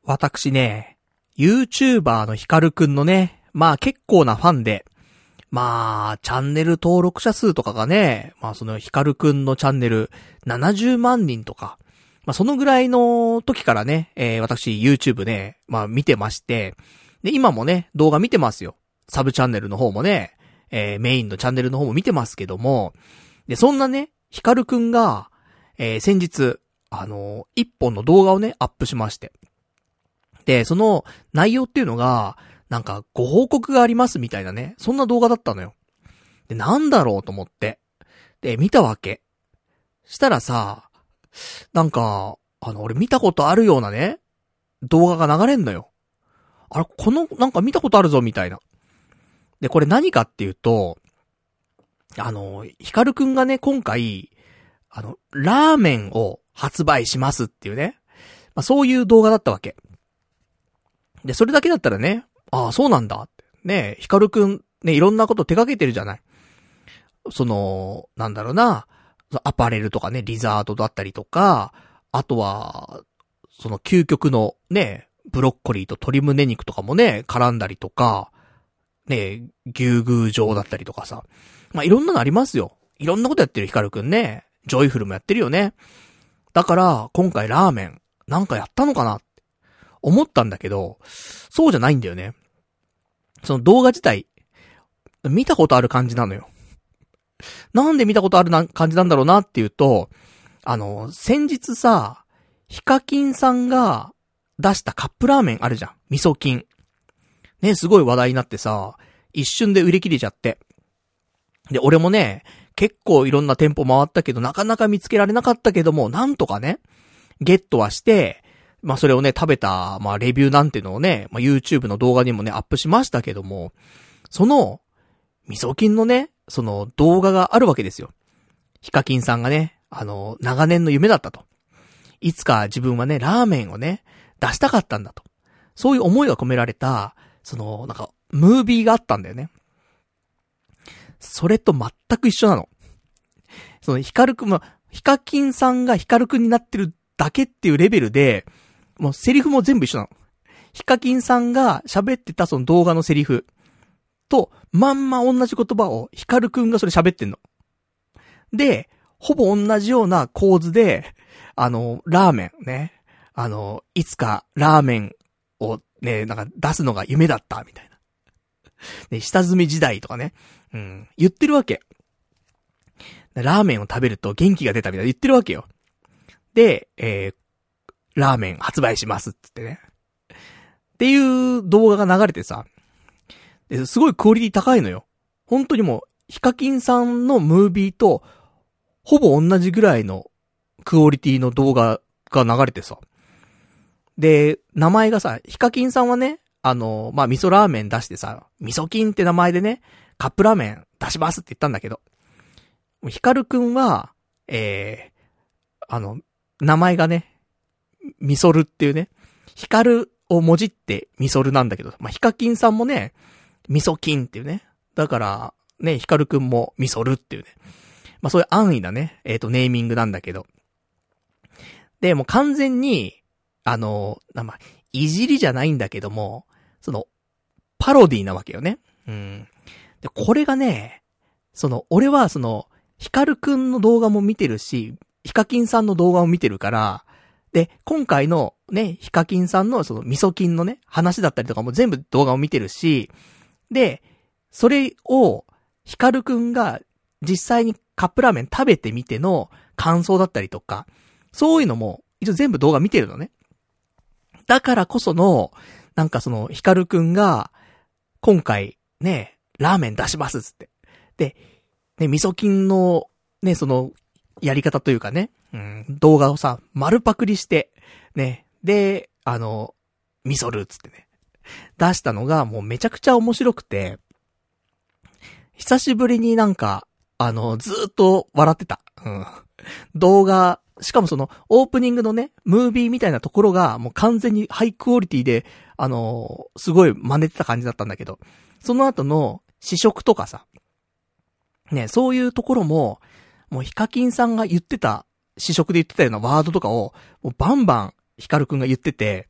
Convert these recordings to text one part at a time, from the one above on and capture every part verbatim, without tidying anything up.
私ね、YouTuber のヒカルくんのね、まあ結構なファンで、まあ、チャンネル登録者数とかがね、まあそのヒカルくんのチャンネルななじゅうまんにんとか、まあそのぐらいの時からね、えー、私 YouTube ね、まあ見てまして、で、今もね、動画見てますよ。サブチャンネルの方もね、えー、メインのチャンネルの方も見てますけども、で、そんなね、ヒカルくんが、えー、先日、あのー、一本の動画をね、アップしまして。で、その内容っていうのが、なんかご報告がありますみたいなね、そんな動画だったのよ。で、なんだろうと思って。で、見たわけ。したらさ、なんか、あの、俺見たことあるようなね、動画が流れんのよ。あれ、この、なんか見たことあるぞみたいな。で、これ何かっていうと、あの、ヒカルくんがね、今回、あの、ラーメンを発売しますっていうね。まあ、そういう動画だったわけ。で、それだけだったらね、ああ、そうなんだって。ね、ヒカルくん、ね、いろんなこと手掛けてるじゃない。その、なんだろうな、アパレルとかね、リザードだったりとか、あとは、その究極のね、ブロッコリーと鶏胸肉とかもね、絡んだりとか、ね、牛宮状だったりとかさ。まあ、いろんなのありますよ。いろんなことやってるヒカルくんね。ジョイフルもやってるよね。だから、今回ラーメン、なんかやったのかなって思ったんだけど、そうじゃないんだよね。その動画自体、見たことある感じなのよ。なんで見たことあるな感じなんだろうなっていうと、あの、先日さ、ヒカキンさんが出したカップラーメンあるじゃん。味噌菌。ね、すごい話題になってさ、一瞬で売り切れちゃって。で、俺もね、結構いろんな店舗回ったけど、なかなか見つけられなかったけども、なんとかね、ゲットはして、まあそれをね、食べた、まあレビューなんてのをね、まあ YouTube の動画にもね、アップしましたけども、その、味噌菌のね、その動画があるわけですよ。ヒカキンさんがね、あの、長年の夢だったと。いつか自分はね、ラーメンをね、出したかったんだと。そういう思いが込められた、その、なんか、ムービーがあったんだよね。それと全く一緒なの。その、ヒカルくん、まあ、ヒカキンさんがヒカルくんになってるだけっていうレベルで、もうセリフも全部一緒なの。ヒカキンさんが喋ってたその動画のセリフと、まんま同じ言葉をヒカルくんがそれ喋ってんの。で、ほぼ同じような構図で、あの、ラーメンね。あの、いつかラーメンをね、なんか出すのが夢だった、みたいな。ね、下積み時代とかね。うん。言ってるわけ。ラーメンを食べると元気が出たみたいな言ってるわけよ。で、えー、ラーメン発売しますって言ってね。っていう動画が流れてさ。ですごいクオリティ高いのよ。本当にもう、ヒカキンさんのムービーと、ほぼ同じぐらいのクオリティの動画が流れてさ。で、名前がさ、ヒカキンさんはね、あの、まあ、味噌ラーメン出してさ、味噌菌って名前でね、カップラーメン出しますって言ったんだけど、ヒカルくんは、えー、あの、名前がね、ミソルっていうね、ヒカルをもじってミソルなんだけど、まあ、ヒカキンさんもね、ミソキンっていうね、だから、ね、ヒカルくんもミソルっていうね、まあ、そういう安易なね、えっと、ネーミングなんだけど、で、もう完全に、あの、まあ、いじりじゃないんだけども、その、パロディなわけよね。うん。で、これがね、その、俺はその、ヒカルくんの動画も見てるし、ヒカキンさんの動画も見てるから、で、今回のね、ヒカキンさんのその、味噌菌のね、話だったりとかも全部動画を見てるし、で、それを、ヒカルくんが実際にカップラーメン食べてみての感想だったりとか、そういうのも一応全部動画見てるのね。だからこその、なんかその、ヒカルくんが、今回、ね、ラーメン出しますっつって。で、ね、味噌菌の、ね、その、やり方というかね、うん、動画をさ、丸パクリして、ね、で、あの、味噌ルーつってね、出したのがもうめちゃくちゃ面白くて、久しぶりになんか、あの、ずーっと笑ってた。うん。動画、しかもその、オープニングのね、ムービーみたいなところが、もう完全にハイクオリティで、あのー、すごい真似てた感じだったんだけど、その後の試食とかさ、ね、そういうところも、もうヒカキンさんが言ってた、試食で言ってたようなワードとかを、もうバンバンヒカルくんが言ってて、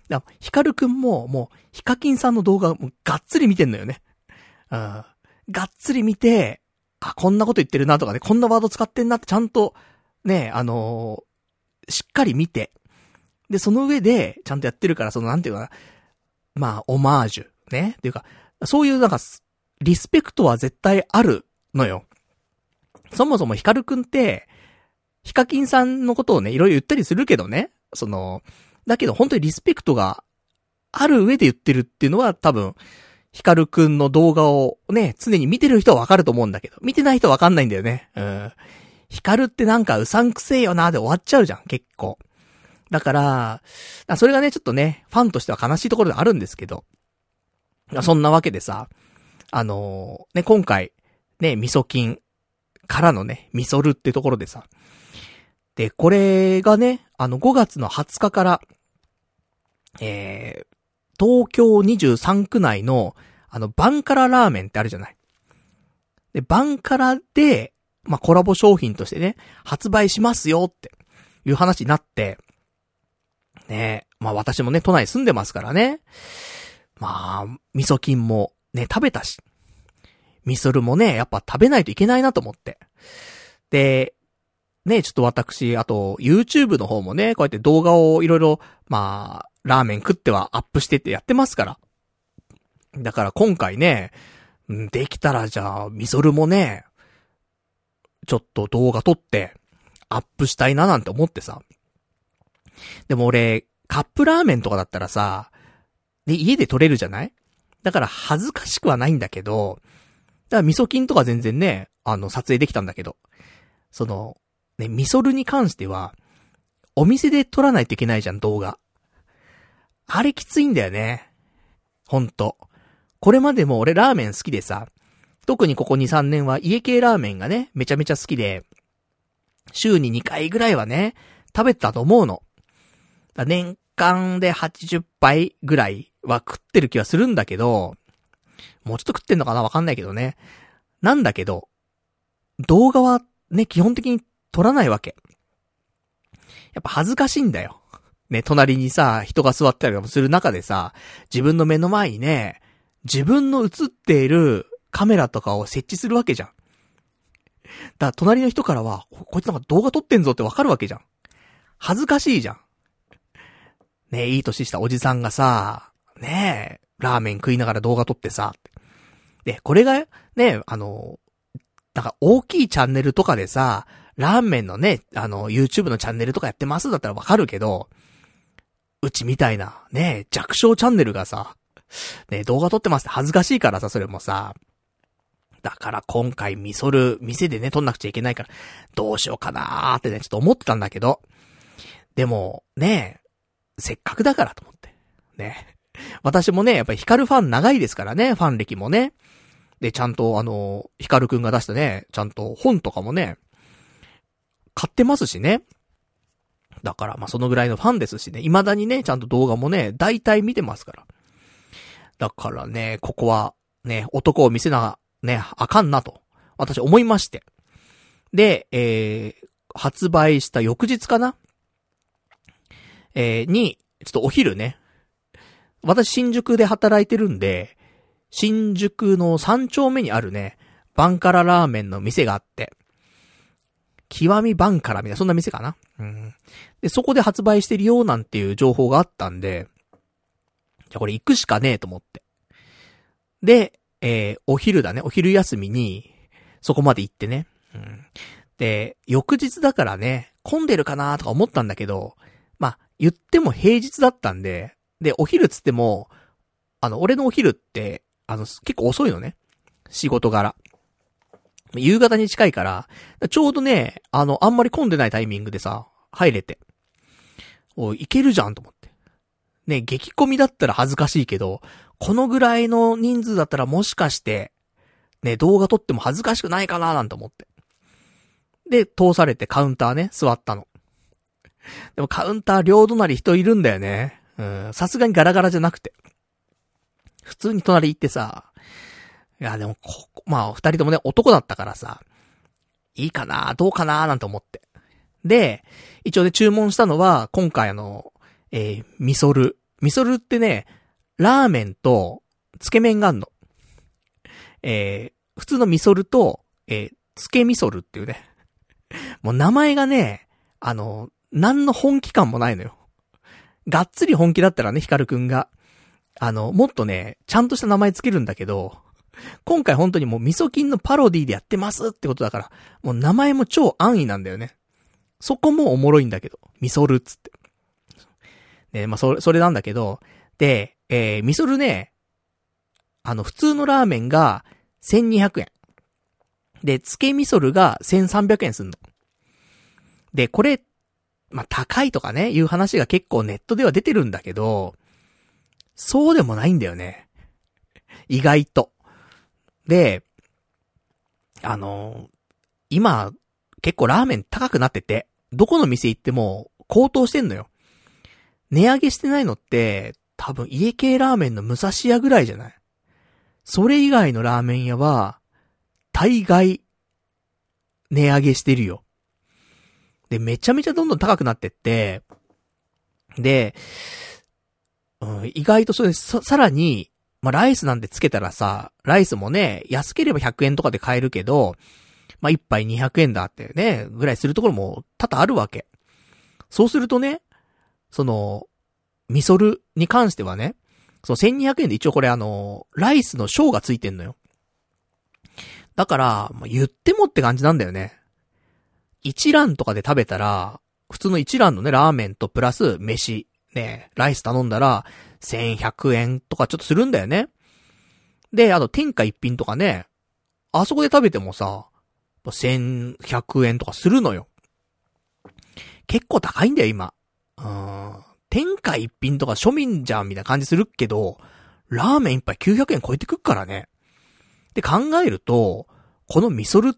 だヒカルくんも、もう、ヒカキンさんの動画もがっつり見てんのよね。うん。がっつり見て、あ、こんなこと言ってるなとかね、こんなワード使ってんなってちゃんと、ね、あのー、しっかり見て、で、その上で、ちゃんとやってるから、その、なんていうかな、まあ、オマージュ、ね、っていうか、そういうなんか、リスペクトは絶対あるのよ。そもそもヒカルくんって、ヒカキンさんのことをね、いろいろ言ったりするけどね、その、だけど本当にリスペクトがある上で言ってるっていうのは多分、ヒカルくんの動画をね、常に見てる人はわかると思うんだけど、見てない人はわかんないんだよね。うん。ヒカルってなんかうさんくせえよなーで終わっちゃうじゃん、結構。だから、それがね、ちょっとね、ファンとしては悲しいところであるんですけど、そんなわけでさ、あのー、ね、今回、ね、ミソキンからのね、ミソルってところでさ、で、これがね、あのごがつのはつかから、えー、東京にじゅうさんく内の、あの、バンカララーメンってあるじゃない。で、バンカラで、まあ、コラボ商品としてね、発売しますよっていう話になって、ね、まあ私もね、都内住んでますからね。まあ、味噌菌もね、食べたし、味噌ルもね、やっぱ食べないといけないなと思って。で、ね、ちょっと私、あと、YouTube の方もね、こうやって動画をいろいろ、まあ、ラーメン食ってはアップしてってやってますから。だから今回ね、できたらじゃあ、味噌ルもね、ちょっと動画撮って、アップしたいななんて思ってさ。でも俺、カップラーメンとかだったらさ、で、家で撮れるじゃない？だから恥ずかしくはないんだけど、だから味噌菌とか全然ね、あの、撮影できたんだけど、その、ね、味噌ルに関しては、お店で撮らないといけないじゃん、動画。あれきついんだよね。ほんと。これまでも俺ラーメン好きでさ、特にここに、さんねんは家系ラーメンがね、めちゃめちゃ好きで、週ににかいぐらいはね、食べてたと思うの。年間ではちじゅっぱいぐらいは食ってる気はするんだけど、もうちょっと食ってんのかなわかんないけどね。なんだけど、動画はね、基本的に撮らないわけ。やっぱ恥ずかしいんだよ。ね、隣にさ、人が座ったりする中でさ、自分の目の前にね、自分の映っているカメラとかを設置するわけじゃん。だから隣の人からは、こ、こいつなんか動画撮ってんぞってわかるわけじゃん。恥ずかしいじゃん。ねえ、いい年したおじさんがさ、ねえ、ラーメン食いながら動画撮ってさ。で、これが、ね、あの、なんか大きいチャンネルとかでさ、ラーメンのね、あの、YouTube のチャンネルとかやってますだったらわかるけど、うちみたいな、ね、弱小チャンネルがさ、ね、動画撮ってますって恥ずかしいからさ、それもさ。だから今回ミソル、店でね、撮んなくちゃいけないから、どうしようかなーってね、ちょっと思ってたんだけど。でも、ね、せっかくだからと思って。ね。私もね、やっぱりヒカルファン長いですからね、ファン歴もね。で、ちゃんとあの、ヒカルくんが出したね、ちゃんと本とかもね、買ってますしね。だから、まあ、そのぐらいのファンですしね、未だにね、ちゃんと動画もね、大体見てますから。だからね、ここは、ね、男を見せな、ね、あかんなと、私思いまして。で、えー、発売した翌日かなえー、に、ちょっとお昼ね。私新宿で働いてるんで、新宿の三丁目にあるね、バンカララーメンの店があって、極みバンカラみたいな、そんな店かな、うん、で、そこで発売してるよなんていう情報があったんで、じゃあこれ行くしかねえと思って。で、えー、お昼だね、お昼休みに、そこまで行ってね。うん、で、翌日だからね、混んでるかなとか思ったんだけど、まあ、言っても平日だったんで、で、お昼つっても、あの、俺のお昼って、あの、結構遅いのね。仕事柄。夕方に近いから、ちょうどね、あの、あんまり混んでないタイミングでさ、入れて。おい、いけるじゃんと思って。ね、激混みだったら恥ずかしいけど、このぐらいの人数だったらもしかして、ね、動画撮っても恥ずかしくないかななんて思って。で、通されてカウンターね、座ったの。でもカウンター両隣人いるんだよね。うん、さすがにガラガラじゃなくて。普通に隣行ってさ、いやでもこ、まあ二人ともね、男だったからさ、いいかなどうかななんて思って。で、一応ね、注文したのは、今回あの、えー、ミソル、 みそるってね、ラーメンと、つけ麺があんの。えー、普通のみそると、えー、つけみそるっていうね。もう名前がね、あの、何の本気感もないのよ。がっつり本気だったらね、ヒカルくんが。あの、もっとね、ちゃんとした名前つけるんだけど、今回本当にもう味噌菌のパロディでやってますってことだから、もう名前も超安易なんだよね。そこもおもろいんだけど、みそるっつって。で、まあ、それ、それなんだけど、で、えー、みそるね、あの、普通のラーメンがせんにひゃくえん。で、つけみそるがせんさんびゃくえんすんの。で、これ、まあ、高いとかね、いう話が結構ネットでは出てるんだけど、そうでもないんだよね。意外と。で、あのー、今、結構ラーメン高くなってて、どこの店行っても高騰してんのよ。値上げしてないのって、多分家系ラーメンの武蔵屋ぐらいじゃない？それ以外のラーメン屋は、大概、値上げしてるよ。で、めちゃめちゃどんどん高くなってって、で、うん、意外とそれさ、さらに、まあ、ライスなんてつけたらさ、ライスもね、安ければひゃくえんとかで買えるけど、まあ、一杯にひゃくえんだってね、ぐらいするところも多々あるわけ。そうするとね、その、みそるに関してはね、そのせんにひゃくえんで一応これあの、ライスの小がついてんのよ。だから、まあ、言ってもって感じなんだよね。一蘭とかで食べたら、普通の一蘭のね、ラーメンとプラス飯、ね、ライス頼んだら、せんひゃくえんとかちょっとするんだよね。で、あと天下一品とかね、あそこで食べてもさ、せんひゃくえんとかするのよ。結構高いんだよ、今。うーん。天下一品とか庶民じゃんみたいな感じするけど、ラーメン一杯きゅうひゃくえん超えてくっからね。で考えると、このみそるって、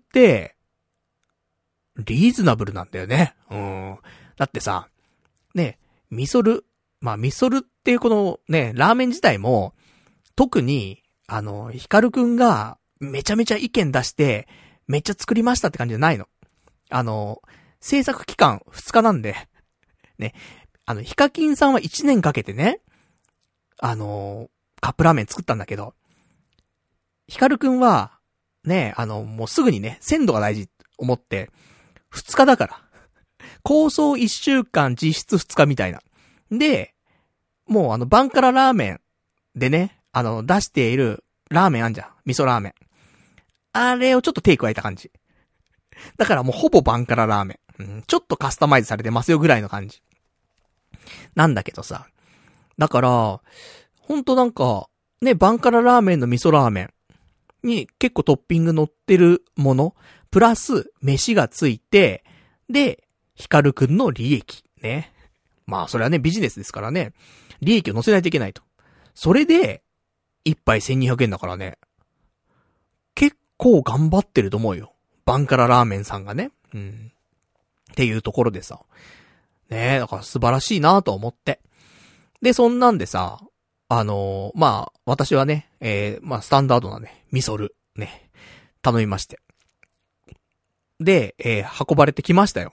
リーズナブルなんだよね。うん。だってさ、ね、みそる、まあみそるっていうこのね、ラーメン自体も、特に、あの、ヒカルくんがめちゃめちゃ意見出して、めっちゃ作りましたって感じじゃないの。あの、制作期間ふつかなんで、ね、あの、ヒカキンさんはいちねんかけてね、あの、カップラーメン作ったんだけど、ヒカルくんは、ね、あの、もうすぐにね、鮮度が大事思って、ふつかだから。構想いっしゅうかん実質ふつかみたいな。で、もうあの、バンカララーメンでね、あの、出しているラーメンあんじゃん。味噌ラーメン。あれをちょっと手加えた感じ。だからもうほぼバンカララーメン。うん、ちょっとカスタマイズされてますよぐらいの感じ。なんだけどさ。だから、ほんとなんか、ね、バンカララーメンの味噌ラーメンに結構トッピング乗ってるもの、プラス飯がついて、で、ヒカルくんの利益。ね。まあそれはね、ビジネスですからね。利益を乗せないといけないと。それで、一杯せんにひゃくえんだからね。結構頑張ってると思うよ。バンカララーメンさんがね。うん。っていうところでさ。ねえ、だから素晴らしいなと思って。で、そんなんでさ、あのー、まあ、私はね、えー、まあ、スタンダードなね、ミソル、ね、頼みまして。で、えー、運ばれてきましたよ。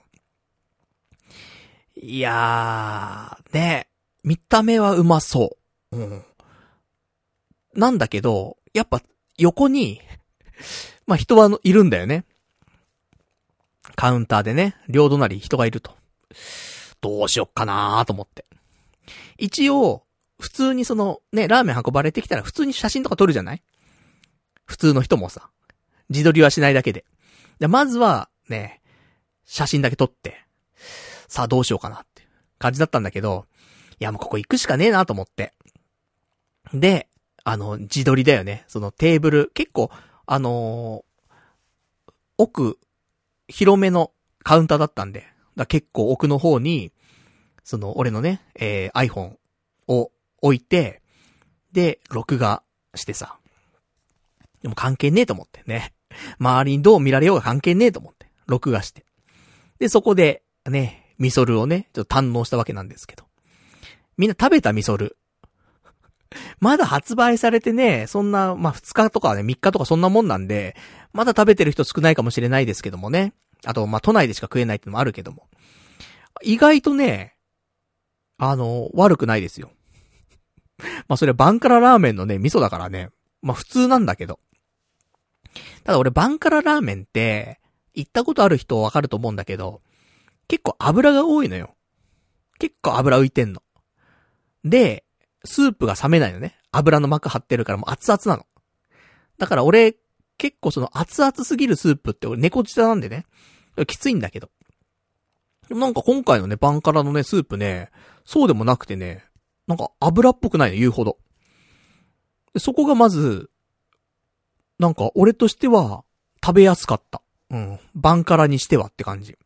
いやー、ね、見た目はうまそう。うん。なんだけど、やっぱ、横に、まあ、人はいるんだよね。カウンターでね、両隣人がいると。どうしよっかなーと思って。一応、普通にその、ね、ラーメン運ばれてきたら普通に写真とか撮るじゃない？普通の人もさ。自撮りはしないだけで。で、まずは、ね、写真だけ撮って、さあどうしようかなって感じだったんだけど、いやもうここ行くしかねえなと思って。で、あの、自撮りだよね。そのテーブル、結構、あのー、奥、広めのカウンターだったんで、だ結構奥の方に、その俺のね、えー、iPhone を置いて、で、録画してさ。でも関係ねえと思ってね。周りにどう見られようが関係ねえと思って、録画して。で、そこで、ね、ミソルをね、ちょっと堪能したわけなんですけど。みんな食べたミソル。まだ発売されてね、そんな、まあ、ふつかとかね、みっかとかそんなもんなんで、まだ食べてる人少ないかもしれないですけどもね。あと、まあ、都内でしか食えないってのもあるけども。意外とね、あの、悪くないですよ。 まあそれはバンカララーメンのね、味噌だからね。まあ普通なんだけど。ただ俺バンカララーメンって、行ったことある人わかると思うんだけど、結構油が多いのよ。結構油浮いてんの。で、スープが冷めないのね。油の膜張ってるからもう熱々なの。だから俺、結構その熱々すぎるスープって俺猫舌なんでね。きついんだけど。なんか今回のね、バンカラのね、スープね、そうでもなくてね、なんか油っぽくないの言うほど。でそこがまず、なんか俺としては食べやすかった。うん。バンカラにしてはって感じ。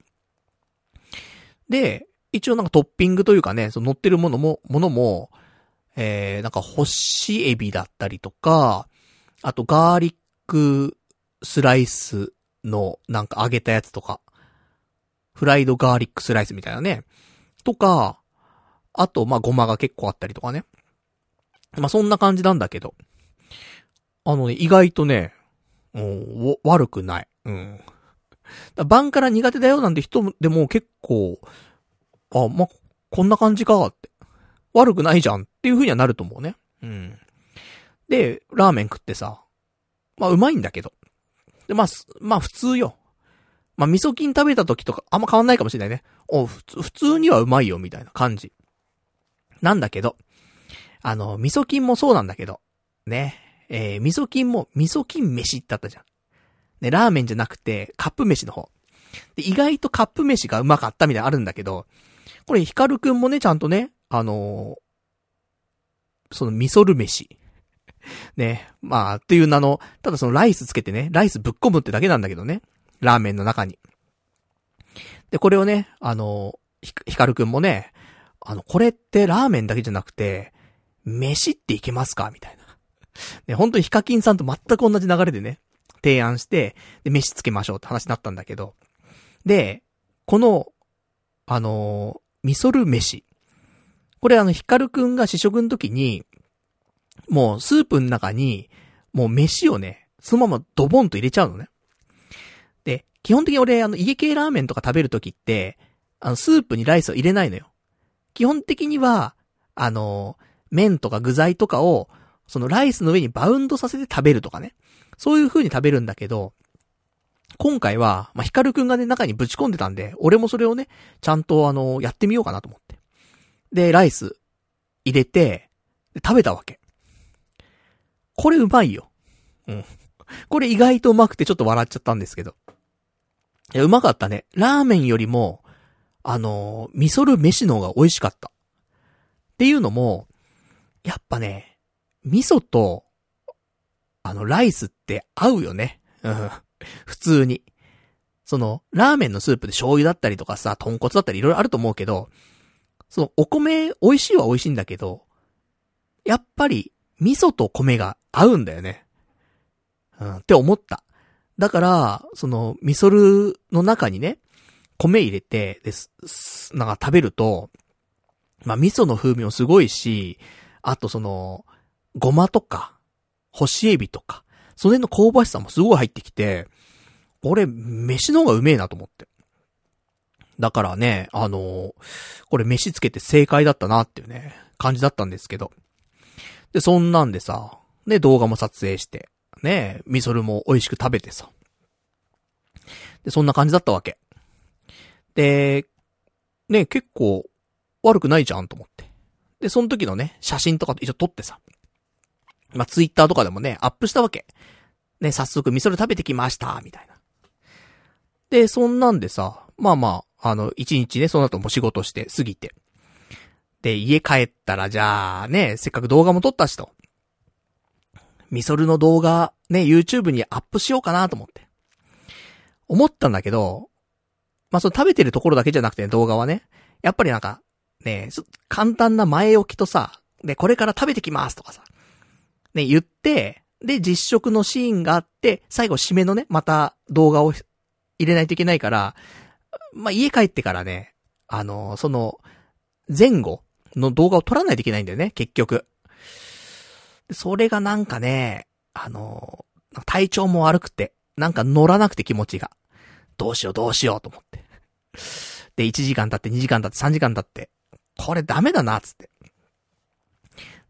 で、一応なんかトッピングというかね、その乗ってるものも、ものも、えー、なんか干しエビだったりとか、あとガーリックスライスのなんか揚げたやつとか、フライドガーリックスライスみたいなね。とか、あとまあごまが結構あったりとかね。まあそんな感じなんだけど。あのね、意外とね、もう悪くない。うん。だバンカラ苦手だよなんて人でも結構、あ、まあ、こんな感じかって。悪くないじゃんっていう風にはなると思うね。うん。で、ラーメン食ってさ、まあうまいんだけど。で、まあ、まあ普通よ。まあ味噌菌食べた時とかあんま変わんないかもしれないね。お、普通、普通にはうまいよみたいな感じ。なんだけど、あの、味噌菌もそうなんだけど、ね。えー、味噌菌も味噌菌飯ってあったじゃん。ね、ラーメンじゃなくてカップ飯の方。で、意外とカップ飯がうまかったみたいなのあるんだけど、これヒカルくんもね、ちゃんとね、あのー、その味噌る飯。ね、まあ、っていう名の、ただそのライスつけてね、ライスぶっ込むってだけなんだけどね。ラーメンの中に。で、これをね、あのー、ひ、ヒカルくんもね、あの、これってラーメンだけじゃなくて、飯っていけますかみたいな。ね、本当にヒカキンさんと全く同じ流れでね、提案して、で、飯つけましょうって話になったんだけど、で、この、あのー、味噌る飯。これあの、ヒカルくんが試食の時に、もうスープの中に、もう飯をね、そのままドボンと入れちゃうのね。で、基本的に俺、あの、家系ラーメンとか食べる時って、あの、スープにライスを入れないのよ。基本的には、あのー、麺とか具材とかを、そのライスの上にバウンドさせて食べるとかね。そういう風に食べるんだけど、今回は、まあ、ヒカルくんがね、中にぶち込んでたんで、俺もそれをね、ちゃんとあの、やってみようかなと思って。で、ライス入れて、で食べたわけ。これうまいよ。うん。これ意外とうまくてちょっと笑っちゃったんですけど。いや、うまかったね。ラーメンよりも、あの、味噌る飯の方が美味しかった。っていうのも、やっぱね、味噌と、あの、ライスって合うよね。うん。普通に。その、ラーメンのスープで醤油だったりとかさ、豚骨だったりいろいろあると思うけど、その、お米、美味しいは美味しいんだけど、やっぱり、味噌と米が合うんだよね。うん、って思った。だから、その、味噌ルの中にね、米入れて、です、なんか食べると、まあ、味噌の風味もすごいし、あとその、ごまとか、干しエビとか、その辺の香ばしさもすごい入ってきて、俺、飯の方がうめえなと思って。だからね、あのー、これ飯つけて正解だったなっていうね、感じだったんですけど。で、そんなんでさ、ね、動画も撮影して、ね、味噌ルも美味しく食べてさ。で、そんな感じだったわけ。で、ね、結構悪くないじゃんと思って。で、その時のね、写真とか一応撮ってさ。まあ、ツイッターとかでもね、アップしたわけ。ね、早速味噌ル食べてきました、みたいな。で、そんなんでさ、まあまあ、あの、一日ね、その後も仕事して過ぎて。で、家帰ったらじゃあね、せっかく動画も撮ったしと。ミソルの動画ね、YouTube にアップしようかなと思って。思ったんだけど、まあ、その食べてるところだけじゃなくて、ね、動画はね、やっぱりなんか、ね、簡単な前置きとさ、で、これから食べてきますとかさ、ね、言って、で、実食のシーンがあって、最後締めのね、また動画を入れないといけないから、まあ、家帰ってからね、あの、その、前後の動画を撮らないといけないんだよね、結局。それがなんかね、あの、体調も悪くて、なんか乗らなくて気持ちが。どうしようどうしようと思って。で、いちじかん経ってにじかん経ってさんじかん経って、これダメだな、つって。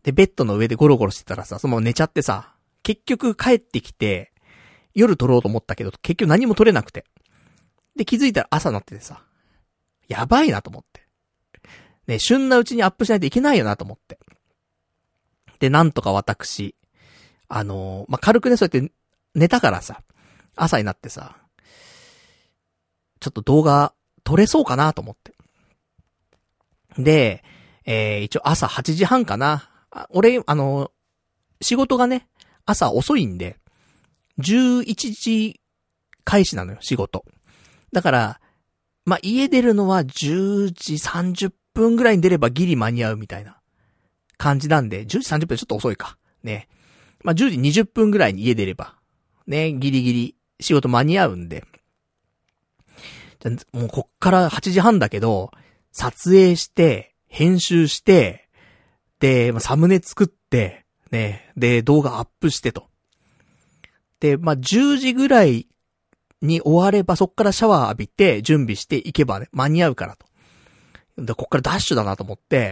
で、ベッドの上でゴロゴロしてたらさ、そのまま寝ちゃってさ、結局帰ってきて、夜撮ろうと思ったけど、結局何も撮れなくて。で、気づいたら朝になっててさ、やばいなと思って。ね、旬なうちにアップしないといけないよなと思って。で、なんとか私、あのー、まあ、軽くね、そうやって寝たからさ、朝になってさ、ちょっと動画撮れそうかなと思って。で、えー、一応朝はちじはんかな。俺、あのー、仕事がね、朝遅いんで、じゅういちじ開始なのよ、仕事。だから、まあ、家出るのはじゅうじさんじゅっぷんぐらいに出ればギリ間に合うみたいな感じなんで、じゅうじさんじゅっぷんちょっと遅いか。ね。まあ、じゅうじにじゅっぷんぐらいに家出れば、ね、ギリギリ仕事間に合うんで。じゃ、もうこっからはちじはんだけど、撮影して、編集して、で、まあ、サムネ作って、ね、で、動画アップしてと。で、まあ、じゅうじぐらいに終われば、そっからシャワー浴びて、準備していけばね、間に合うからと。で、こっからダッシュだなと思って、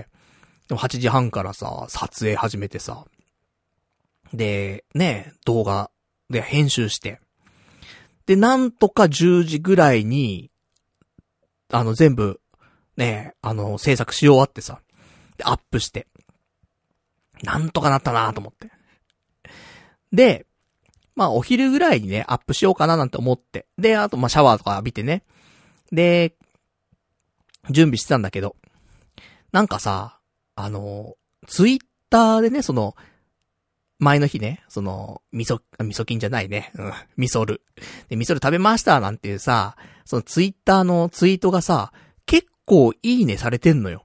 でもはちじはんからさ、撮影始めてさ、で、ね、動画で編集して、で、なんとかじゅうじぐらいに、あの、全部、ね、あの、制作し終わってさ、で、アップして、なんとかなったなと思って。で、まあ、お昼ぐらいにね、アップしようかななんて思って。で、あと、まあ、シャワーとか浴びてね。で、準備してたんだけど、なんかさ、あの、ツイッターでね、その、前の日ね、その、味噌、味噌菌じゃないね。うん、味噌る。で、味噌る食べましたなんていうさ、そのツイッターのツイートがさ、結構いいねされてんのよ。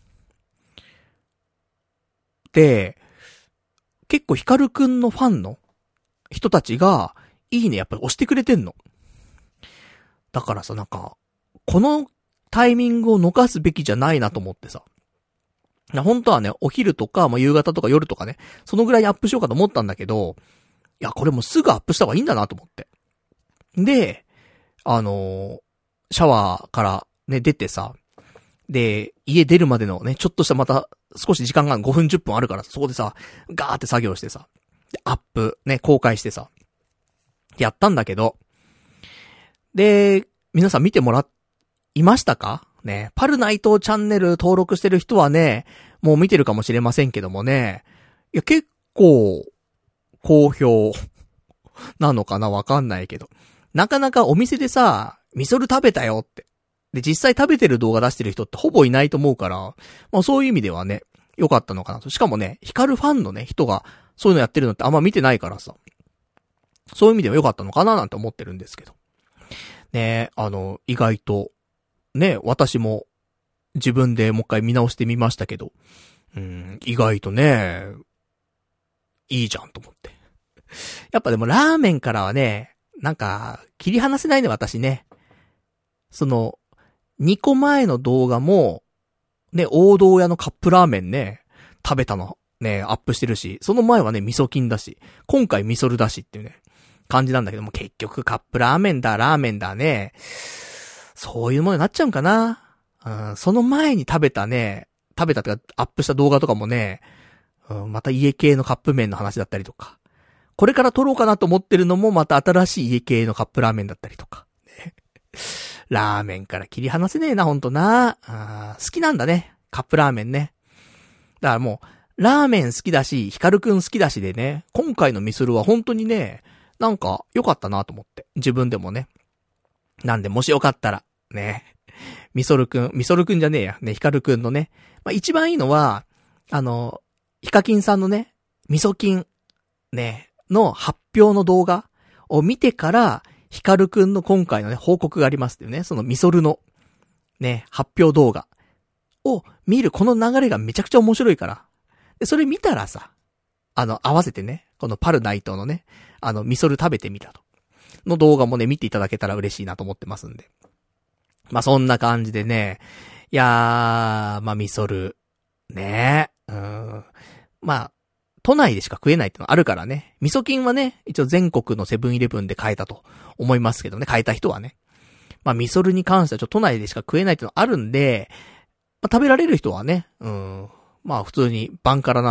で、結構ヒカルくんのファンの人たちが、いいねやっぱり押してくれてんの。だからさ、なんか、このタイミングを逃すべきじゃないなと思ってさ。本当はね、お昼とか、まあ、夕方とか夜とかね、そのぐらいにアップしようかと思ったんだけど、いや、これもうすぐアップした方がいいんだなと思って。で、あのー、シャワーからね、出てさ、で、家出るまでのね、ちょっとしたまた少し時間がごふんじゅっぷんあるから、そこでさ、ガーって作業してさ、でアップ、ね、公開してさ、やったんだけど、で、皆さん見てもらいましたかね、パルナイトチャンネル登録してる人はね、もう見てるかもしれませんけどもね、いや、結構、好評なのかなわかんないけど、なかなかお店でさ、ミソル食べたよって。で、実際食べてる動画出してる人ってほぼいないと思うから、まあそういう意味ではね、良かったのかなと。しかもね、ヒカルファンのね、人がそういうのやってるのってあんま見てないからさ、そういう意味では良かったのかななんて思ってるんですけど。ね、あの、意外と、ね、私も自分でもう一回見直してみましたけど、うん、意外とね、いいじゃんと思って。やっぱでもラーメンからはね、なんか、切り離せないね、私ね。その、にこまえの動画も、ね、王道屋のカップラーメンね、食べたの、ね、アップしてるし、その前はね、味噌菌だし、今回味噌るだしっていうね、感じなんだけども、結局カップラーメンだ、ラーメンだね、そういうものになっちゃうんかな。うん、その前に食べたね、食べたとかアップした動画とかもね、うん、また家系のカップ麺の話だったりとか、これから撮ろうかなと思ってるのもまた新しい家系のカップラーメンだったりとか、ね、ラーメンから切り離せねえな、ほんとな。あ、好きなんだね、カップラーメンね。だからもう、ラーメン好きだし、ヒカルくん好きだしでね、今回のミスルは本当にね、なんか良かったなと思って。自分でもね。なんでもしよかったら、ね。ミソルくん、ミソルくんじゃねえや。ね、ヒカルくんのね。まあ、一番いいのは、あの、ヒカキンさんのね、ミソキン、ね、の発表の動画を見てから、ヒカルくんの今回のね、報告がありますっていうね、そのミソルの、ね、発表動画を見るこの流れがめちゃくちゃ面白いから。で、それ見たらさ、あの、合わせてね、このパルナイトのね、あの、ミソル食べてみたと。の動画もね、見ていただけたら嬉しいなと思ってますんで。まあ、そんな感じでね、いやー、まあ、ミソル、ねー、うーん。まあ、都内でしか食えないってのあるからね。味噌菌はね、一応全国のセブンイレブンで買えたと思いますけどね、買えた人はね。まあ、ミソルに関してはちょっと都内でしか食えないってのあるんで、まあ、食べられる人はね、うーん、まあ、普通にバンカラなんで、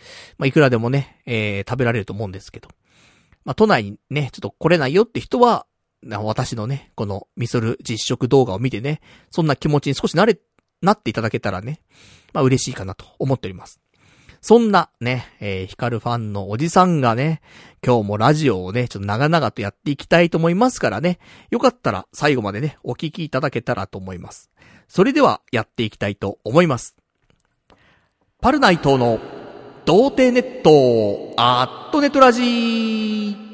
まあ、いくらでもね、えー、食べられると思うんですけど。まあ、都内にね、ちょっと来れないよって人は、私のね、このミソル実食動画を見てね、そんな気持ちに少しなれ、なっていただけたらね、まあ嬉しいかなと思っております。そんなね、えー、ヒカルファンのおじさんがね、今日もラジオをね、ちょっと長々とやっていきたいと思いますからね、よかったら最後までね、お聞きいただけたらと思います。それではやっていきたいと思います。パルナイトの童貞ネットアットネトラジー。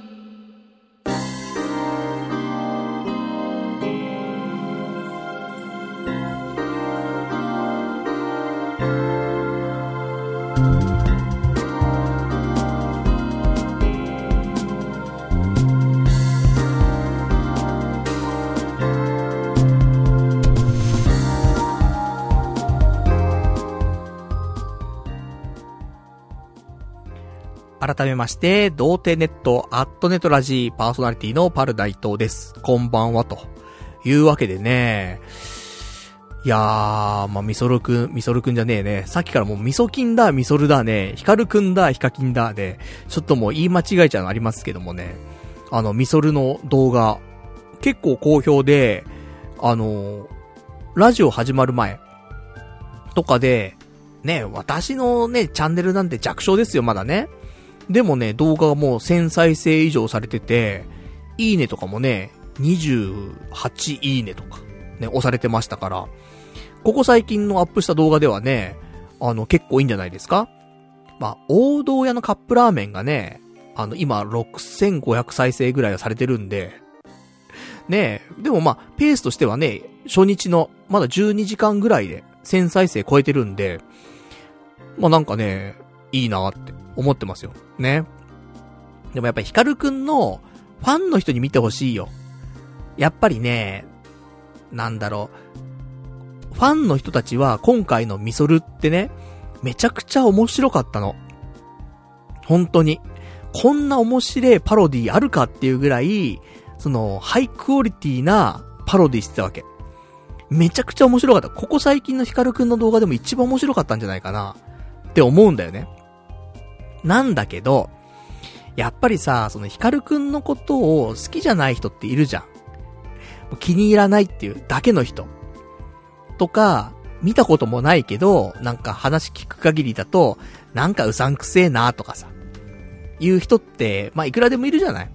改めまして、童貞ネットアットネトラジーパーソナリティのパルナイトです。こんばんはというわけでね、いやー、まあ、ミソルくん、ミソルくんじゃねえね。さっきからもうミソキンだ、ミソルだね、ヒカルくんだ、ヒカキンだで、ちょっともう言い間違えちゃうのありますけどもね、あの、ミソルの動画、結構好評で、あの、ラジオ始まる前とかで、ね、私のね、チャンネルなんて弱小ですよ、まだね。でもね、動画がもうせんさいせい以上されてて、いいねとかもね、にじゅうはちいいねとか、ね、押されてましたから、ここ最近のアップした動画ではね、あの、結構いいんじゃないですか？まあ、王道屋のカップラーメンがね、あの、今、ろくせんごひゃくさいせいぐらいはされてるんで、ねえ、でもまあ、ペースとしてはね、初日の、まだじゅうにじかんぐらいで、せんさいせい超えてるんで、まあなんかね、いいなって思ってますよ。ね。でもやっぱりヒカルくんのファンの人に見てほしいよ。やっぱりね、なんだろう。ファンの人たちは今回のミソルってね、めちゃくちゃ面白かったの。本当に。こんな面白いパロディあるかっていうぐらい、その、ハイクオリティなパロディしてたわけ。めちゃくちゃ面白かった。ここ最近のヒカルくんの動画でも一番面白かったんじゃないかなって思うんだよね。なんだけど、やっぱりさ、そのヒカルくんのことを好きじゃない人っているじゃん。気に入らないっていうだけの人。とか、見たこともないけど、なんか話聞く限りだと、なんかうさんくせえなとかさ、いう人って、まあいくらでもいるじゃない。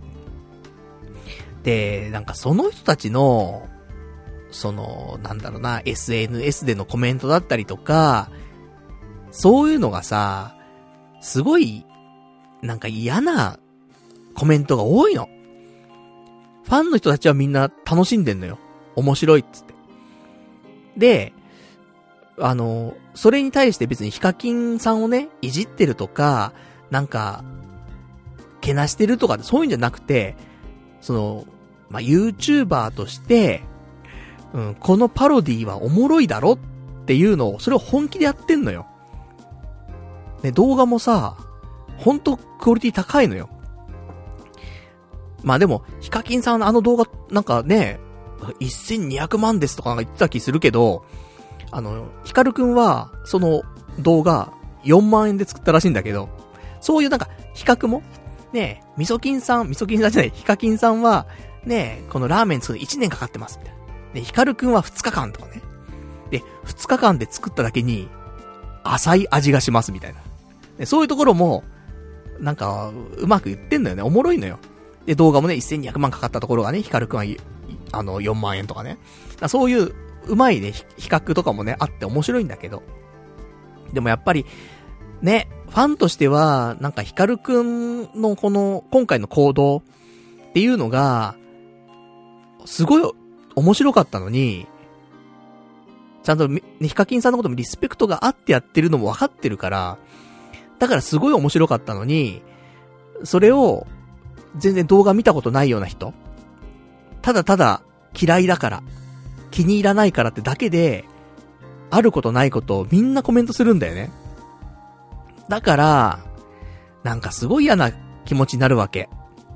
で、なんかその人たちの、その、なんだろうな、エスエヌエス でのコメントだったりとか、そういうのがさ、すごい、なんか嫌なコメントが多いの。ファンの人たちはみんな楽しんでんのよ。面白いっつって。で、あの、それに対して別にヒカキンさんをね、いじってるとか、なんか、けなしてるとかそういうんじゃなくて、その、まあ、YouTuber として、うん、このパロディはおもろいだろっていうのを、それを本気でやってんのよ。ね、動画もさ、ほんとクオリティ高いのよ。まあでも、ヒカキンさんのあの動画、なんかね、せんにひゃくまんですとかなんか言ってた気するけど、あの、ヒカルくんは、その動画、よんまんえんで作ったらしいんだけど、そういうなんか、比較も、ねえ、ミソキンさん、ミソキンさんじゃない、ヒカキンさんは、ねえ、このラーメン作るのいちねんかかってます、みたいな。で、ヒカルくんはふつかかんとかね。で、ふつかかんで作っただけに、浅い味がします、みたいな。で、そういうところも、なんか、うまく言ってんのよね。おもろいのよ。で、動画もね、せんにひゃくまんかかったところがね、ヒカルくんは、あの、よんまんえんとかね。だそういう、うまいね、比較とかもね、あって面白いんだけど。でもやっぱり、ね、ファンとしては、なんかヒカルくんのこの、今回の行動っていうのが、すごい面白かったのに、ちゃんと、ね、ヒカキンさんのこともリスペクトがあってやってるのも分かってるから、だからすごい面白かったのに、それを、全然動画見たことないような人、ただただ嫌いだから、気に入らないからってだけで、あることないことをみんなコメントするんだよね。だから、なんかすごい嫌な気持ちになるわけ。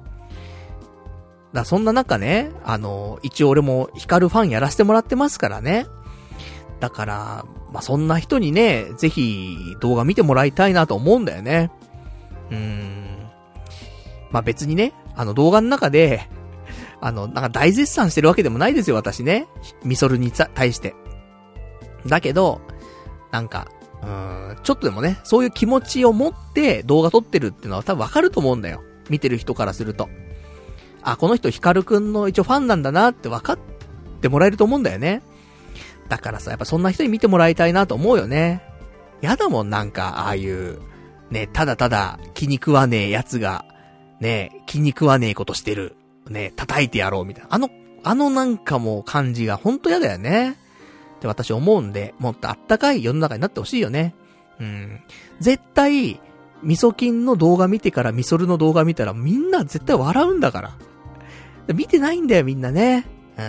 だそんな中ね、あの、一応俺もヒカルファンやらせてもらってますからね。だから、 まあ、そんな人にね、ぜひ動画見てもらいたいなと思うんだよね。うーん。まあ、別にね、あの動画の中で、あの、なんか大絶賛してるわけでもないですよ、私ね。ミソルに対して。だけど、なんか、うーん、ちょっとでもね、そういう気持ちを持って動画撮ってるっていうのは多分わかると思うんだよ。見てる人からすると。あ、この人ヒカルくんの一応ファンなんだなって分かってもらえると思うんだよね。だからさ、やっぱそんな人に見てもらいたいなと思うよね。やだもん、なんか、ああいう、ね、ただただ気に食わねえやつが、ね、気に食わねえことしてる。ね、叩いてやろうみたいな。あの、あのなんかもう感じがほんとやだよね。って私思うんで、もっとあったかい世の中になってほしいよね。うん。絶対、ミソキンの動画見てからミソルの動画見たらみんな絶対笑うんだから。見てないんだよみんなね。うん。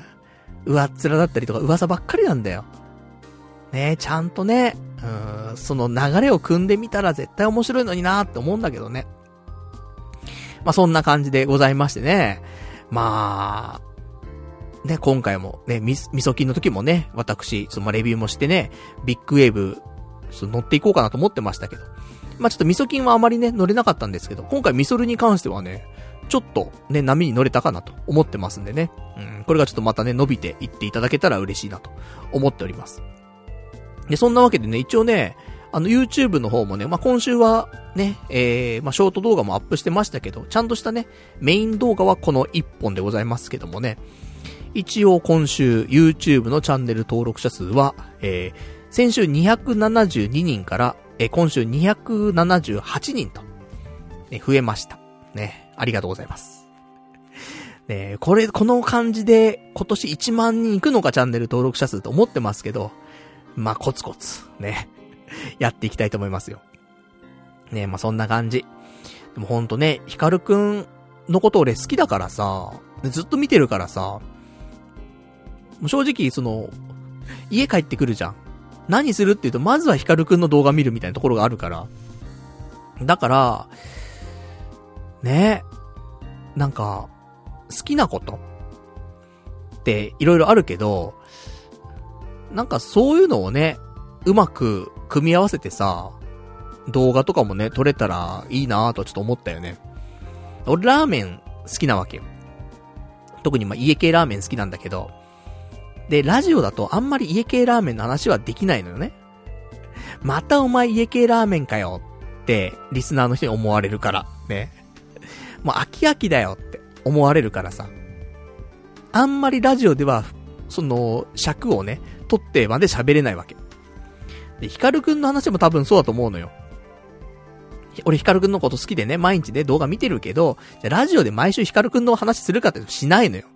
上っ面だったりとか噂ばっかりなんだよ。ね、ちゃんとね、うん、その流れを組んでみたら絶対面白いのになーって思うんだけどね。まあ、そんな感じでございましてね。まあ、ね、今回もね、ミソキンの時もね、私、そのレビューもしてね、ビッグウェーブ、乗っていこうかなと思ってましたけど。まあ、ちょっとミソキンはあまりね、乗れなかったんですけど、今回ミソルに関してはね、ちょっとね、波に乗れたかなと思ってますんでね。うん、これがちょっとまたね、伸びていっていただけたら嬉しいなと思っております。で、そんなわけでね、一応ね、あの YouTube の方もね、まあ、今週はね、えー、まあ、ショート動画もアップしてましたけど、ちゃんとしたね、メイン動画はこの一本でございますけどもね、一応今週 YouTube のチャンネル登録者数は、えー、先週にひゃくななじゅうににんから、えー、今週にひゃくななじゅうはちにんと、ね、増えました。ね、ありがとうございます。ね、これ、この感じで今年いちまんにんいくのかチャンネル登録者数と思ってますけど、まあ、コツコツ、ね、やっていきたいと思いますよ。ね、まあ、そんな感じ。でもほんとね、ヒカルくんのこと俺好きだからさ、ずっと見てるからさ、正直その、家帰ってくるじゃん。何するって言うと、まずはヒカルくんの動画見るみたいなところがあるから。だから、ね、なんか、好きなことっていろいろあるけど、なんかそういうのをね、うまく組み合わせてさ、動画とかもね、撮れたらいいなぁとちょっと思ったよね。俺ラーメン好きなわけよ。特にまあ家系ラーメン好きなんだけど、で、ラジオだとあんまり家系ラーメンの話はできないのよね。またお前家系ラーメンかよってリスナーの人に思われるからね。もう飽き飽きだよって思われるからさ。あんまりラジオではその尺をね取ってまで喋れないわけ。で、ヒカルくんの話も多分そうだと思うのよ。俺ヒカルくんのこと好きでね、毎日ね動画見てるけど、じゃラジオで毎週ヒカルくんの話するかってしないのよ。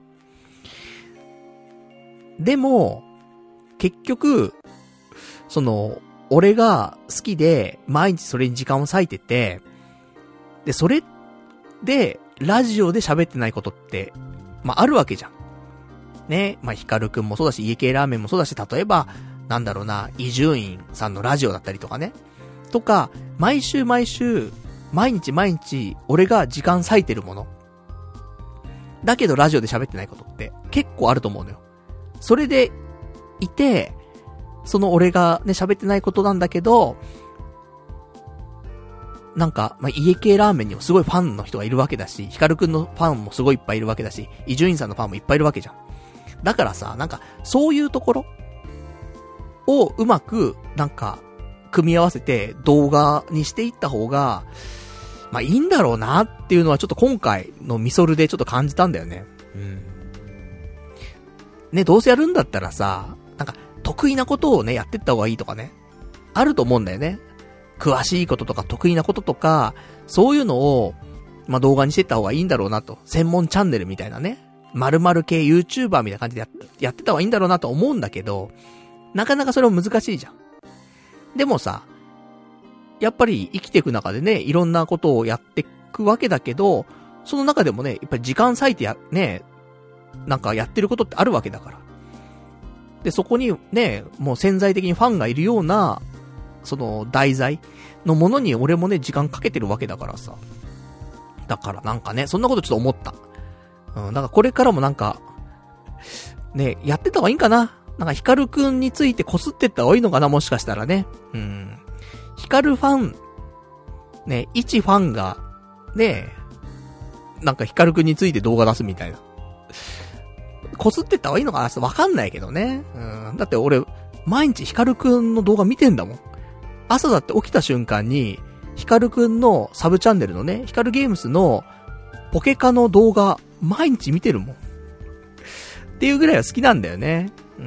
でも結局その俺が好きで毎日それに時間を割いてて、でそれでラジオで喋ってないことってまああるわけじゃんね。まあヒカルくんもそうだし、家系ラーメンもそうだし、例えばなんだろうな、伊集院さんのラジオだったりとかね、とか毎週毎週毎日毎日俺が時間割いてるものだけどラジオで喋ってないことって結構あると思うのよ。それでいて、その俺がね喋ってないことなんだけど、なんか、まあ、家系ラーメンにもすごいファンの人がいるわけだし、ヒカルくんのファンもすごいいっぱいいるわけだし、伊集院さんのファンもいっぱいいるわけじゃん。だからさ、なんかそういうところをうまくなんか組み合わせて動画にしていった方がまあいいんだろうなっていうのはちょっと今回のミソルでちょっと感じたんだよね。うん。ね、どうせやるんだったらさ、なんか得意なことをねやってった方がいいとかね、あると思うんだよね。詳しいこととか得意なこととか、そういうのをまあ動画にしてった方がいいんだろうなと。専門チャンネルみたいなね、〇〇系 YouTuber みたいな感じで や, やってた方がいいんだろうなと思うんだけど、なかなかそれも難しいじゃん。でもさ、やっぱり生きていく中でね、いろんなことをやっていくわけだけど、その中でもね、やっぱり時間割いてや、ね、なんかやってることってあるわけだから。で、そこにね、もう潜在的にファンがいるような、その題材のものに俺もね、時間かけてるわけだからさ。だからなんかね、そんなことちょっと思った。うん、だからこれからもなんか、ね、やってた方がいいんかな。 なんかヒカルくんについてこすってった方がいいのかな、もしかしたらね。うん。ヒカルファン、ね、一ファンが、ね、なんかヒカルくんについて動画出すみたいな。こすってった方がいいのかな、わかんないけどね。うん。だって俺、毎日ヒカルくんの動画見てんだもん。朝だって起きた瞬間に、ヒカルくんのサブチャンネルのね、ヒカルゲームスのポケカの動画、毎日見てるもん。っていうぐらいは好きなんだよね。うん。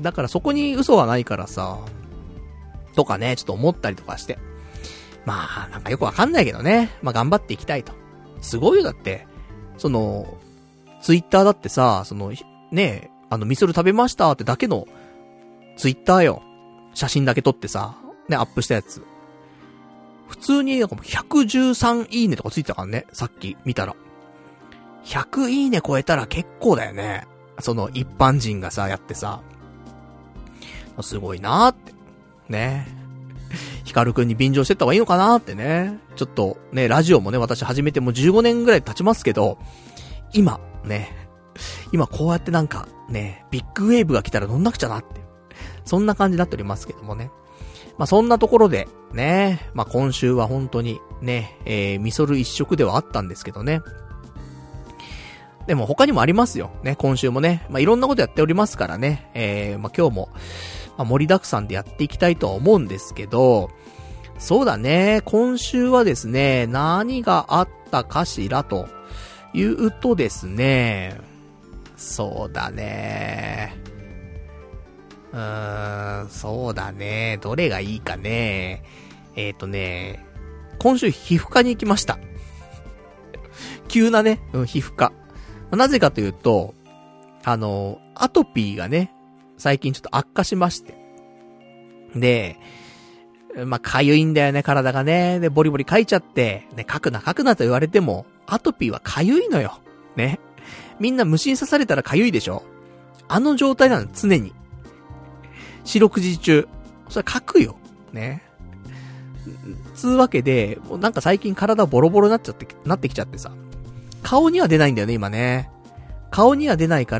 だからそこに嘘はないからさ、とかね、ちょっと思ったりとかして。まあ、なんかよくわかんないけどね。まあ頑張っていきたいと。すごいよ、だって。その、ツイッターだってさ、その、ね、あの、ミソル食べましたってだけの、ツイッターよ。写真だけ撮ってさ、ね、アップしたやつ。普通に、なんかひゃくじゅうさんいいねとかついてたからね、さっき見たら。ひゃくいいね超えたら結構だよね。その一般人がさ、やってさ。すごいなーって。ね。ヒカルくんに便乗してった方がいいのかなーってね。ちょっとね、ラジオもね、私始めてもうじゅうごねんぐらい経ちますけど、今、ね。今こうやってなんか、ね、ビッグウェーブが来たら乗んなくちゃなって。そんな感じになっておりますけどもね。まあ、そんなところで、ね、まあ、今週は本当に、ね、えー、ミソル一色ではあったんですけどね。でも他にもありますよ。ね、今週もね。まあ、いろんなことやっておりますからね。えー、まあ、今日も、まあ、盛りだくさんでやっていきたいとは思うんですけど、そうだね、今週はですね、何があったかしらというとですね、そうだね、うーん、そうだね。どれがいいかね。えーとね、今週皮膚科に行きました。急なね、うん、皮膚科。なぜかというと、あの、アトピーがね、最近ちょっと悪化しまして。で、まあ、かゆいんだよね、体がね。で、ボリボリかいちゃって、ね、かくなかくなと言われても、アトピーはかゆいのよ。ね。みんな虫に刺されたらかゆいでしょ。あの状態なの、常に。四六時中。それ書くよ。ね。つうわけで、もうなんか最近体ボロボロになっちゃって、なってきちゃってさ。顔には出ないんだよね、今ね。顔には出ないから、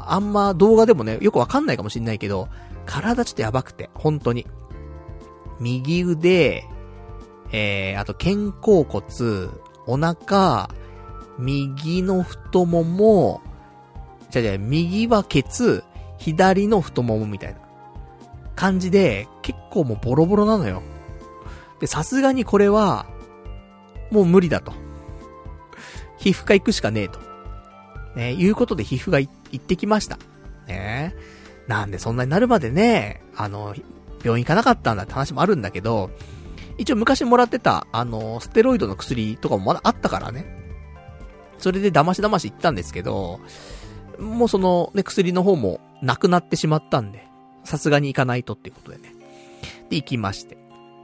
あんま動画でもね、よくわかんないかもしんないけど、体ちょっとやばくて、本当に。右腕、えー、あと肩甲骨、お腹、右の太もも、じゃじゃ右はケツ、左の太ももみたいな感じで、結構もうボロボロなのよ。で、さすがにこれは、もう無理だと。皮膚科行くしかねえと。ね、いうことで皮膚科行ってきました。ね。なんでそんなになるまでね、あの、病院行かなかったんだって話もあるんだけど、一応昔もらってた、あの、ステロイドの薬とかもまだあったからね。それで騙し騙し行ったんですけど、もうそのね、薬の方もなくなってしまったんで、さすがに行かないとっていうことでね。で、行きまして。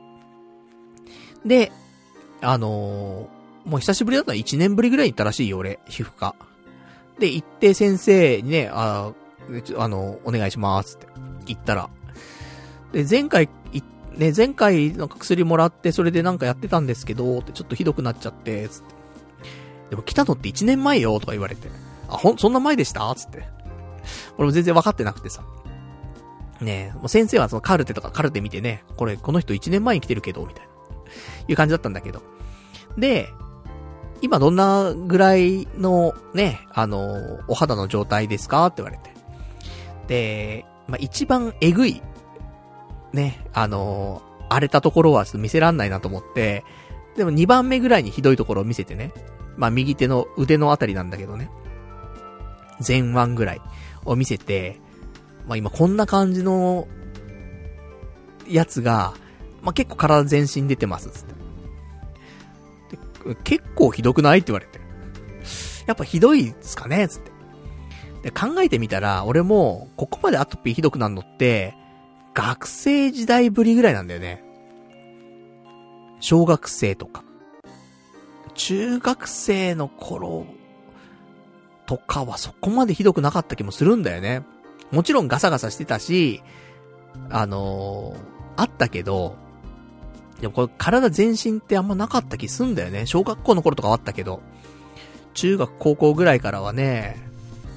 で、あのー、もう久しぶりだったらいちねんぶりぐらいに行ったらしいよ、俺、皮膚科。で、行って先生にね、あ、あの、お願いしますって言ったら。で、前回、ね、前回なんか薬もらって、それでなんかやってたんですけど、ってちょっとひどくなっちゃって、つって。でも来たのっていちねんまえよ、とか言われて。あ、ほん、そんな前でしたつって。俺も全然分かってなくてさ。ねえ、もう先生はそのカルテとかカルテ見てね、これ、この人いちねんまえに来てるけど、みたいな。いう感じだったんだけど。で、今どんなぐらいのね、あの、お肌の状態ですかって言われて。で、まあ、一番えぐい、ね、あの、荒れたところは見せらんないなと思って、でもにばんめぐらいにひどいところを見せてね。まあ、右手の腕のあたりなんだけどね。前腕ぐらいを見せて、まあ、今こんな感じのやつが、まあ、結構体全身出てますつって。で結構ひどくないって言われて。やっぱひどいですかねつって。で考えてみたら、俺もここまでアトピーひどくなるのって学生時代ぶりぐらいなんだよね。小学生とか中学生の頃とかはそこまでひどくなかった気もするんだよね。もちろんガサガサしてたし、あのー、あったけど、でもこれ体全身ってあんまなかった気すんだよね。小学校の頃とかはあったけど、中学高校ぐらいからはね、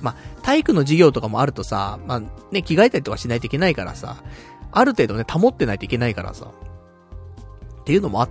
まあ、体育の授業とかもあるとさ、まあ、ね、着替えたりとかしないといけないからさ、ある程度ね、保ってないといけないからさ。っていうのもあって、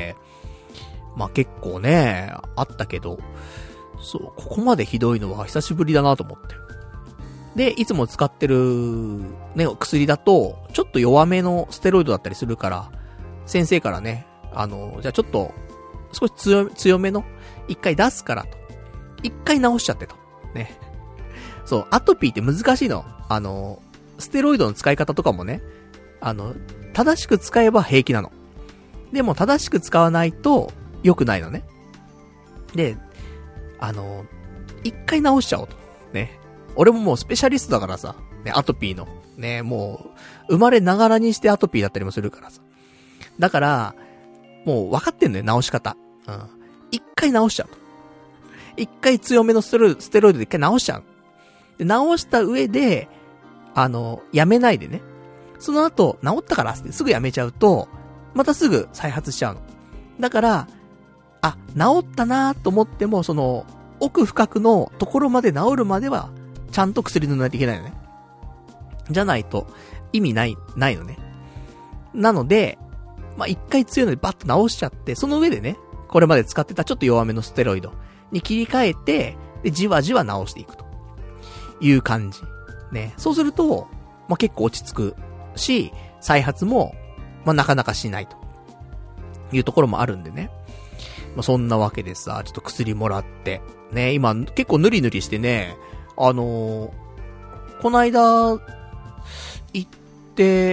まあ結構ね、あったけど、そう、ここまでひどいのは久しぶりだなと思って。で、いつも使ってる、ね、薬だと、ちょっと弱めのステロイドだったりするから、先生からね、あの、じゃあちょっと、少し強、強めの、一回出すからと。一回直しちゃってと。ね。そう、アトピーって難しいの。あの、ステロイドの使い方とかもね、あの、正しく使えば平気なの。でも正しく使わないと良くないのね。で、あの、一回直しちゃおうと。ね。俺ももうスペシャリストだからさ、ね、アトピーの。ね、もう、生まれながらにしてアトピーだったりもするからさ。だから、もう分かってんのよ、直し方。うん。一回直しちゃうと。一回強めのステロイド、ステロイドで一回直しちゃう。で、直した上で、あの、やめないでね。その後、治ったからってすぐやめちゃうと、またすぐ再発しちゃうの。だから、あ、治ったなーと思っても、その、奥深くのところまで治るまでは、ちゃんと薬塗らないといけないのね。じゃないと、意味ない、ないのね。なので、まあ、一回強いのでバッと直しちゃって、その上でね、これまで使ってたちょっと弱めのステロイドに切り替えて、で、じわじわ直していくという感じ。ね。そうすると、まあ、結構落ち着くし、再発も、まあ、なかなかしないというところもあるんでね。まあ、そんなわけでさ、ちょっと薬もらって、ね、今結構ヌリヌリしてね、あのー、この間、行って、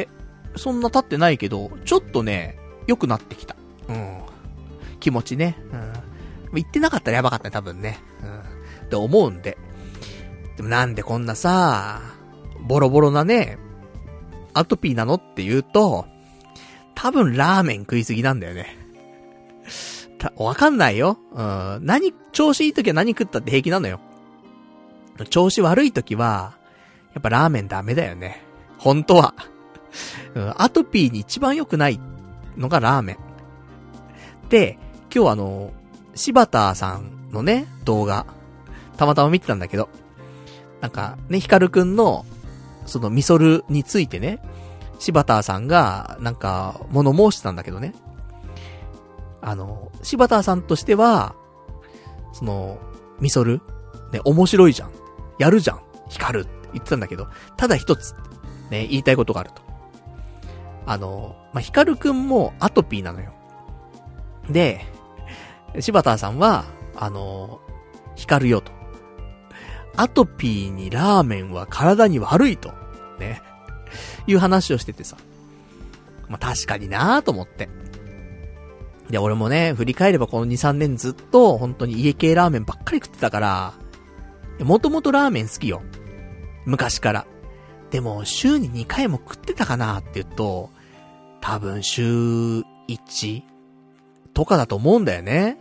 そんな経ってないけど、ちょっとね、良くなってきた。うん。気持ちね。うん。言ってなかったらやばかったね、多分ね。うん。って思うんで。でもなんでこんなさ、ボロボロなね、アトピーなのって言うと、多分ラーメン食いすぎなんだよね。た、わかんないよ。うん。何、調子いい時は何食ったって平気なのよ。調子悪い時は、やっぱラーメンダメだよね。本当は。うん、アトピーに一番良くないのがラーメン。で、今日あの、柴田さんのね、動画、たまたま見てたんだけど、なんかね、ヒカルくんの、そのミソルについてね、柴田さんが、なんか、物申してたんだけどね。あの、柴田さんとしては、その、ミソルね、面白いじゃん。やるじゃん。ヒカルって言ってたんだけど、ただ一つ、ね、言いたいことがあると。あの、まあ、ヒカルくんもアトピーなのよ。で、柴田さんは、あの、ヒカルよと。アトピーにラーメンは体に悪いと。ね。いう話をしててさ。まあ、確かになぁと思って。で、俺もね、振り返ればこのに、さんねんずっと、本当に家系ラーメンばっかり食ってたから、もともとラーメン好きよ。昔から。でも、週ににかいも食ってたかなって言うと、多分週いちとかだと思うんだよね。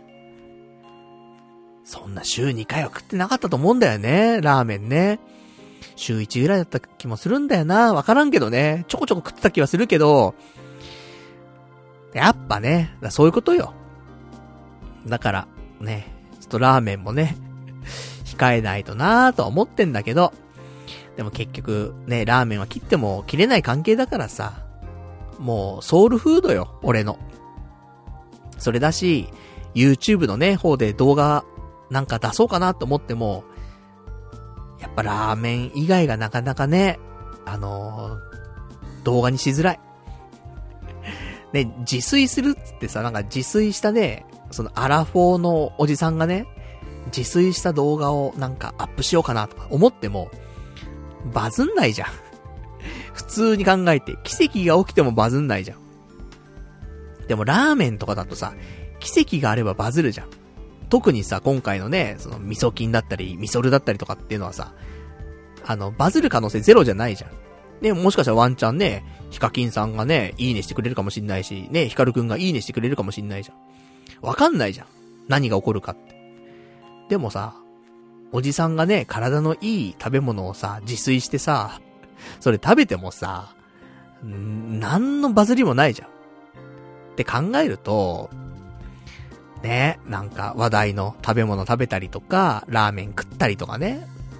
そんな週にかいは食ってなかったと思うんだよね、ラーメンね。週いちぐらいだった気もするんだよな。わからんけどね。ちょこちょこ食ってた気はするけど、やっぱね、そういうことよ。だから、ね、ちょっとラーメンもね、控えないとなぁとは思ってんだけど、でも結局、ね、ラーメンは切っても切れない関係だからさ、もうソウルフードよ、俺の。それだし、YouTube のね、方で動画なんか出そうかなと思っても、やっぱラーメン以外がなかなかね、あのー、動画にしづらい。ね、自炊するっつってさ、なんか自炊したね、そのアラフォーのおじさんがね、自炊した動画をなんかアップしようかなとか思っても、バズんないじゃん。普通に考えて、奇跡が起きてもバズんないじゃん。でもラーメンとかだとさ、奇跡があればバズるじゃん。特にさ、今回のね、その味噌菌だったり、味噌ルだったりとかっていうのはさ、あの、バズる可能性ゼロじゃないじゃん。ね、もしかしたらワンチャンね、ヒカキンさんがね、いいねしてくれるかもしんないし、ね、ヒカルくんがいいねしてくれるかもしんないじゃん。わかんないじゃん。何が起こるかって。でもさ、おじさんがね、体のいい食べ物をさ、自炊してさ、それ食べてもさ、んなんのバズりもないじゃん。って考えると、ね、なんか話題の食べ物食べたりとか、ラーメン食ったりとかね、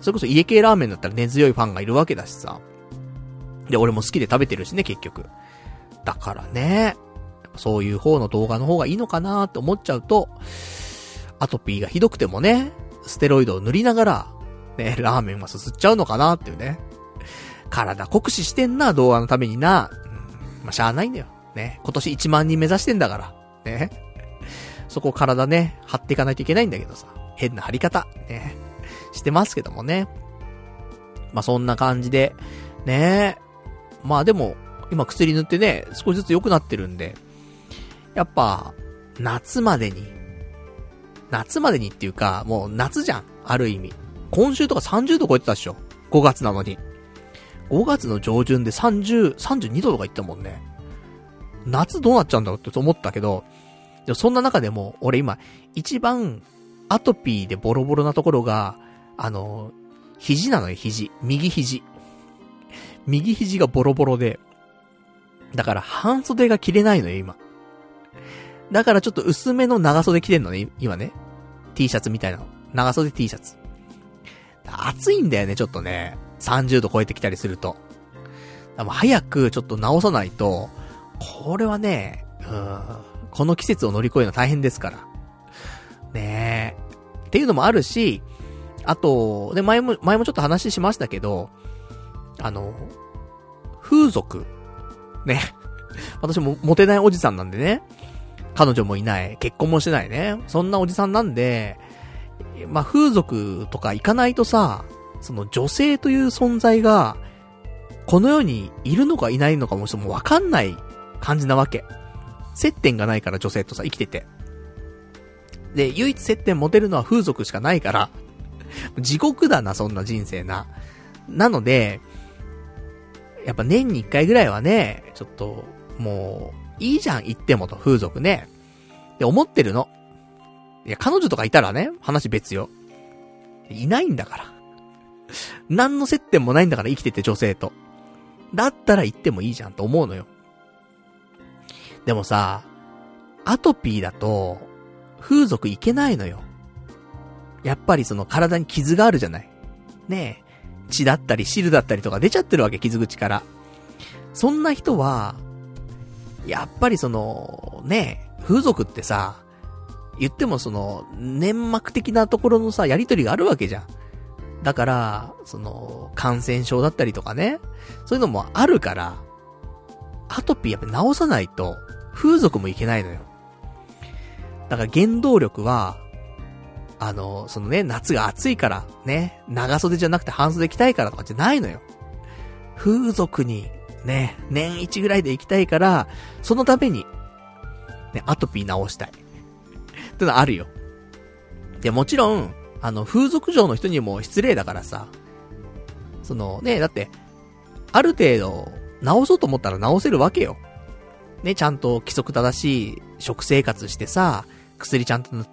それこそ家系ラーメンだったら根強いファンがいるわけだしさ。で、俺も好きで食べてるしね、結局。だからね、そういう方の動画の方がいいのかなって思っちゃうと、アトピーがひどくてもね、ステロイドを塗りながら、ね、ラーメンはすすっちゃうのかなっていうね。体酷使してんな、動画のためにな。うん、まあ、しゃあないんだよ。ね。今年いちまんにん目指してんだから。ね。そこ体ね、張っていかないといけないんだけどさ。変な張り方。ね。してますけどもね。まあ、そんな感じで。ね。まあでも、今薬塗ってね、少しずつ良くなってるんで。やっぱ、夏までに。夏までにっていうか、もう夏じゃん。ある意味。今週とかさんじゅうど超えてたっしょ。ごがつなのに。ごがつの上旬でさんじゅう、さんじゅうにどとかいったもんね。夏どうなっちゃうんだろうって思ったけど、でもそんな中でも、俺今、一番、アトピーでボロボロなところが、あの、肘なのよ、肘。右肘。右肘がボロボロで、だから半袖が着れないのよ、今。だからちょっと薄めの長袖着てんのね、今ね。T シャツみたいなの。長袖 T シャツ。暑いんだよね、ちょっとね。さんじゅうど超えてきたりすると。だから早くちょっと直さないと、これはね、うーん、この季節を乗り越えるの大変ですから。ねえ。っていうのもあるし、あと、で、前も、前もちょっと話しましたけど、あの、風俗。ね。私もモテないおじさんなんでね。彼女もいない。結婚もしてないね。そんなおじさんなんで、まあ、風俗とか行かないとさ、その女性という存在が、この世にいるのかいないのかもちょっともうわかんない感じなわけ。接点がないから女性とさ、生きてて。で、唯一接点持てるのは風俗しかないから、地獄だな、そんな人生な。なので、やっぱ年に一回ぐらいはね、ちょっと、もう、いいじゃん、行ってもと、風俗ね。で、思ってるの。いや、彼女とかいたらね、話別よ。いないんだから。何の接点もないんだから、生きてて女性と。だったら行ってもいいじゃんと思うのよ。でもさ、アトピーだと、風俗行けないのよ。やっぱりその体に傷があるじゃない。ねえ。血だったり汁だったりとか出ちゃってるわけ、傷口から。そんな人は、やっぱりその、ねえ、風俗ってさ、言ってもその、粘膜的なところのさ、やりとりがあるわけじゃん。だから、その、感染症だったりとかね、そういうのもあるから、アトピーやっぱ治さないと、風俗もいけないのよ。だから原動力は、あの、そのね、夏が暑いから、ね、長袖じゃなくて半袖着たいからとかじゃないのよ。風俗に、ね、年一ぐらいで行きたいから、そのために、ね、アトピー治したい。ってのはあるよ。で、もちろん、あの、風俗嬢の人にも失礼だからさ、そのね、だって、ある程度、治そうと思ったら治せるわけよ。ね、ちゃんと規則正しい食生活してさ、薬ちゃんと塗って、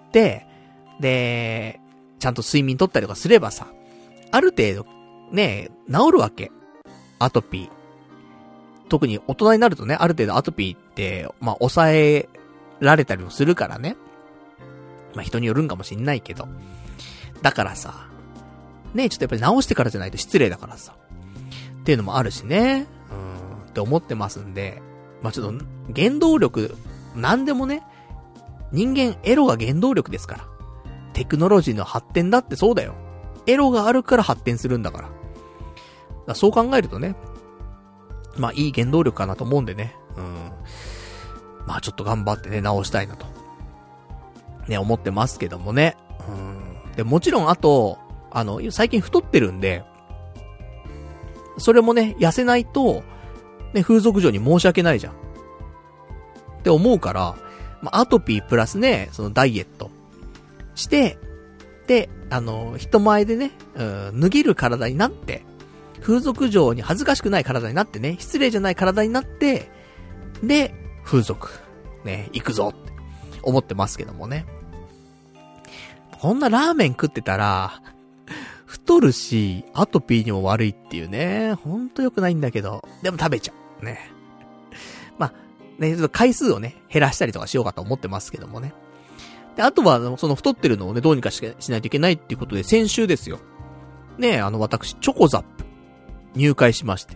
で、ちゃんと睡眠取ったりとかすればさ、ある程度、ね、治るわけ。アトピー。特に大人になるとね、ある程度アトピーって、まあ、抑えられたりもするからね。まあ、人によるんかもしんないけど。だからさ、ね、ちょっとやっぱり治してからじゃないと失礼だからさ。っていうのもあるしね。うーん、って思ってますんで。まあ、ちょっと、原動力、なんでもね、人間エロが原動力ですから。テクノロジーの発展だってそうだよ。エロがあるから発展するんだから。だからそう考えるとね、まあいい原動力かなと思うんでね。うん。まあちょっと頑張ってね、直したいなと。ね、思ってますけどもね。うん。で、もちろんあと、あの、最近太ってるんで、それもね、痩せないと、ね、風俗嬢に申し訳ないじゃん。って思うから、まあアトピープラスね、そのダイエット。して、で、あの、人前でね、うん、脱げる体になって、風俗嬢に恥ずかしくない体になってね、失礼じゃない体になって、で、風俗、ね、行くぞって思ってますけどもね。こんなラーメン食ってたら、太るし、アトピーにも悪いっていうね、ほんと良くないんだけど、でも食べちゃう。ね。まあ、ね、ちょっと回数をね、減らしたりとかしようかと思ってますけどもね。で、あとは、その太ってるのをね、どうにかし、しないといけないっていうことで、先週ですよ。 ね、あの私、チョコザップ、入会しまして。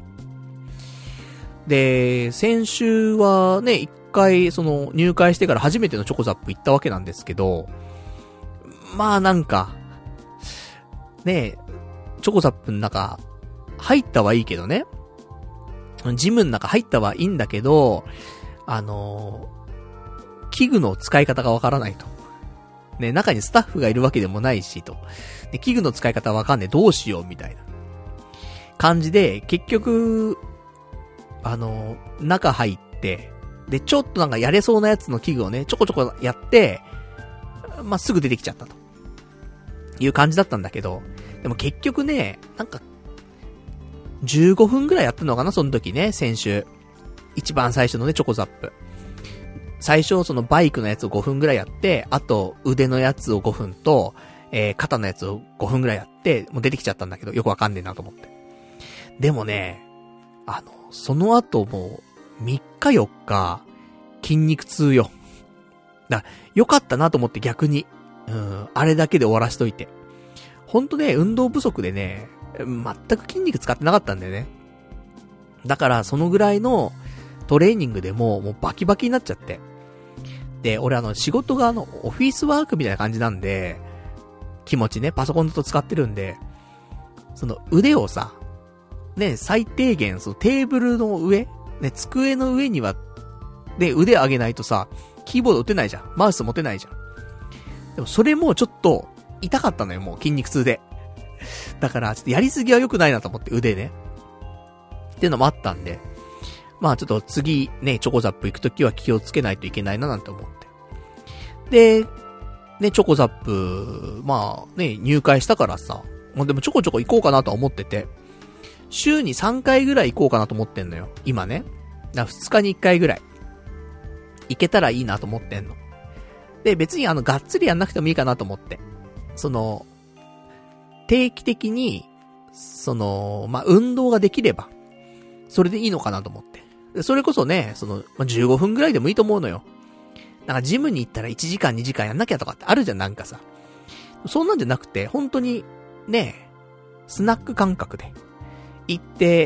で、先週はね、一回、その、入会してから初めてのチョコザップ行ったわけなんですけど、まあなんか、ね、チョコザップの中、入ったはいいけどね、ジムの中入ったはいいんだけど、あのー、器具の使い方がわからないと。ね、中にスタッフがいるわけでもないしと。で、器具の使い方わかんねえ、どうしようみたいな感じで、結局、あのー、中入って、で、ちょっとなんかやれそうなやつの器具をね、ちょこちょこやって、まあ、すぐ出てきちゃったと。いう感じだったんだけど、でも結局ね、なんか、じゅうごふんぐらいやったのかな、その時ね、先週。一番最初のね、チョコザップ。最初、そのバイクのやつをごふんぐらいやって、あと腕のやつをごふんと、えー、肩のやつをごふんぐらいやって、もう出てきちゃったんだけど、よくわかんねえなと思って。でもね、あの、その後もう、みっかよっか、筋肉痛よ。だから、よかったなと思って逆に。うん、あれだけで終わらしといて。ほんとね、運動不足でね、全く筋肉使ってなかったんだよね。だから、そのぐらいのトレーニングでも、もうバキバキになっちゃって。で、俺あの、仕事があの、オフィスワークみたいな感じなんで、気持ちね、パソコンずっと使ってるんで、その腕をさ、ね、最低限、そのテーブルの上、ね、机の上には、で、腕上げないとさ、キーボード打てないじゃん。マウス持てないじゃん。でもそれもちょっと、痛かったのよ、もう筋肉痛で。だから、ちょっとやりすぎは良くないなと思って、腕ね。っていうのもあったんで、まあちょっと次ね、チョコザップ行くときは気をつけないといけないななんて思って。で、ね、チョコザップ、まあね、入会したからさ、まあでもちょこちょこ行こうかなとは思ってて、週にさんかいぐらい行こうかなと思ってんのよ、今ね。だからふつかにいっかいぐらい。行けたらいいなと思ってんの。で、別にあの、がっつりやんなくてもいいかなと思って。その、定期的に、その、まあ、運動ができれば、それでいいのかなと思って。でそれこそね、その、まあ、じゅうごふんぐらいでもいいと思うのよ。なんかジムに行ったらいちじかんにじかんやんなきゃとかってあるじゃん、なんかさ。そんなんじゃなくて、本当に、ね、スナック感覚で、行って、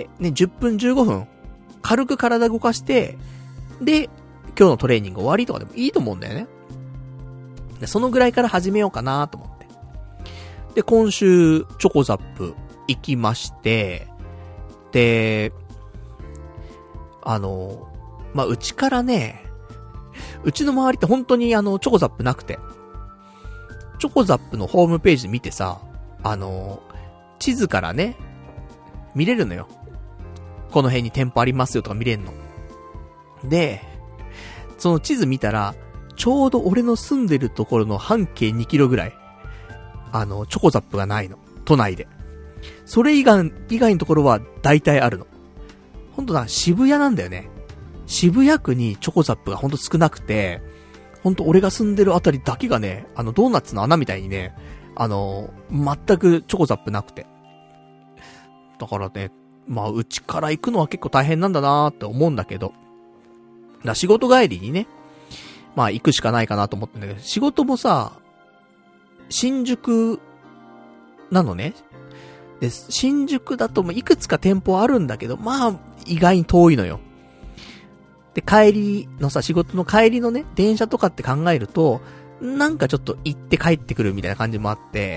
ね、じゅっぷんじゅうごふん、軽く体動かして、で、今日のトレーニング終わりとかでもいいと思うんだよね。でそのぐらいから始めようかなと思って。で、今週、チョコザップ行きまして、で、あの、まあ、うちからね、うちの周りって本当にあの、チョコザップなくて、チョコザップのホームページ見てさ、あの、地図からね、見れるのよ。この辺に店舗ありますよとか見れんの。で、その地図見たら、ちょうど俺の住んでるところの半径にキロぐらい、あの、チョコザップがないの。都内で。それ以外、以外のところは大体あるの。ほんとだ、渋谷なんだよね。渋谷区にチョコザップがほんと少なくて、ほんと俺が住んでるあたりだけがね、あの、ドーナツの穴みたいにね、あの、全くチョコザップなくて。だからね、まあ、うちから行くのは結構大変なんだなーって思うんだけど。だ仕事帰りにね、まあ行くしかないかなと思ってんだけど、仕事もさ、新宿なのね。で、新宿だともいくつか店舗あるんだけど、まあ、意外に遠いのよ。で、帰りのさ、仕事の帰りのね、電車とかって考えると、なんかちょっと行って帰ってくるみたいな感じもあって、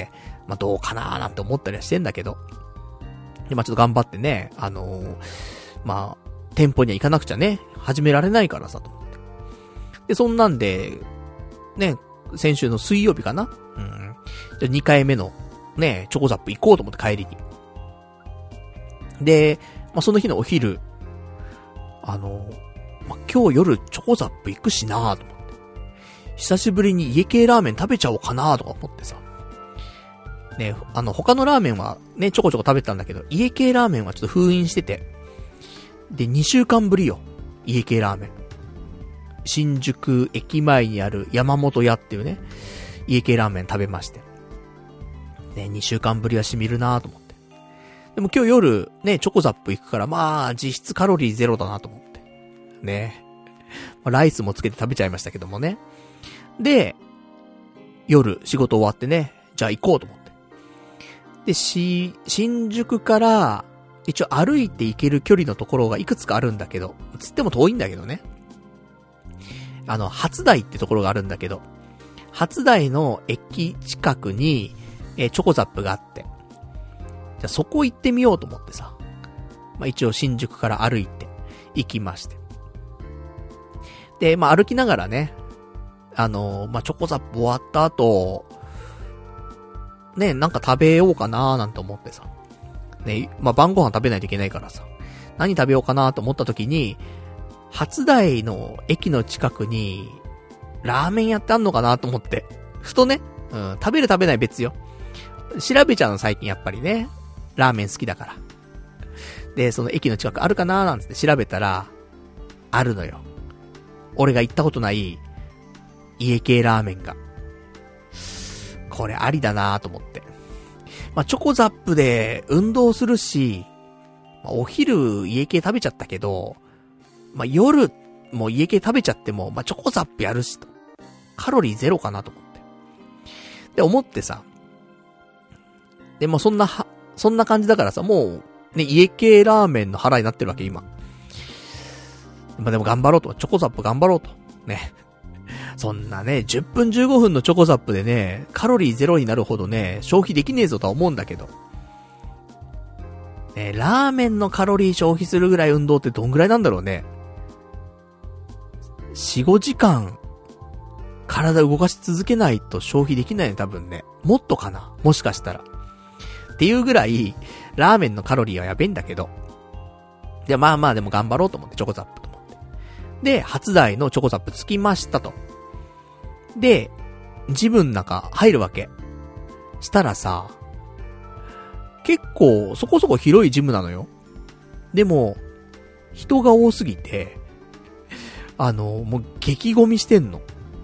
まあどうかなーなんて思ったりはしてんだけど。で、まあちょっと頑張ってね、あのー、まあ、店舗には行かなくちゃね、始められないからさ、と思って。で、そんなんで、ね、先週の水曜日かな？うん。じゃにかいめの、ね、チョコザップ行こうと思って帰りに。で、まあ、その日のお昼、あの、まあ、今日夜チョコザップ行くしなーと思って。久しぶりに家系ラーメン食べちゃおうかなーとか思ってさ。ね、あの、他のラーメンはね、ちょこちょこ食べてたんだけど、家系ラーメンはちょっと封印してて。で、にしゅうかんぶりよ。家系ラーメン。新宿駅前にある山本屋っていうね、家系ラーメン食べまして。ね、にしゅうかんぶりは染みるなーと思って。でも今日夜、ね、チョコザップ行くから、まあ、実質カロリーゼロだなと思って。ね。まあ、ライスもつけて食べちゃいましたけどもね。で、夜、仕事終わってね、じゃあ行こうと思って。 で、し、新宿から、一応歩いて行ける距離のところがいくつかあるんだけど、つっても遠いんだけどね。あの、初台ってところがあるんだけど、初台の駅近くに、えー、チョコザップがあって、じゃあそこ行ってみようと思ってさ、まあ一応新宿から歩いて行きまして。で、まあ歩きながらね、あのー、まあチョコザップ終わった後、ね、なんか食べようかなーなんて思ってさ、ね、まあ晩ご飯食べないといけないからさ、何食べようかなと思った時に、初台の駅の近くに、ラーメン屋ってあんのかなと思って。ふとね、うん、食べる食べない別よ。調べちゃうの最近やっぱりね。ラーメン好きだから。で、その駅の近くあるかななんつって調べたら、あるのよ。俺が行ったことない家系ラーメンが。これありだなと思って。まあ、チョコザップで運動するし、まあ、お昼家系食べちゃったけど、まあ、夜もう家系食べちゃっても、まあ、チョコザップやるしと。カロリーゼロかなと思って。で、思ってさ。で、もうそんなは、そんな感じだからさ、もう、ね、家系ラーメンの腹になってるわけ、今。まあ、でも頑張ろうと。チョコザップ頑張ろうと。ね。そんなね、じゅっぷんじゅうごふんのチョコザップでね、カロリーゼロになるほどね、消費できねえぞとは思うんだけど。ね、ラーメンのカロリー消費するぐらい運動ってどんぐらいなんだろうね。よん、ごじかん、体動かし続けないと消費できないね、多分ね。もっとかな、もしかしたら。っていうぐらい、ラーメンのカロリーはやべえんだけど。で、まあまあでも頑張ろうと思って、チョコザップと思って。で、初台のチョコザップ着きましたと。で、ジムの中入るわけ。したらさ、結構そこそこ広いジムなのよ。でも、人が多すぎて、あの、もう激ゴミしてんの。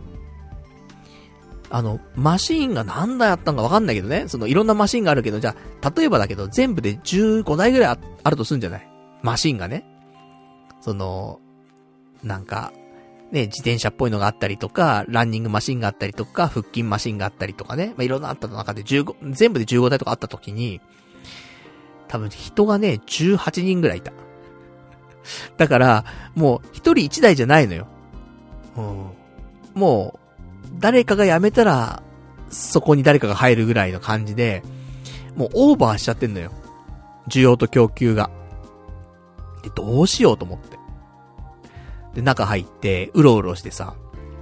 あの、マシーンが何台あったのかわかんないけどね。そのいろんなマシーンがあるけど、じゃあ、例えばだけど全部でじゅうごだいぐらい あ, あるとするんじゃない？マシーンがね。その、なんか、ね、自転車っぽいのがあったりとか、ランニングマシンがあったりとか、腹筋マシンがあったりとかね。まあ、いろんなあった中でじゅうご、全部でじゅうごだいとかあった時に、多分人がね、じゅうはちにんぐらいいた。だから、もう一人一台じゃないのよ。うん、もう、誰かが辞めたら、そこに誰かが入るぐらいの感じで、もうオーバーしちゃってんのよ。需要と供給が。で、どうしようと思って。で、中入って、うろうろしてさ。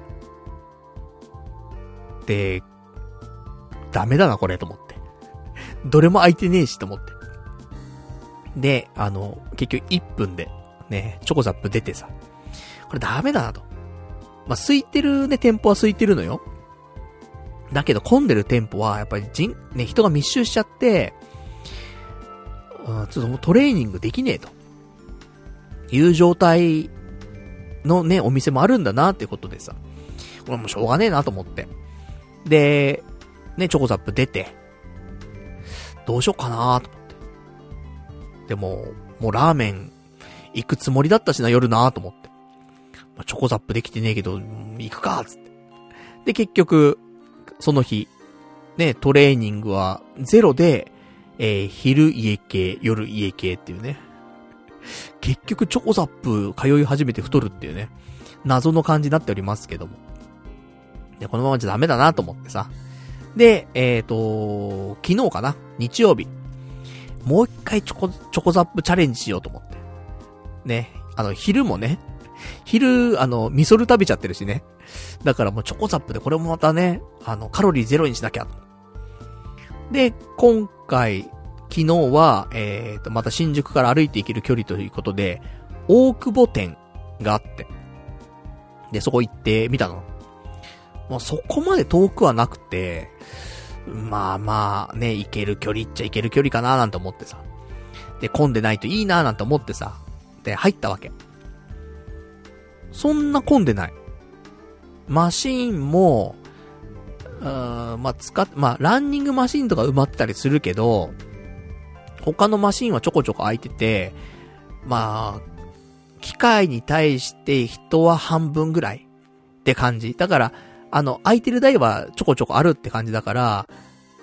で、ダメだなこれと思って。どれも空いてねえしと思って。で、あの、結局いっぷんで、ね、チョコザップ出てさ。これダメだなと。まあ、空いてるね、店舗は空いてるのよ。だけど混んでる店舗は、やっぱり人、ね、人が密集しちゃって、うん、ちょっともうトレーニングできねえと。いう状態のね、お店もあるんだなってことでさ。これもうしょうがねえなと思って。で、ね、チョコザップ出て、どうしようかなと思って。でも、もうラーメン行くつもりだったしな、夜なと思って。まあ、チョコザップできてねえけど、行くかつって。で、結局、その日、ね、トレーニングはゼロで、えー、昼家系、夜家系っていうね。結局チョコザップ通い始めて太るっていうね。謎の感じになっておりますけども。で、このままじゃダメだなと思ってさ。で、えーと、昨日かな日曜日。もう一回チョコ、チョコザップチャレンジしようと思って。ね。あの、昼もね。昼、あの、ミソル食べちゃってるしね。だからもうチョコザップでこれもまたね、あの、カロリーゼロにしなきゃ。で、今回、昨日は、えーと、また新宿から歩いて行ける距離ということで、大久保店があって。で、そこ行ってみたの。もうそこまで遠くはなくて、まあまあね、行ける距離っちゃ行ける距離かななんて思ってさ。で、混んでないといいななんて思ってさ。で、入ったわけ。そんな混んでない。マシーンも、うーん、まあ、使っ、まあ、ランニングマシーンとか埋まってたりするけど、他のマシーンはちょこちょこ空いてて、まあ、機械に対して人は半分ぐらいって感じ。だから、あの、空いてる台はちょこちょこあるって感じだから、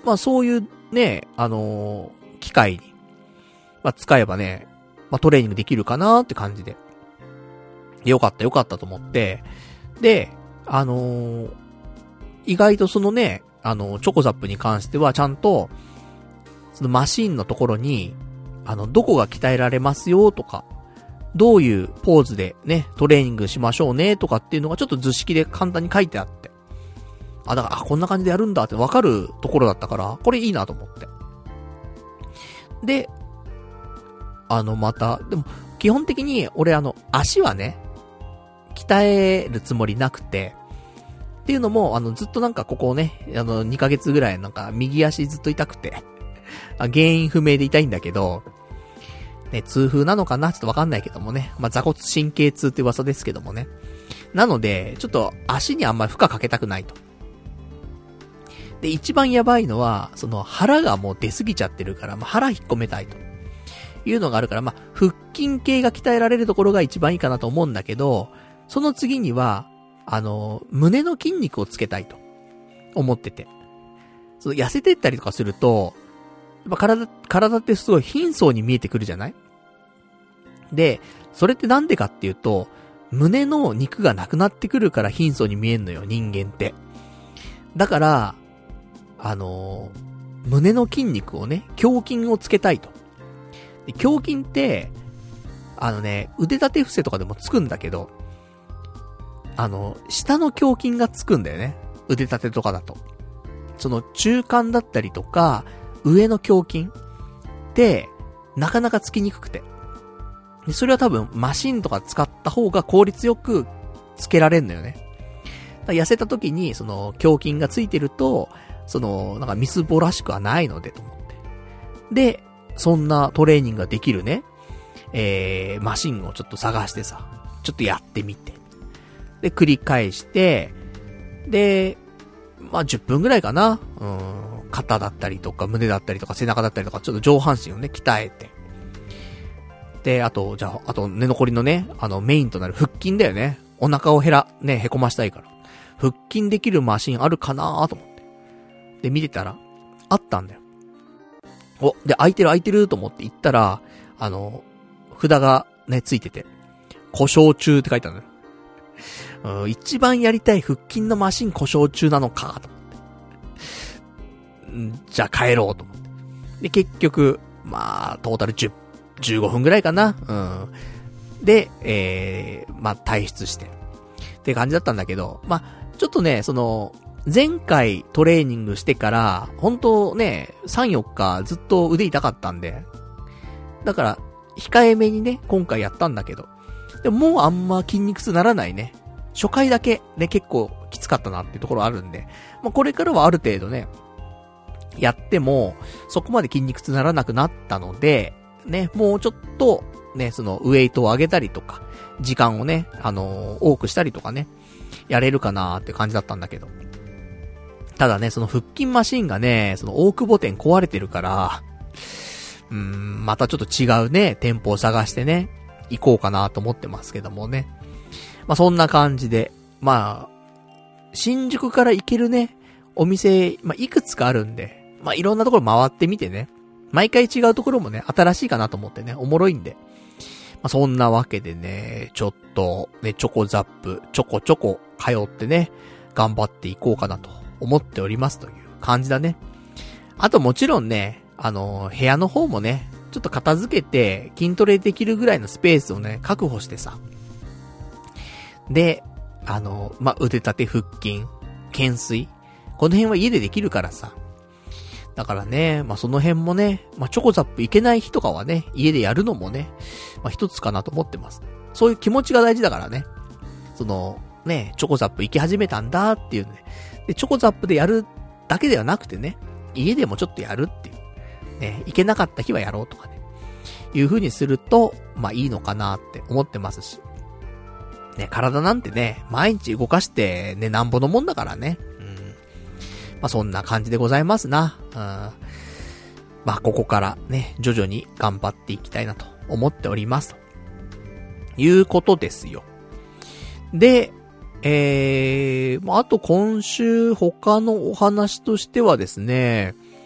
まあそういうね、あのー、機械に、まあ使えばね、まあトレーニングできるかなって感じで。よかったよかったと思って、で、あのー、意外とそのね、あの、チョコザップに関してはちゃんと、そのマシンのところに、あの、どこが鍛えられますよとか、どういうポーズでね、トレーニングしましょうねとかっていうのがちょっと図式で簡単に書いてあって。あ、だから、あ、こんな感じでやるんだってわかるところだったから、これいいなと思って。で、あの、また、でも、基本的に俺あの、足はね、鍛えるつもりなくて、っていうのも、あの、ずっとなんかここね、あの、にかげつぐらいなんか右足ずっと痛くて、あ、原因不明で痛いんだけど、ね、痛風なのかなちょっとわかんないけどもね。まあ、座骨神経痛って噂ですけどもね。なので、ちょっと足にあんまり負荷かけたくないと。で、一番やばいのは、その腹がもう出すぎちゃってるから、まあ、腹引っ込めたいと。いうのがあるから、まあ、腹筋系が鍛えられるところが一番いいかなと思うんだけど、その次には、あの、胸の筋肉をつけたいと。思ってて。その痩せてったりとかすると、やっぱ体、体ってすごい貧相に見えてくるじゃない？で、それってなんでかっていうと、胸の肉がなくなってくるから貧相に見えんのよ、人間って。だから、あのー、胸の筋肉をね、胸筋をつけたいと。で、胸筋って、あのね、腕立て伏せとかでもつくんだけど、あの、下の胸筋がつくんだよね。腕立てとかだと。その中間だったりとか、上の胸筋って、なかなかつきにくくて。で、それは多分、マシンとか使った方が効率よくつけられんのよね。だから痩せた時に、その、胸筋がついてると、その、なんかみすぼらしくはないので、と思って。で、そんなトレーニングができるね、えー、マシンをちょっと探してさ、ちょっとやってみて。で、繰り返して、で、まあ、じゅっぷんぐらいかな。うん。肩だったりとか、胸だったりとか、背中だったりとか、ちょっと上半身をね、鍛えて。で、あと、じゃあ、あと、根残りのね、あの、メインとなる腹筋だよね。お腹を減ら、ね、へこましたいから。腹筋できるマシンあるかなーと思って。で、見てたら、あったんだよ。お、で、空いてる空いてると思って行ったら、あの、札がね、ついてて、故障中って書いてあるのよ。うん、一番やりたい腹筋のマシン故障中なのか、と思って。んじゃあ帰ろうと思って。で、結局、まあ、トータルじゅう、じゅうごふんぐらいかな。うん。で、えー、まあ、退出して。って感じだったんだけど、まあ、ちょっとね、その、前回トレーニングしてから、本当ね、さん、よっかずっと腕痛かったんで、だから、控えめにね、今回やったんだけど、でももうあんま筋肉痛ならないね。初回だけね、結構きつかったなっていうところあるんで、まあ、これからはある程度ね、やっても、そこまで筋肉痛ならなくなったので、ね、もうちょっと、ね、その、ウエイトを上げたりとか、時間をね、あのー、多くしたりとかね、やれるかなーって感じだったんだけど。ただね、その腹筋マシンがね、その大久保店壊れてるから、うーん、またちょっと違うね、店舗を探してね、行こうかなと思ってますけどもね。まあ、そんな感じで、まあ、新宿から行けるね、お店、まあ、いくつかあるんで、まあ、いろんなところ回ってみてね、毎回違うところもね、新しいかなと思ってね、おもろいんで。まあ、そんなわけでね、ちょっと、ね、チョコザップ、ちょこちょこ通ってね、頑張っていこうかなと思っておりますという感じだね。あともちろんね、あの、部屋の方もね、ちょっと片付けて筋トレできるぐらいのスペースをね、確保してさ。で、あの、まあ、腕立て腹筋、懸垂。この辺は家でできるからさ。だからね、まあ、その辺もね、まあ、チョコザップ行けない日とかはね、家でやるのもね、まあ、一つかなと思ってます。そういう気持ちが大事だからね。その、ね、チョコザップ行き始めたんだっていうね。で、チョコザップでやるだけではなくてね、家でもちょっとやるっていう。ね、行けなかった日はやろうとかね。いう風にすると、まあ、いいのかなって思ってますし。ね、体なんてね、毎日動かしてね、なんぼのもんだからね。うん。まあ、そんな感じでございますな。うん。まあ、ここからね、徐々に頑張っていきたいなと思っております。ということですよ。で、えー、まあ、あと今週他のお話としてはですね、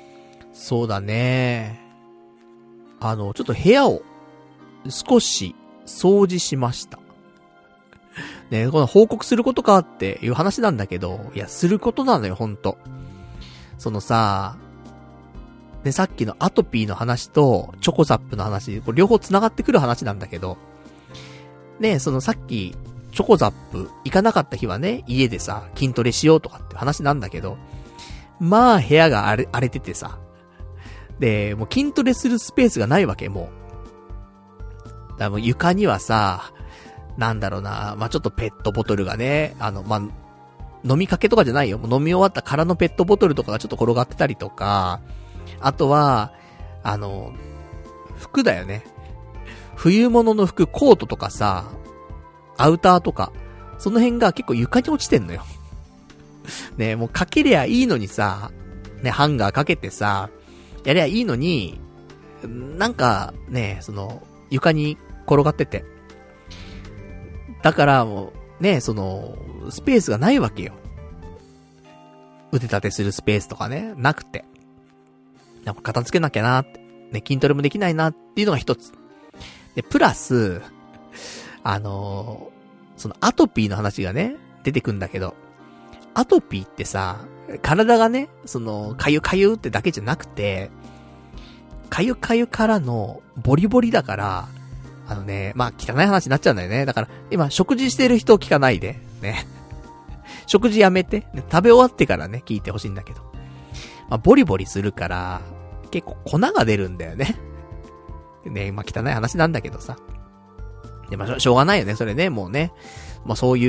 そうだね。あの、ちょっと部屋を少し掃除しました。ね、この報告することかっていう話なんだけど、いや、することなのよ、ほんと。そのさ、ね、さっきのアトピーの話とチョコザップの話、これ両方繋がってくる話なんだけど、ね、そのさっき、チョコザップ行かなかった日はね、家でさ、筋トレしようとかって話なんだけど、まあ部屋が荒れ、荒れててさ、で、もう筋トレするスペースがないわけ、もう。だからもう床にはさ、なんだろうな、まあちょっとペットボトルがね、あの、まあ、飲みかけとかじゃないよ。もう飲み終わった空のペットボトルとかがちょっと転がってたりとか、あとは、あの、服だよね。冬物の服、コートとかさ、アウターとか、その辺が結構床に落ちてんのよ。ね、もうかけりゃいいのにさ、ね、ハンガーかけてさ、やりゃいいのに、なんかね、その、床に転がってて。だからもう、ね、その、スペースがないわけよ。腕立てするスペースとかね、なくて。なんか片付けなきゃなって。ね、筋トレもできないなっていうのが一つ。で、プラス、あのー、そのアトピーの話がね、出てくんだけど、アトピーってさ、体がね、その、かゆかゆってだけじゃなくて、かゆかゆからのボリボリだから、あのね、まあ、汚い話になっちゃうんだよね。だから、今、食事してる人聞かないで、ね。食事やめて、ね、食べ終わってからね、聞いてほしいんだけど。まあ、ボリボリするから、結構粉が出るんだよね。ね、まあ、汚い話なんだけどさ。で、まあ、しょうがないよね、それね、もうね。まあ、そういう、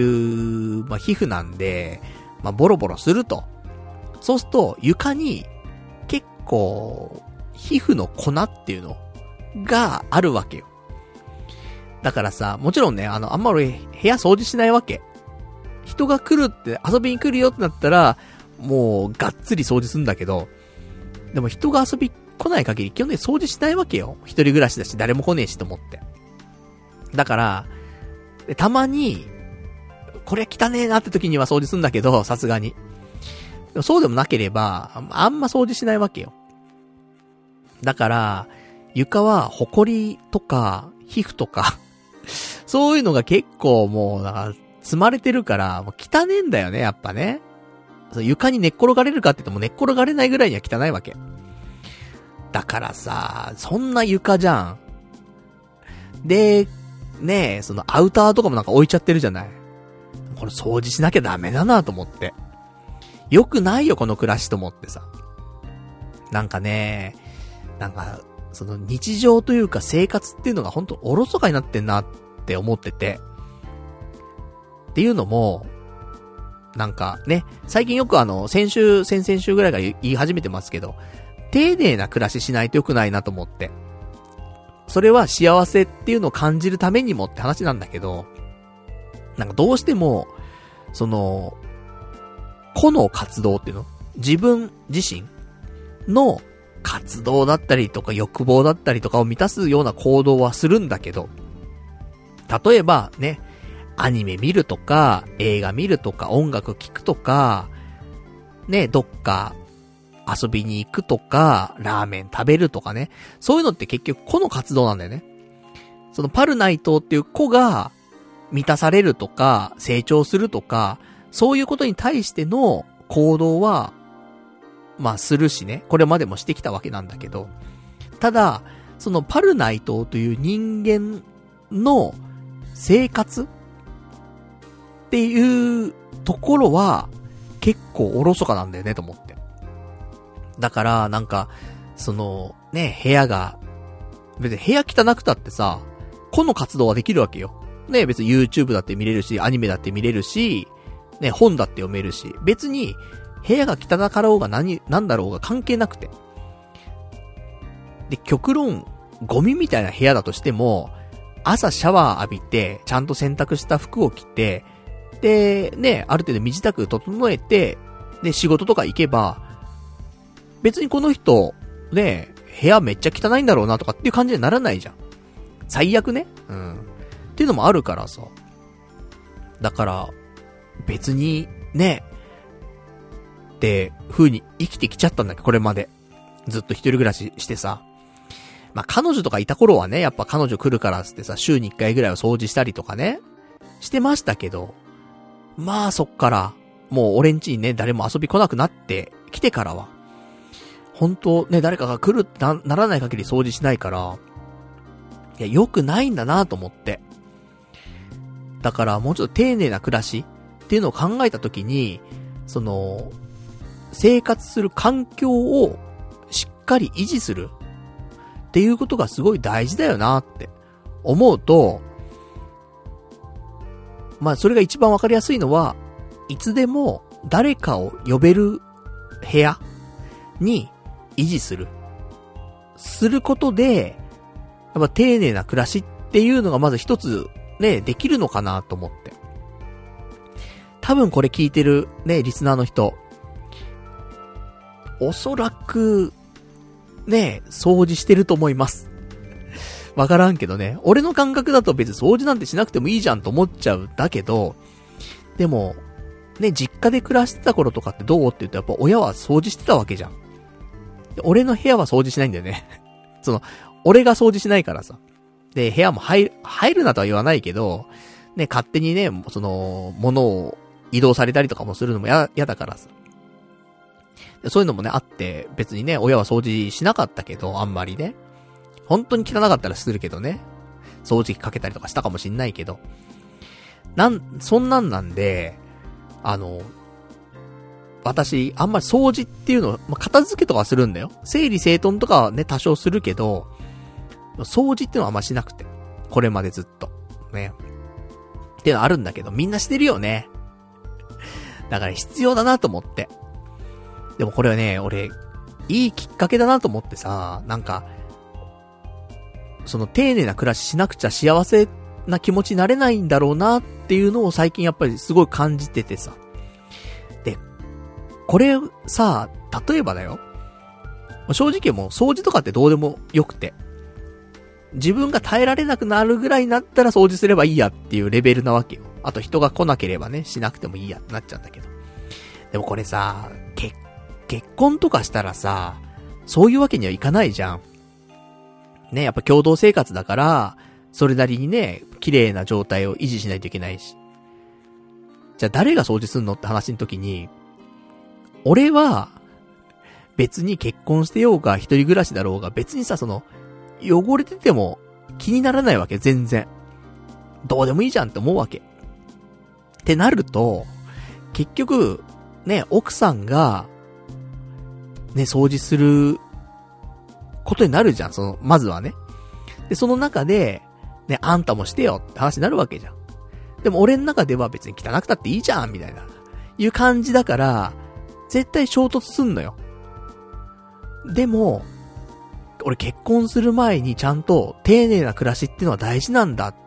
まあ、皮膚なんで、まあ、ボロボロすると。そうすると、床に、結構、皮膚の粉っていうのがあるわけよ。だからさ、もちろんね、あの、あんまり部屋掃除しないわけ。人が来るって、遊びに来るよってなったら、もう、がっつり掃除するんだけど、でも人が遊び来ない限り、基本的に掃除しないわけよ。一人暮らしだし、誰も来ねえしと思って。だから、たまに、これ汚ねえなって時には掃除するんだけど、さすがに。でもそうでもなければ、あんま掃除しないわけよ。だから、床は、ホコリとか、皮膚とか、そういうのが結構もう、だから、積まれてるから、もう汚ねえんだよね、やっぱね。床に寝っ転がれるかって言っても寝っ転がれないぐらいには汚いわけ。だからさ、そんな床じゃん。で、ねえ、そのアウターとかもなんか置いちゃってるじゃない。これ掃除しなきゃダメだなと思って。よくないよ、この暮らしと思ってさ。なんかね、なんか、その日常というか生活っていうのがほんとおろそかになってんなって思ってて。っていうのも、なんかね、最近よくあの、先週、先々週ぐらいから言い始めてますけど、丁寧な暮らししないと良くないなと思って。それは幸せっていうのを感じるためにもって話なんだけど、なんかどうしても、その、個の活動っていうの、自分自身の活動だったりとか欲望だったりとかを満たすような行動はするんだけど、例えばね、アニメ見るとか、映画見るとか、音楽聴くとか、ね、どっか遊びに行くとか、ラーメン食べるとかね、そういうのって結局個の活動なんだよね。そのパルナイトっていう子が満たされるとか、成長するとか、そういうことに対しての行動は、まあするしね、これまでもしてきたわけなんだけど、ただ、そのパルナイトという人間の生活っていうところは結構おろそかなんだよねと思って。だからなんかそのね、部屋が別に部屋汚くたってさ、個の活動はできるわけよ。ね、別に YouTube だって見れるし、アニメだって見れるし、ね、本だって読めるし、別に部屋が汚かろうが何なんだろうが関係なくて。で、極論ゴミみたいな部屋だとしても、朝シャワー浴びてちゃんと洗濯した服を着て、で、ね、ある程度身支度整えて、で、仕事とか行けば、別にこの人、ね、部屋めっちゃ汚いんだろうなとかっていう感じにならないじゃん。最悪ね。うん。っていうのもあるからさ。だから、別に、ね、って風に生きてきちゃったんだけど、これまで。 ずっと一人暮らししてさ。まあ、彼女とかいた頃はね、やっぱ彼女来るからつってさ、週に一回ぐらいは掃除したりとかね、してましたけど、まあそっから、もう俺ん家にね、誰も遊び来なくなってきてからは、本当ね、誰かが来るって な, ならない限り掃除しないから、いや、良くないんだなと思って。だからもうちょっと丁寧な暮らしっていうのを考えたときに、その、生活する環境をしっかり維持するっていうことがすごい大事だよなって思うと、まあそれが一番わかりやすいのは、いつでも誰かを呼べる部屋に維持する。することで、やっぱ丁寧な暮らしっていうのがまず一つね、できるのかなと思って。多分これ聞いてるね、リスナーの人、おそらく、ね、掃除してると思います。わからんけどね、俺の感覚だと別に掃除なんてしなくてもいいじゃんと思っちゃうだけど、でも、ね、実家で暮らしてた頃とかってどうって言うとやっぱ親は掃除してたわけじゃん。俺の部屋は掃除しないんだよね。その、俺が掃除しないからさ。で、部屋も入る、入るなとは言わないけど、ね、勝手にね、その、物を移動されたりとかもするのもや、やだからさ。そういうのもね、あって、別にね、親は掃除しなかったけど、あんまりね。本当に汚かったらするけどね。掃除機かけたりとかしたかもしんないけど。なん、そんなんなんで、あの、私、あんまり掃除っていうの、まあ、片付けとかするんだよ。整理整頓とかはね、多少するけど、掃除っていうのはあんましなくて。これまでずっと。ね。っていうのはあるんだけど、みんなしてるよね。だから必要だなと思って。でもこれはね、俺、いいきっかけだなと思ってさ、なんか、その丁寧な暮らししなくちゃ幸せな気持ちになれないんだろうなっていうのを最近やっぱりすごい感じててさ。で、これさ、例えばだよ。正直もう掃除とかってどうでもよくて。自分が耐えられなくなるぐらいになったら掃除すればいいやっていうレベルなわけよ。あと人が来なければね、しなくてもいいやってなっちゃうんだけど。でもこれさ、結結婚とかしたらさ、そういうわけにはいかないじゃん。ね、やっぱ共同生活だから、それなりにね、綺麗な状態を維持しないといけないし。じゃあ誰が掃除すんのって話の時に、俺は、別に結婚してようが一人暮らしだろうが、別にさ、その、汚れてても気にならないわけ、全然。どうでもいいじゃんって思うわけ。ってなると、結局、ね、奥さんが、ね、掃除することになるじゃん、その、まずはね。で、その中で、ね、あんたもしてよって話になるわけじゃん。でも俺の中では別に汚くたっていいじゃん、みたいな、いう感じだから、絶対衝突すんのよ。でも、俺結婚する前にちゃんと丁寧な暮らしっていうのは大事なんだって、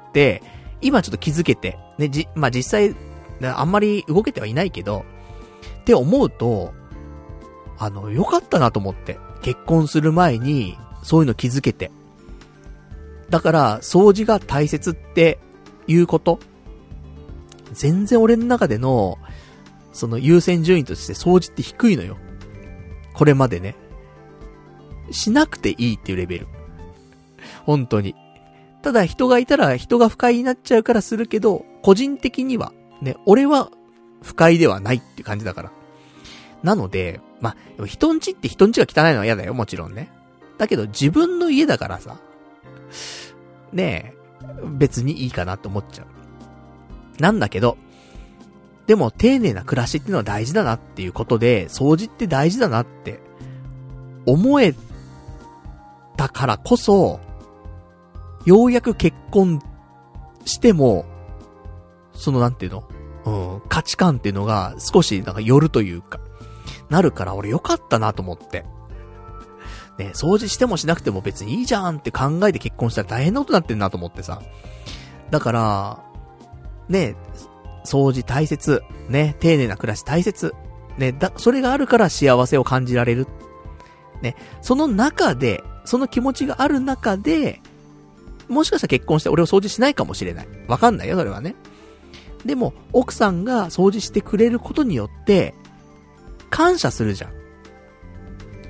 今ちょっと気づけて、ね、じ、まあ、実際、あんまり動けてはいないけど、って思うと、あの、良かったなと思って。結婚する前に、そういうの気づけて。だから、掃除が大切っていうこと。全然俺の中での、その優先順位として掃除って低いのよ。これまでね。しなくていいっていうレベル。本当に。ただ人がいたら人が不快になっちゃうからするけど、個人的には、ね、俺は不快ではないっていう感じだから。なので、まあ、人んちって人んちが汚いのは嫌だよ、もちろんね。だけど自分の家だからさ、ねえ、別にいいかなって思っちゃう。なんだけど、でも丁寧な暮らしっていうのは大事だなっていうことで、掃除って大事だなって思えたからこそ、ようやく結婚しても、そのなんていうの、うん、価値観っていうのが少しなんか寄るというか、なるから俺良かったなと思って。ね、掃除してもしなくても別にいいじゃんって考えて結婚したら大変なことになってんなと思ってさ。だから、ね、掃除大切。ね、丁寧な暮らし大切。ね、だ、それがあるから幸せを感じられる。ね、その中で、その気持ちがある中で、もしかしたら結婚して俺を掃除しないかもしれない。わかんないよ、それはね。でも、奥さんが掃除してくれることによって、感謝するじゃん。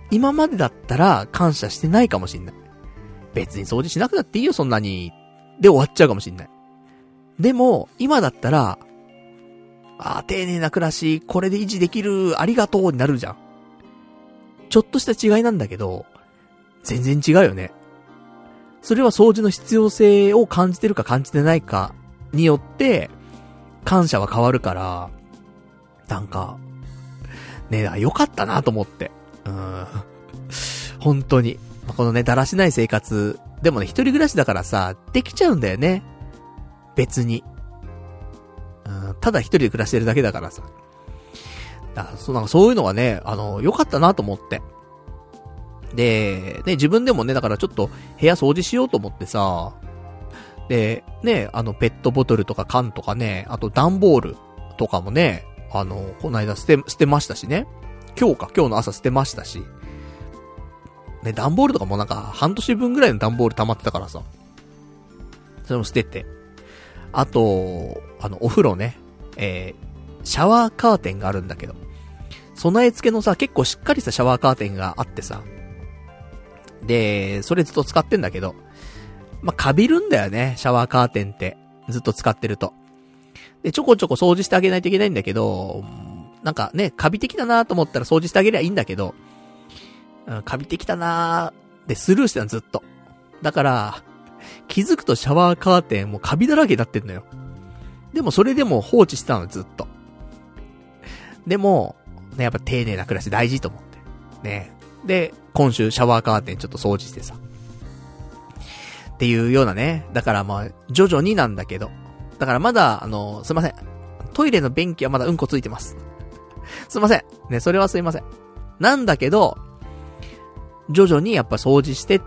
今までだったら感謝してないかもしんない。別に掃除しなくなっていいよ、そんなに。で終わっちゃうかもしんない。でも、今だったら、ああ、丁寧な暮らし、これで維持できる、ありがとうになるじゃん。ちょっとした違いなんだけど、全然違うよね。それは掃除の必要性を感じてるか感じてないかによって、感謝は変わるから、なんか、ねえ、よかったなと思って。うーん。本当に。このね、だらしない生活、でもね、一人暮らしだからさ、できちゃうんだよね。別に。うん、ただ一人で暮らしてるだけだからさ。だからそう、なんかそういうのはね、あの、良かったなと思って。で、ね、自分でもね、だからちょっと部屋掃除しようと思ってさ、で、ね、あの、ペットボトルとか缶とかね、あと段ボールとかもね、あの、この間捨て、捨てましたしね。今日か、今日の朝捨てましたし。ね、段ボールとかもなんか半年分ぐらいの段ボール溜まってたからさ。それも捨てて。あと、あの、お風呂ね、えー、シャワーカーテンがあるんだけど、備え付けのさ、結構しっかりしたシャワーカーテンがあってさ。で、それずっと使ってんだけど、まあ、カビるんだよね、シャワーカーテンって。ずっと使ってると。で、ちょこちょこ掃除してあげないといけないんだけど、なんかね、カビてきたなーと思ったら掃除してあげりゃいいんだけど、うん、カビてきたなーでスルーしてたのずっと。だから、気づくとシャワーカーテンもうカビだらけになってんのよ。でもそれでも放置してたのずっと。でも、ね、やっぱ丁寧な暮らし大事と思って。ね。で、今週シャワーカーテンちょっと掃除してさ。っていうようなね。だからまあ、徐々になんだけど。だからまだ、あの、すいません。トイレの便器はまだうんこついてます。すいません。ね、それはすいません。なんだけど、徐々にやっぱ掃除してって、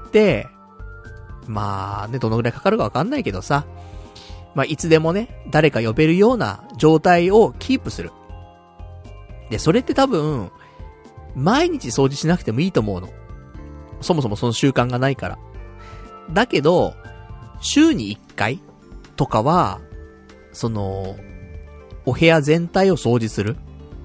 まあね、どのぐらいかかるかわかんないけどさ。まあいつでもね、誰か呼べるような状態をキープする。で、それって多分、毎日掃除しなくてもいいと思うの。そもそもその習慣がないから。だけど、週にいっかいとかは、その、お部屋全体を掃除する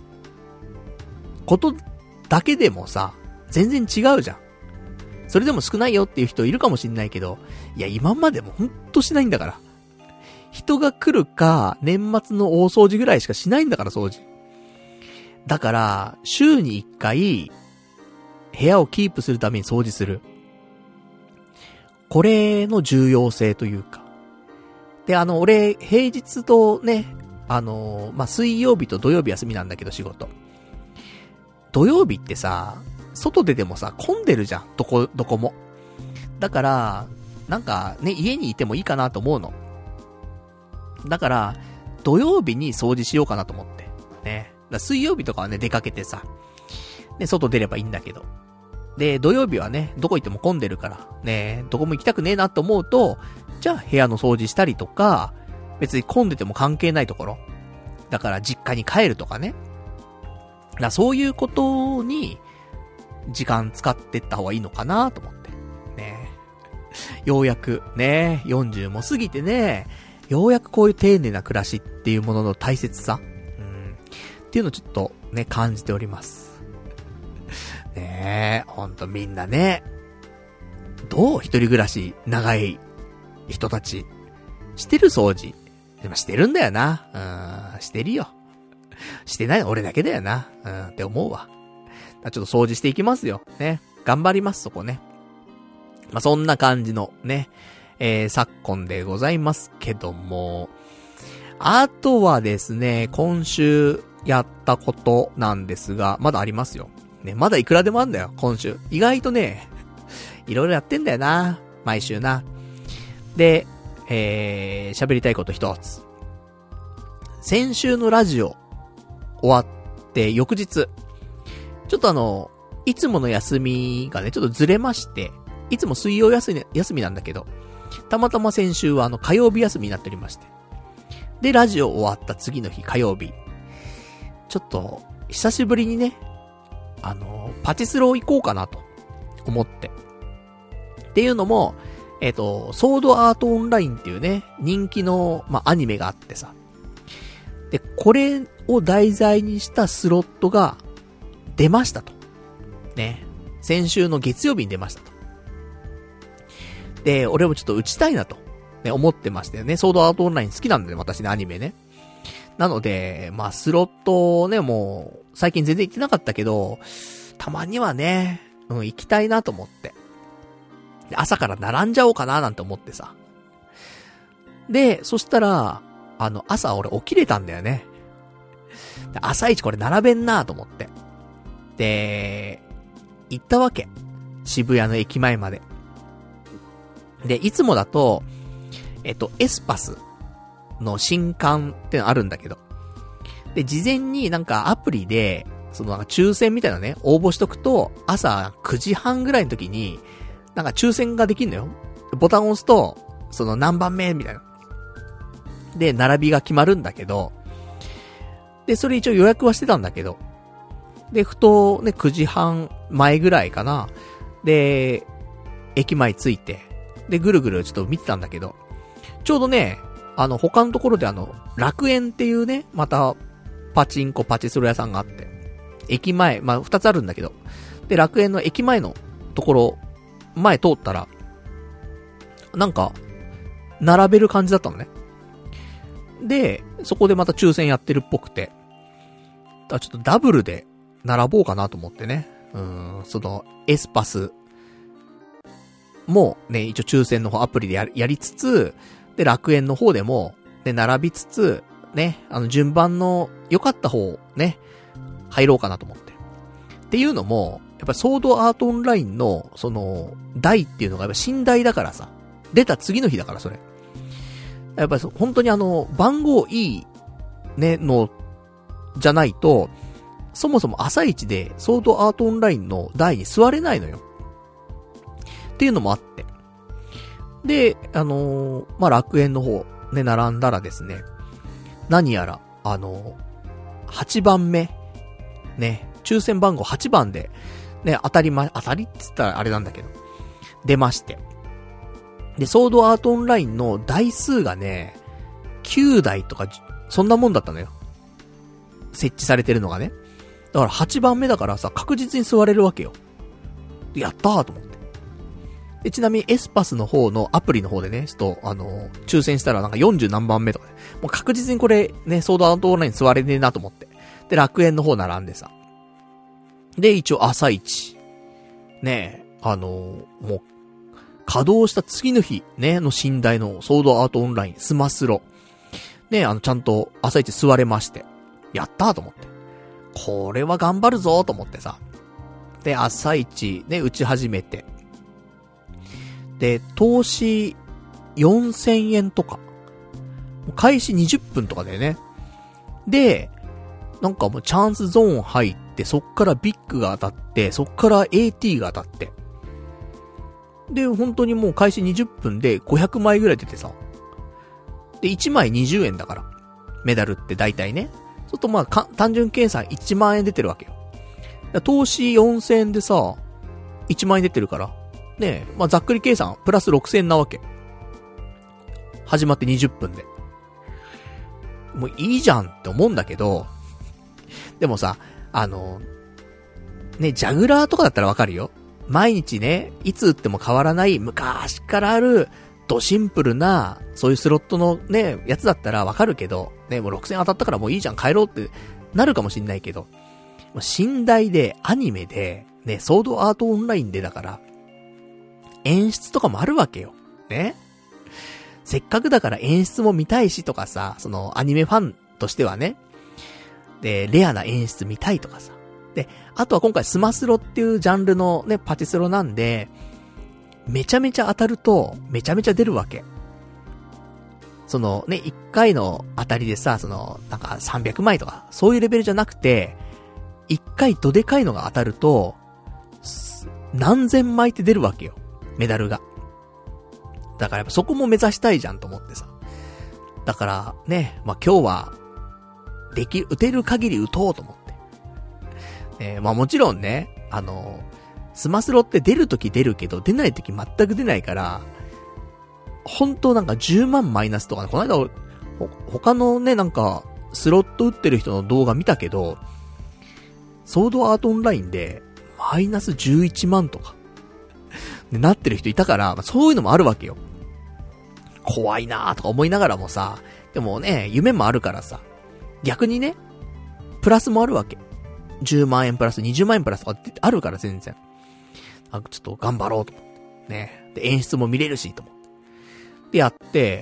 ことだけでもさ、全然違うじゃん。それでも少ないよっていう人いるかもしんないけど、いや今までもほんとしないんだから。人が来るか、年末の大掃除ぐらいしかしないんだから、掃除。だから、週にいっかい、部屋をキープするために掃除する。これの重要性というか。で、あの、俺、平日とね、あの、まあ、水曜日と土曜日休みなんだけど、仕事。土曜日ってさ、外ででもさ、混んでるじゃん。どこ、どこも。だから、なんかね、家にいてもいいかなと思うの。だから、土曜日に掃除しようかなと思って。ね。だ水曜日とかはね、出かけてさ、ね、外出ればいいんだけど。で、土曜日はね、どこ行っても混んでるから、ね、どこも行きたくねえなと思うと、じゃあ部屋の掃除したりとか、別に混んでても関係ないところ。だから実家に帰るとかね。だそういうことに、時間使ってった方がいいのかなと思って。ね。ようやく、ね、よんじゅうも過ぎてね、ようやくこういう丁寧な暮らしっていうものの大切さ、うん、っていうのをちょっとね、感じております。ねえ、ほんとみんなね、どう一人暮らし長い人たち、してる掃除。でもしてるんだよな。うん、してるよ。してないの俺だけだよな。うん、って思うわ。ちょっと掃除していきますよ。ね。頑張ります、そこね。まあ、そんな感じのね、えー、昨今でございますけども、あとはですね、今週やったことなんですが、まだありますよ。ね、まだいくらでもあんだよ、今週。意外とね、いろいろやってんだよな、毎週な。で、えー、喋りたいこと一つ。先週のラジオ、終わって翌日、ちょっとあの、いつもの休みがね、ちょっとずれまして、いつも水曜休み、休みなんだけど、たまたま先週はあの火曜日休みになっておりまして。で、ラジオ終わった次の日火曜日。ちょっと、久しぶりにね、あの、パチスロ行こうかなと思って。っていうのも、えっと、ソードアートオンラインっていうね、人気の、まあ、アニメがあってさ。で、これを題材にしたスロットが出ましたと。ね。 先週の月曜日に出ましたと。で、俺もちょっと打ちたいなと、ね、思ってましたよね。ソードアートオンライン好きなんだよ、私ね、アニメね。なので、まあ、スロットね、もう、最近全然行ってなかったけど、たまにはね、うん、行きたいなと思って。で、朝から並んじゃおうかななんて思ってさ。で、そしたら、あの、朝俺起きれたんだよね。で、朝一これ並べんなと思って。で、行ったわけ。渋谷の駅前まで。で、いつもだと、えっと、エスパスの新刊ってのあるんだけど。で、事前になんかアプリで、そのなんか抽選みたいなね、応募しとくと、朝くじはんぐらいの時に、なんか抽選ができんのよ。ボタンを押すと、その何番目みたいな。で、並びが決まるんだけど、で、それ一応予約はしてたんだけど、で、ふとね、くじはんまえぐらいかな。で、駅前着いて、で、ぐるぐるちょっと見てたんだけど、ちょうどね、あの、他のところであの、楽園っていうね、また、パチンコパチスロ屋さんがあって、駅前、まあ、二つあるんだけど、で、楽園の駅前のところ、前通ったら、なんか、並べる感じだったのね。で、そこでまた抽選やってるっぽくて、だちょっとダブルで並ぼうかなと思ってね。うーん、その、エスパスもね、一応抽選の方アプリでやり、やりつつ、で、楽園の方でも、ね、並びつつ、ね、あの、順番の良かった方、ね、入ろうかなと思って。っていうのも、やっぱりソードアートオンラインの、その、台っていうのがやっぱ新台だからさ、出た次の日だからそれ。やっぱり本当にあの、番号いい、ね、の、じゃないと、そもそも朝一でソードアートオンラインの台に座れないのよ。っていうのもあって。で、あのー、まあ、楽園の方、ね、並んだらですね、何やら、あのー、はちばんめ、ね、抽選番号はちばんで、ね、当たりま、当たりって言ったらあれなんだけど、出まして。で、ソードアートオンラインの台数がね、きゅうだいとか、そんなもんだったのよ。設置されてるのがね。だからはちばんめだからさ、確実に座れるわけよ。やったーと思って。で、ちなみにエスパスの方のアプリの方でね、ちょっと、あの、抽選したらなんかよんじゅう何番目とかね。もう確実にこれ、ね、ソードアートオンライン座れねえなと思って。で、楽園の方並んでさ。で、一応朝一。ねえ、あの、もう、稼働した次の日、ね、の寝台のソードアートオンライン、スマスロ。ね、あの、ちゃんと朝一座れまして。やったーと思って。これは頑張るぞーと思ってさ。で、朝一、ね、打ち始めて。で、投資よんせんえんとか。開始にじゅっぷんとかだよね。で、なんかもうチャンスゾーン入って、そっからビッグが当たって、そっから エーティー が当たって。で、本当にもう開始にじゅっぷんでごひゃくまいぐらい出てさ。で、いちまいにじゅうえんだから。メダルって大体ね。ちょっとまあか、単純計算いちまんえん出てるわけよ。だ投資よんせんえんでさ、いちまんえん出てるから。ねえ、まあざっくり計算、プラスろくせんえんなわけ。始まってにじゅっぷんで。もういいじゃんって思うんだけど、でもさ、あの、ね、ジャグラーとかだったらわかるよ。毎日ね、いつ打っても変わらない昔からあるドシンプルな、そういうスロットのね、やつだったらわかるけど、ね、もうろくせん当たったからもういいじゃん、帰ろうってなるかもしんないけど、寝台で、アニメで、ね、ソードアートオンラインでだから、演出とかもあるわけよ。ね。せっかくだから演出も見たいしとかさ、そのアニメファンとしてはね、で、レアな演出見たいとかさ。で、あとは今回スマスロっていうジャンルのね、パチスロなんで、めちゃめちゃ当たると、めちゃめちゃ出るわけ。そのね、一回の当たりでさ、その、なんかさんびゃくまいとか、そういうレベルじゃなくて、一回どでかいのが当たると、何千枚って出るわけよ。メダルが。だからやっぱそこも目指したいじゃんと思ってさ。だからね、まあ、今日は、できる、打てる限り打とうと思って。えー、まあもちろんね、あの、スマスロって出るとき出るけど、出ないとき全く出ないから、本当なんかじゅうまんマイナスとかね、この間ほ、他のね、なんか、スロット打ってる人の動画見たけど、ソードアートオンラインで、 マイナスじゅういちまんとか、でなってる人いたから、まあ、そういうのもあるわけよ。怖いなーとか思いながらもさ、でもね、夢もあるからさ、逆にね、プラスもあるわけ。じゅうまんえんプラス、にじゅうまんえんプラスとかってあるから全然。あ、ちょっと頑張ろうと思って。ね。で、演出も見れるし、と思って。で、やって、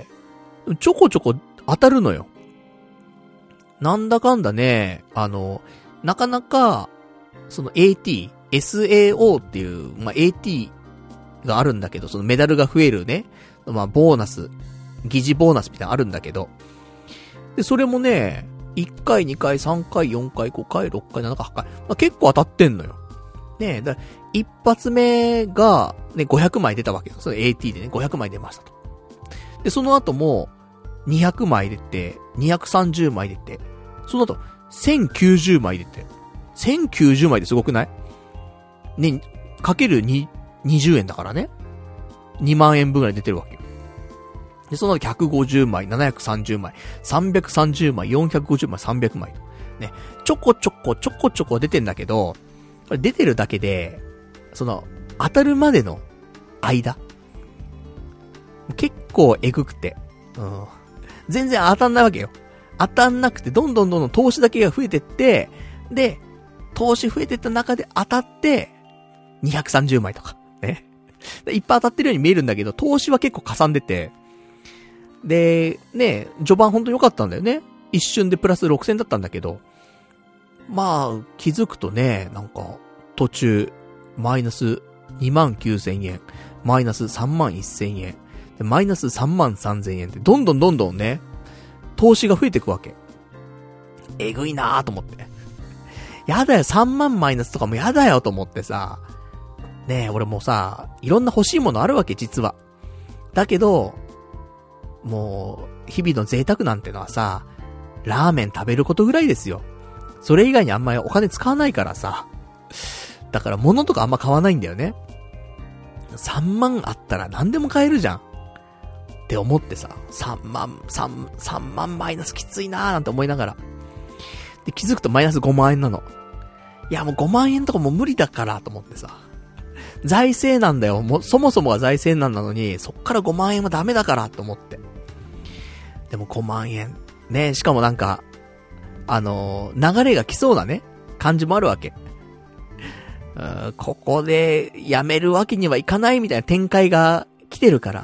ちょこちょこ当たるのよ。なんだかんだね、あの、なかなか、その エーティー、エスエーオー っていう、まあ、エーティー があるんだけど、そのメダルが増えるね、まあ、ボーナス、疑似ボーナスみたいなのあるんだけど、で、それもね、いっかい、にかい、さんかい、よんかい、ごかい、ろっかい、ななかい、はちかい、まあ、結構当たってんのよ。ねえ、だ一発目が、ね、ごひゃくまい出たわけよ。それ エーティー でね、ごひゃくまい出ましたと。で、その後も、にひゃくまい出て、にひゃくさんじゅうまい出て、その後、せんきゅうじゅうまい出て、せんきゅうじゅうまいですごくない？ね、かけるに、にじゅうえんだからね。にまんえん分ぐらい出てるわけよ。で、その後ひゃくごじゅうまい、ななひゃくさんじゅうまい、さんびゃくさんじゅうまい、よんひゃくごじゅうまい、さんびゃくまいと。ね、ちょこちょこちょこちょこ出てんだけど、これ出てるだけで、その、当たるまでの間、結構エグくて、うん。全然当たんないわけよ。当たんなくて、どんどんどんどん投資だけが増えてって、で、投資増えてった中で当たって、にひゃくさんじゅうまいとか、ね。いっぱい当たってるように見えるんだけど、投資は結構かさんでて、で、ね、序盤ほんと良かったんだよね。一瞬でプラスろくせんだったんだけど、まあ、気づくとね、なんか、途中、マイナスにまんきゅうせんえん、マイナスさんまんせんえん、でマイナスさんまんさんぜんえんって、どんどんどんどんね、投資が増えていくわけ。えぐいなーと思って。やだよ、さんまんマイナスとかもやだよと思ってさ、ねえ、俺もさ、いろんな欲しいものあるわけ、実は。だけど、もう、日々の贅沢なんてのはさ、ラーメン食べることぐらいですよ。それ以外にあんまりお金使わないからさ。だから物とかあんま買わないんだよね。さんまんあったら何でも買えるじゃん。って思ってさ、さんまん、3、さんまんマイナスきついなーなんて思いながら。で、気づくとマイナスごまんえんなの。いやもうごまんえんとかもう無理だからと思ってさ。財政なんだよ。もうそもそもが財政なんなのに、そっからごまんえんはダメだからと思って。でもごまんえん。ね、しかもなんか、あのー、流れが来そうなね、感じもあるわけ。うーん、ここでやめるわけにはいかないみたいな展開が来てるから、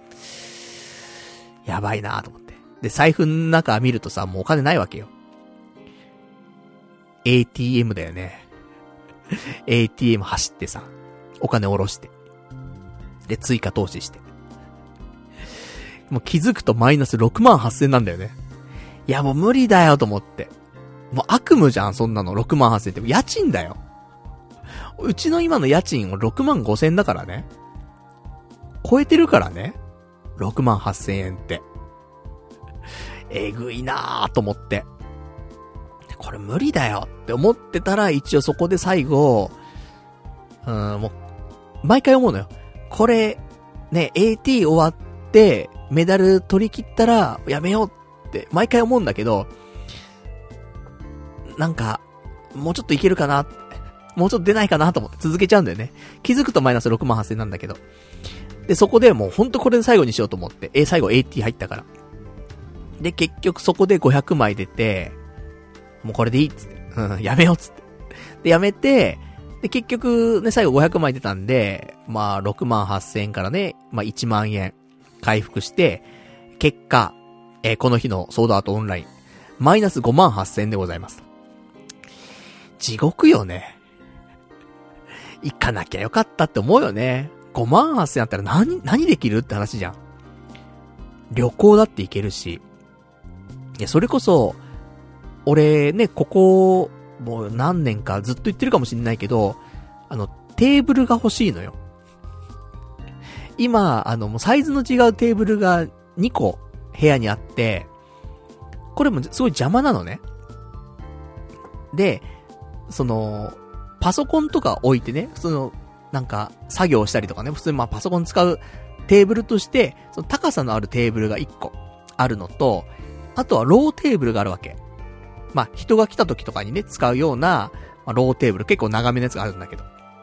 やばいなと思って。で、財布の中見るとさ、もうお金ないわけよ。エーティーエム だよね。エーティーエム 走ってさ、お金下ろして。で、追加投資して。もう気づくとマイナスろくまんはっせんなんだよね。いやもう無理だよと思って。もう悪夢じゃん、そんなの。ろくまんはっせんって。家賃だよ。うちの今の家賃はろくまんごせんだからね。超えてるからね。ろくまんはっせんえんって。えぐいなーと思って。これ無理だよって思ってたら、一応そこで最後、うーん、もう、毎回思うのよ。これ、ね、エーティー 終わって、メダル取り切ったら、やめようって、毎回思うんだけど、なんか、もうちょっといけるかな、もうちょっと出ないかなと思って続けちゃうんだよね。気づくとマイナスろくまんはっせんなんだけど。で、そこでもうほんとこれで最後にしようと思って、え、最後 エーティー 入ったから。で、結局そこでごひゃくまい出て、もうこれでいいっつって、うん、やめようっつって。で、やめて、で、結局ね、最後ごひゃくまい出たんで、まあ、ろくまんはっせんえんからね、まあ、いちまんえん回復して、結果、えー、この日のソードアートオンライン、マイナスごまんはっせんえんでございます。地獄よね。行かなきゃよかったって思うよね。ごまんはっせんあったら何、何できるって話じゃん。旅行だって行けるし。いや、それこそ、俺ね、ここ、もう何年かずっと言ってるかもしんないけど、あの、テーブルが欲しいのよ。今、あの、もうサイズの違うテーブルがにこ部屋にあって、これもすごい邪魔なのね。で、その、パソコンとか置いてね、その、なんか、作業したりとかね、普通にまあパソコン使うテーブルとして、その高さのあるテーブルがいっこあるのと、あとはローテーブルがあるわけ。まあ、人が来た時とかにね、使うような、まあ、ローテーブル、結構長めのやつがあるんだけど。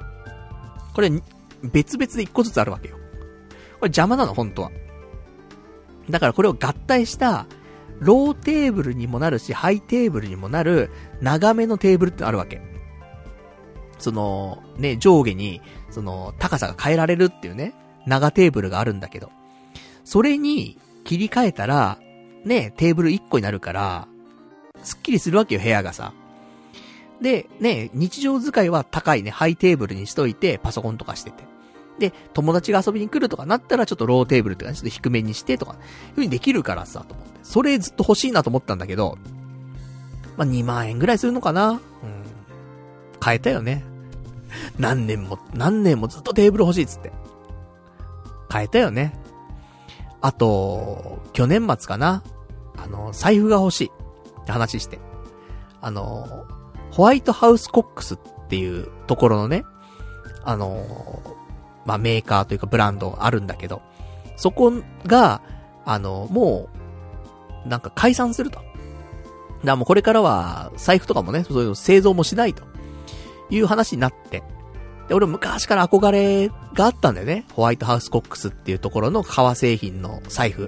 これ、別々で一個ずつあるわけよ。これ邪魔なの、本当は。だからこれを合体した、ローテーブルにもなるし、ハイテーブルにもなる、長めのテーブルってあるわけ。その、ね、上下に、その、高さが変えられるっていうね、長テーブルがあるんだけど、それに切り替えたら、ね、テーブルいっこになるから、すっきりするわけよ、部屋がさ。で、ね、日常使いは高いね、ハイテーブルにしといて、パソコンとかしてて。で、友達が遊びに来るとかなったら、ちょっとローテーブルとか、ね、ちょっと低めにしてとか、いう風にできるからさ、と思って。それずっと欲しいなと思ったんだけど、まあ、にまんえんぐらいするのかな。うん。買えたよね。何年も、何年もずっとテーブル欲しいっつって。買えたよね。あと、去年末かな。あの、財布が欲しいって話して。あの、ホワイトハウスコックスっていうところのね、あの、まあ、メーカーというかブランドあるんだけど、そこが、あの、もう、なんか解散すると。だからもうこれからは、財布とかもね、そういうの製造もしないという話になって、で、俺昔から憧れがあったんだよね。ホワイトハウスコックスっていうところの革製品の財布。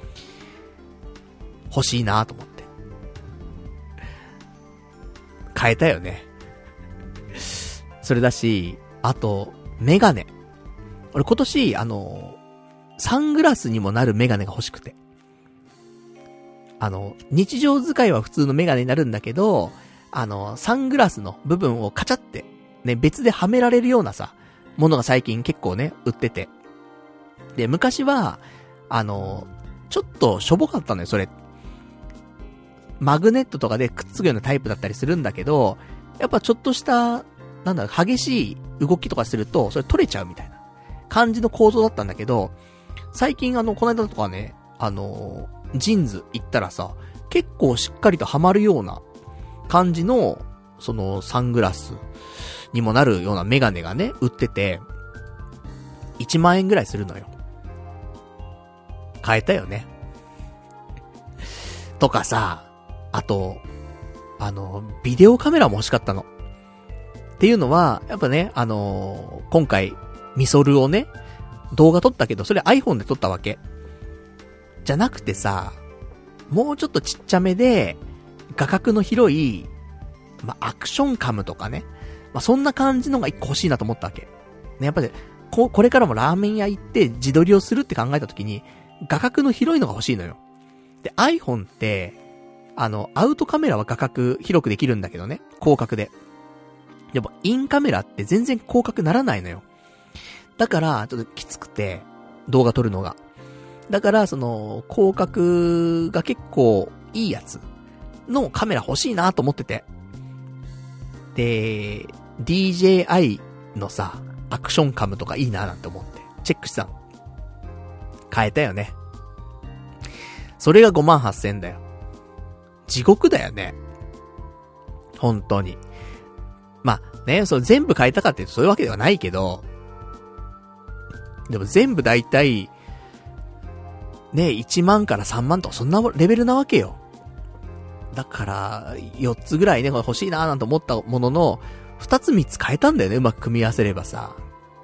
欲しいなと思って。買えたよね。それだし、あと、メガネ。俺今年、あの、サングラスにもなるメガネが欲しくて。あの、日常使いは普通のメガネになるんだけど、あの、サングラスの部分をカチャって、ね、別ではめられるようなさ、ものが最近結構ね、売ってて。で、昔は、あの、ちょっとしょぼかったのよ、それ。マグネットとかでくっつくようなタイプだったりするんだけど、やっぱちょっとした、なんだろ、激しい動きとかすると、それ取れちゃうみたいな感じの構造だったんだけど、最近あの、この間とかね、あの、ジーンズ行ったらさ、結構しっかりとはまるような感じの、そのサングラスにもなるようなメガネがね、売ってて、いちまんえんぐらいするのよ。買えたよね。とかさ、あと、あの、ビデオカメラも欲しかったの。っていうのは、やっぱね、あのー、今回、ミソルをね、動画撮ったけど、それ iPhone で撮ったわけ。じゃなくてさ、もうちょっとちっちゃめで、画角の広い、まあ、アクションカムとかね。まあ、そんな感じのが一個欲しいなと思ったわけ。ね、やっぱり、こ、これからもラーメン屋行って自撮りをするって考えたときに、画角の広いのが欲しいのよ。で、iPhone って、あの、アウトカメラは画角広くできるんだけどね。広角で。でも、インカメラって全然広角ならないのよ。だから、ちょっときつくて、動画撮るのが。だから、その、広角が結構いいやつのカメラ欲しいなと思ってて。で、ディージェーアイ のさ、アクションカムとかいいななんて思って、チェックしたの。買えたよね。それがごまんはっせんだよ。地獄だよね。本当に。まあ、ね、それ全部買えたかっていうとそういうわけではないけど、でも全部だいたい、ね、いちまんからさんまんとかそんなレベルなわけよ。だから、よっつぐらいね、これ欲しいなーなんて思ったものの、ふたつみっつ買えたんだよね、うまく組み合わせればさ。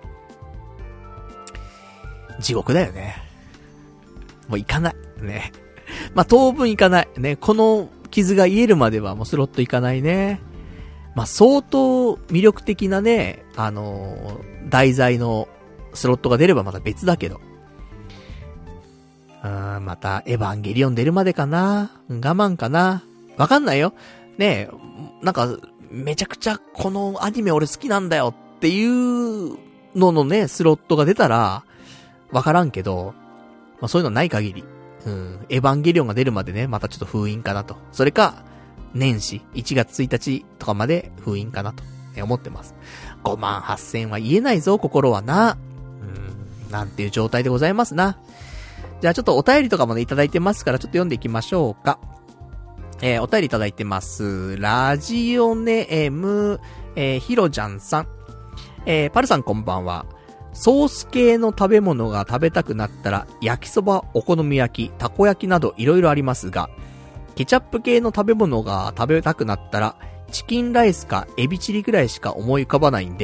地獄だよね。もういかない。ね。まあ、当分いかない。ね、この傷が癒えるまではもうスロットいかないね。まあ、相当魅力的なね、あのー、題材のスロットが出ればまた別だけど。うーん、また、エヴァンゲリオン出るまでかな？我慢かな？わかんないよ。ねえ、なんか、めちゃくちゃこのアニメ俺好きなんだよっていうののね、スロットが出たら、わからんけど、まあそういうのない限り、うん、エヴァンゲリオンが出るまでね、またちょっと封印かなと。それか、年始、いちがつついたちとかまで封印かなと、ね、思ってます。ごまんはっせんは言えないぞ、心はな。うん、なんていう状態でございますな。じゃあちょっとお便りとかもね、いただいてますから、ちょっと読んでいきましょうか。えー、お便りいただいてます。ラジオネーム、えー、ひろちゃんさん。えー、パルさんこんばんは。ソース系の食べ物が食べたくなったら、焼きそば、お好み焼き、たこ焼きなどいろいろありますが、ケチャップ系の食べ物が食べたくなったら、チキンライスかエビチリくらいしか思い浮かばないんで、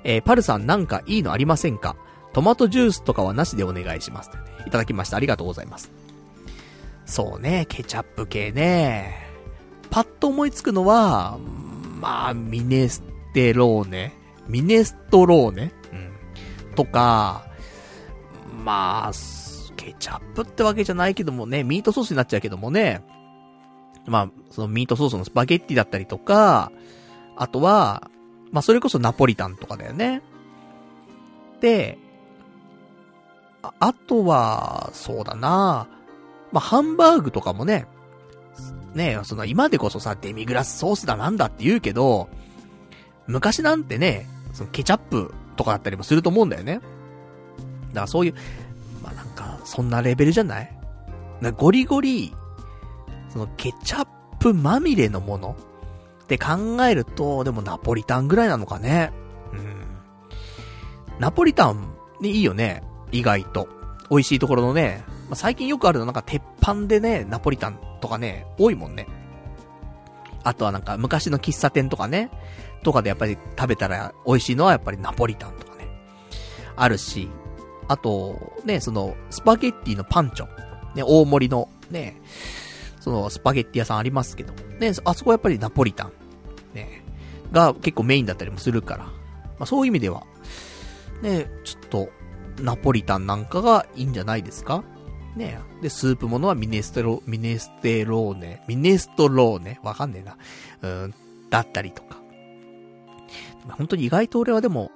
えー、パルさんなんかいいのありませんか？トマトジュースとかはなしでお願いします。いただきました。ありがとうございます。そうね、ケチャップ系ね。パッと思いつくのは、まあ、ミネステローネ。ミネストローネ、うん、とか、まあ、ケチャップってわけじゃないけどもね、ミートソースになっちゃうけどもね。まあ、そのミートソースのスパゲッティだったりとか、あとは、まあそれこそナポリタンとかだよね。で、あ, あとは、そうだな、まあハンバーグとかもね、ねえ、その今でこそさ、デミグラスソースだなんだって言うけど、昔なんてね、そのケチャップとかだったりもすると思うんだよね。だからそういう、まあなんか、そんなレベルじゃない？なゴリゴリ、そのケチャップまみれのものって考えると、でもナポリタンぐらいなのかね。うん。ナポリタン、ね、いいよね。意外と。美味しいところのね、まあ、最近よくあるのなんか鉄板でね、ナポリタンとかね、多いもんね。あとはなんか昔の喫茶店とかね、とかでやっぱり食べたら美味しいのはやっぱりナポリタンとかね。あるし、あと、ね、その、スパゲッティのパンチョ。ね、大盛りの、ね、その、スパゲッティ屋さんありますけど。ね、あそこはやっぱりナポリタン。ね、が結構メインだったりもするから。まあそういう意味では、ね、ちょっと、ナポリタンなんかがいいんじゃないですかね。で、スープものはミネステロ、ミネステローネ、ミネストローネ、わかんねえな。うん、だったりとか。本当に意外と俺はでも、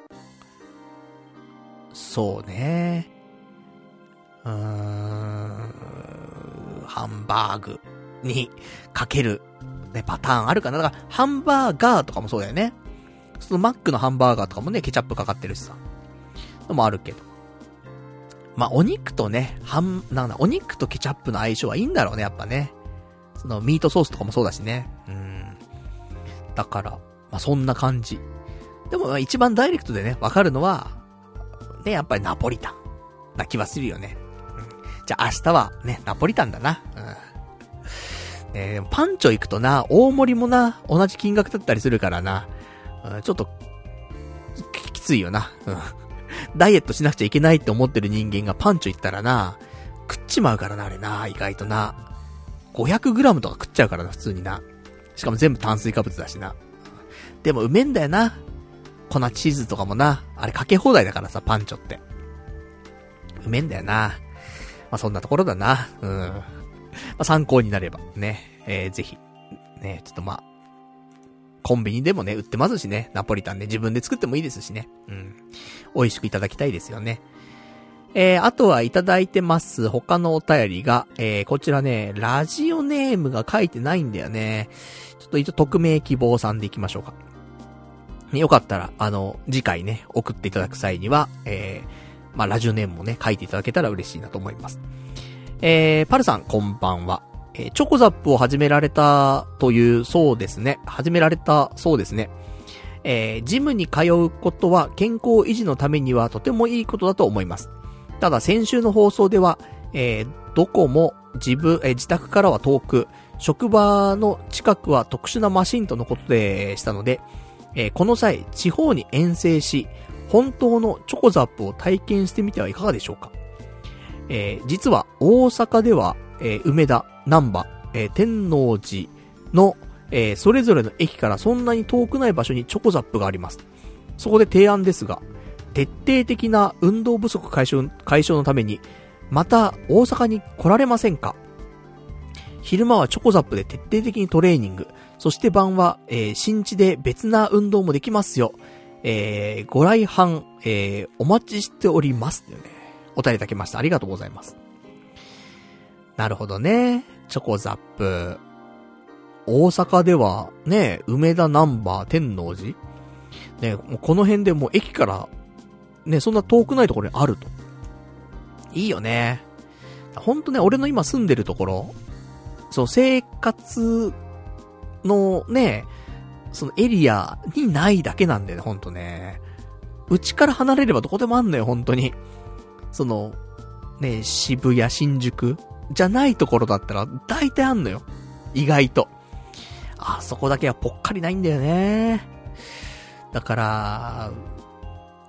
そうね。うーん、ハンバーグにかける、ね、パターンあるかな。だから、ハンバーガーとかもそうだよね。そのマックのハンバーガーとかもね、ケチャップかかってるしさ。のもあるけど。まあ、お肉とね、ハン、なんだ、お肉とケチャップの相性はいいんだろうね、やっぱね。その、ミートソースとかもそうだしね。うん。だから、まあ、そんな感じ。でも、一番ダイレクトでね、わかるのは、ね、やっぱりナポリタン。な気はするよね。うん。じゃあ、明日はね、ナポリタンだな。うん。ね、パンチョ行くとな、大盛りもな、同じ金額だったりするからな。うん、ちょっと、き, きついよな。うん。ダイエットしなくちゃいけないって思ってる人間がパンチョ行ったらな、食っちまうからな、あれな、意外とな。ごひゃくグラムとか食っちゃうからな、普通にな。しかも全部炭水化物だしな。でもうめんだよな。粉チーズとかもな、あれかけ放題だからさ、パンチョって。うめんだよな。まあそんなところだな。うん。まあ参考になれば、ね。えー、ぜひ。ね、ちょっとまあ、コンビニでもね、売ってますしね。ナポリタンね、自分で作ってもいいですしね。うん。美味しくいただきたいですよね。えー、あとはいただいてます。他のお便りが、えー、こちらね、ラジオネームが書いてないんだよね。ちょっと一応匿名希望さんでいきましょうか。よかったら、あの、次回ね、送っていただく際には、えー、まあ、ラジオネームもね、書いていただけたら嬉しいなと思います。えー、パルさん、こんばんは。えー、チョコザップを始められたというそうですね。始められたそうですね。えー、ジムに通うことは健康維持のためにはとてもいいことだと思います。ただ先週の放送では、えー、どこも自分、えー、自宅からは遠く、職場の近くは特殊なマシンとのことでしたので、えー、この際、地方に遠征し、本当のチョコザップを体験してみてはいかがでしょうか。えー、実は大阪では、えー、梅田、難波、えー、天王寺の、えー、それぞれの駅からそんなに遠くない場所にチョコザップがあります。そこで提案ですが、徹底的な運動不足解消、解消のために、また大阪に来られませんか？昼間はチョコザップで徹底的にトレーニング、そして晩は、えー、新地で別な運動もできますよ。えー、ご来販、えー、お待ちしております。ね、お便りいただきました。ありがとうございます。なるほどね。チョコザップ。大阪では、ね、梅田、難波、天王寺ね、もうこの辺でもう駅から、ね、そんな遠くないところにあると。いいよね。ほんとね、俺の今住んでるところ、そう、生活のね、そのエリアにないだけなんだよね、ほんとね。うちから離れればどこでもあんのよ、ほんとに。その、ね、渋谷、新宿じゃないところだったら大体あんのよ。意外と。あそこだけはぽっかりないんだよね。だから、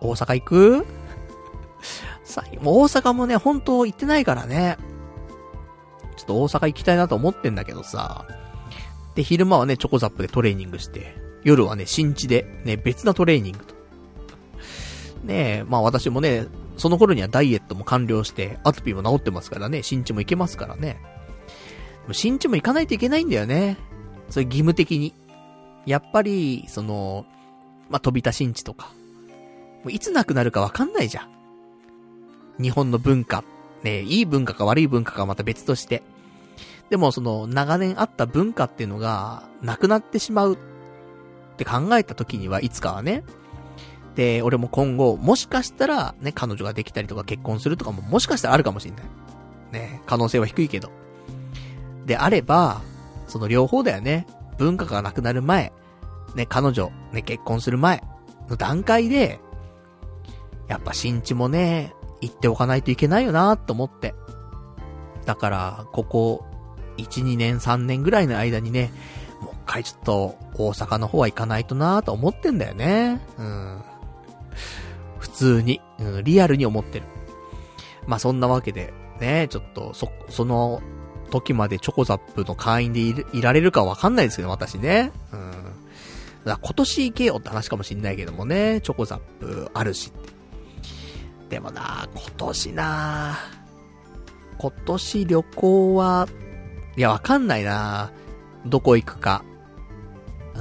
大阪行く？さ、もう大阪もね、本当行ってないからね。ちょっと大阪行きたいなと思ってんだけどさ。で、昼間はね、チョコザップでトレーニングして、夜はね、新地で、ね、別なトレーニングと。ねえ、まあ私もね、その頃にはダイエットも完了して、アトピーも治ってますからね、新地も行けますからね。でも新地も行かないといけないんだよね。それ義務的に。やっぱり、その、まあ、飛び田新地とか。もういつなくなるかわかんないじゃん。日本の文化。ね、いい文化か悪い文化かまた別として。でもその、長年あった文化っていうのが、なくなってしまうって考えた時にはいつかはね。で、俺も今後、もしかしたら、ね、彼女ができたりとか結婚するとかももしかしたらあるかもしれない。ね、可能性は低いけど。であれば、その両方だよね。文化がなくなる前、ね、彼女、ね、結婚する前の段階で、やっぱ新地もね、行っておかないといけないよなと思って。だから、ここ、いち、にねん、さんねんぐらいの間にね、もう一回ちょっと、大阪の方は行かないとなと思ってんだよね。うん。普通に、うん、リアルに思ってる。まあ、そんなわけで、ね、ちょっと、そ、その、時までチョコザップの会員で い, いられるかわかんないですけど、私ね。うん。だから今年行けよって話かもしんないけどもね、チョコザップあるしって。でもな、今年な、今年旅行は、いやわかんないな、どこ行くか。うん。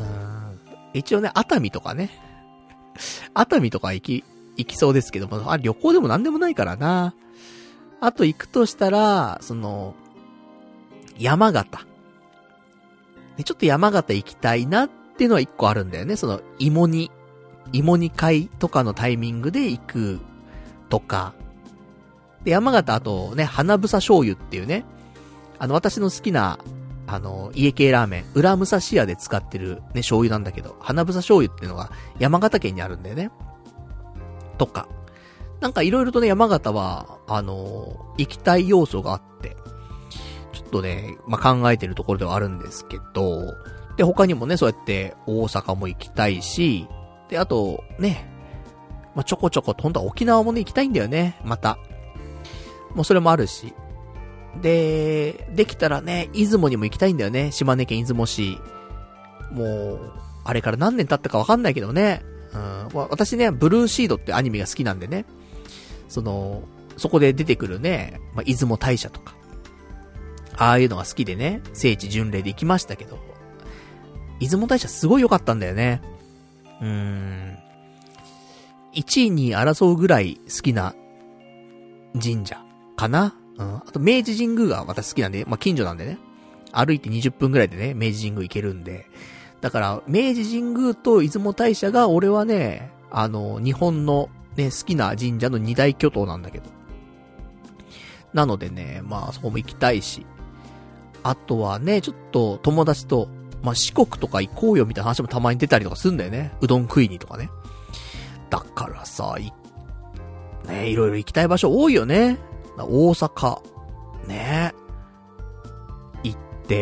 一応ね、熱海とかね。熱海とか行き、行きそうですけども、あ、旅行でもなんでもないからな。あと行くとしたら、その、山形。で、ちょっと山形行きたいなっていうのは一個あるんだよね。その、芋煮、芋煮会とかのタイミングで行くとか。で、山形あとね、花房醤油っていうね、あの、私の好きな、あの、家系ラーメン、裏武蔵屋で使ってるね、醤油なんだけど、花房醤油っていうのが山形県にあるんだよね。とか。なんかいろいろとね、山形は、あの、行きたい要素があって、ちょっとね、まあ、考えてるところではあるんですけど、で、他にもね、そうやって大阪も行きたいし、で、あと、ね、まあ、ちょこちょこ、ほんとは沖縄もね、行きたいんだよね、また。もうそれもあるし。で、できたらね、出雲にも行きたいんだよね、島根県出雲市。もう、あれから何年経ったかわかんないけどね、うん、私ね、ブルーシードってアニメが好きなんでね、その、そこで出てくるね、まあ、出雲大社とか、ああいうのが好きでね、聖地巡礼で行きましたけど、出雲大社すごい良かったんだよね。うーん。いちいに争うぐらい好きな神社かな。うん。あと明治神宮が私好きなんで、まあ、近所なんでね。歩いてにじゅっぷんぐらいでね、明治神宮行けるんで。だから、明治神宮と出雲大社が俺はね、あの、日本のね、好きな神社の二大巨頭なんだけど。なのでね、まあそこも行きたいし。あとはね、ちょっと友達と、まあ四国とか行こうよみたいな話もたまに出たりとかするんだよね。うどん食いにとかね。だからさ、い、ね、いろいろ行きたい場所多いよね。大阪、ね。行って、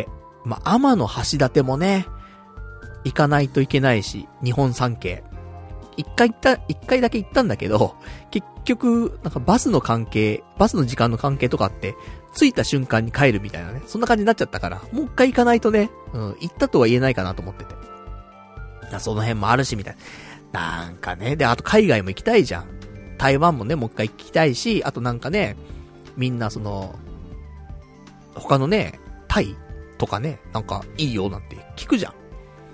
まあ天の橋立もね、行かないといけないし、日本三景。一回行った、一回だけ行ったんだけど、結局、なんかバスの関係、バスの時間の関係とかって、着いた瞬間に帰るみたいなね、そんな感じになっちゃったから、もう一回行かないとね、うん、行ったとは言えないかなと思ってて。その辺もあるし、みたいな。なんかね、で、あと海外も行きたいじゃん。台湾もね、もう一回行きたいし、あとなんかね、みんなその、他のね、タイとかね、なんかいいよなんて聞くじゃん。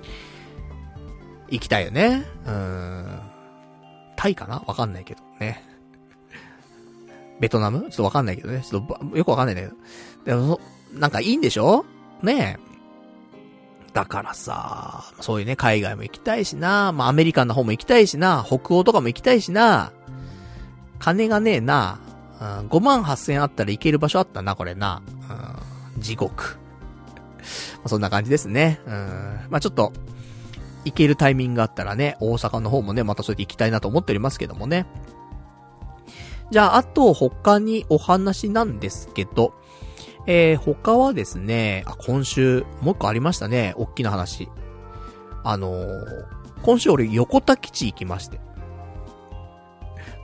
行きたいよね。うーん。タイかなわかんないけどね。ベトナムちょっとわかんないけどね。ちょっとよくわかんないんだけど。でも、なんかいいんでしょねえ。だからさ、そういうね、海外も行きたいしな。まあ、アメリカンの方も行きたいしな。北欧とかも行きたいしな。金がねえな。うん、ごまんはっせんあったら行ける場所あったな、これな。うん、地獄。まあ、そんな感じですね。うん、まあ、ちょっと、行けるタイミングがあったらね、大阪の方もね、またそれで行きたいなと思っておりますけどもね。じゃあ、あと、他にお話なんですけど、えー、他はですね、あ、今週、もう一個ありましたね、大きな話。あのー、今週俺、横田基地行きまして。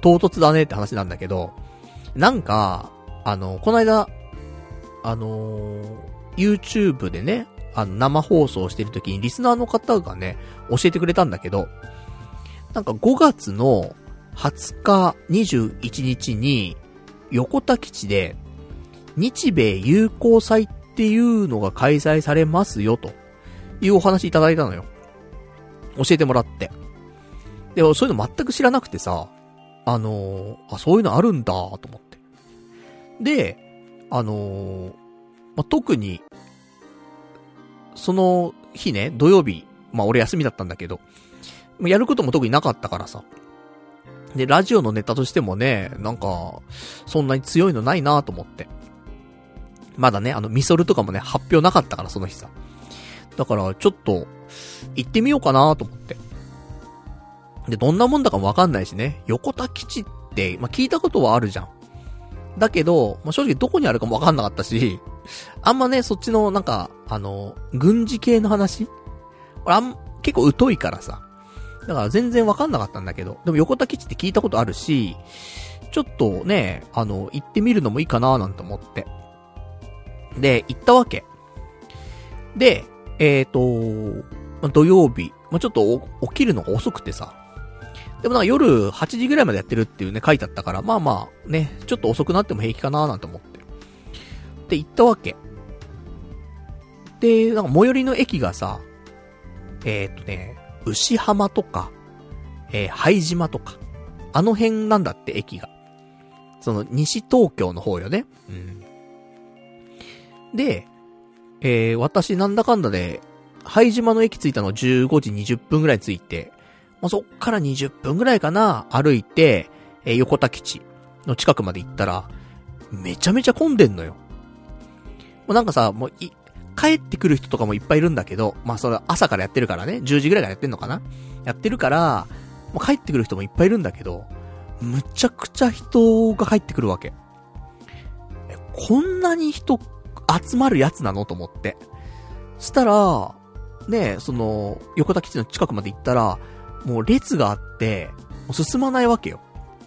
唐突だねって話なんだけど、なんか、あの、この間、あのー、YouTube でね、あの、生放送してる時にリスナーの方がね、教えてくれたんだけど、なんかごがつのはつか、にじゅういちにちに、横田基地で、日米友好祭っていうのが開催されますよ、というお話いただいたのよ。教えてもらって。で、そういうの全く知らなくてさ、あのー、あ、そういうのあるんだ、と思って。で、あのー、まあ、特に、その日ね、土曜日、まあ、俺休みだったんだけど、やることも特になかったからさ。で、ラジオのネタとしてもね、なんか、そんなに強いのないなと思って。まだね、あの、ミソルとかもね、発表なかったから、その日さ。だから、ちょっと、行ってみようかなと思って。で、どんなもんだかもわかんないしね、横田基地って、まあ、聞いたことはあるじゃん。だけど、まあ、正直どこにあるかもわかんなかったし、あんまね、そっちの、なんか、あの、軍事系の話俺あん、結構疎いからさ。だから全然わかんなかったんだけど、でも横田基地って聞いたことあるし、ちょっとね、あの、行ってみるのもいいかななんて思って。で、行ったわけ。で、えーと、土曜日、まあ、ちょっと起きるのが遅くてさ。でもなんか夜はちじぐらいまでやってるっていうね、書いてあったから、まあまあ、ね、ちょっと遅くなっても平気かななんて思って。で、行ったわけ。で、なんか最寄りの駅がさ、えーとね、牛浜とか、えー、拝島とか、あの辺なんだって、駅が。その、西東京の方よね。うん。で、えー、私なんだかんだで、拝島の駅着いたのじゅうごじにじゅっぷんぐらい着いて、もうそっからにじゅっぷんぐらいかな、歩いて、えー、横田基地の近くまで行ったら、めちゃめちゃ混んでんのよ。もうなんかさ、もうい、帰ってくる人とかもいっぱいいるんだけど、まあそれ朝からやってるからね、じゅうじぐらいからやってんのかなやってるから、もう帰ってくる人もいっぱいいるんだけど、むちゃくちゃ人が帰ってくるわけ。え、こんなに人集まるやつなのと思って。したら、ね、その、横田基地の近くまで行ったら、もう列があって、もう進まないわけよ。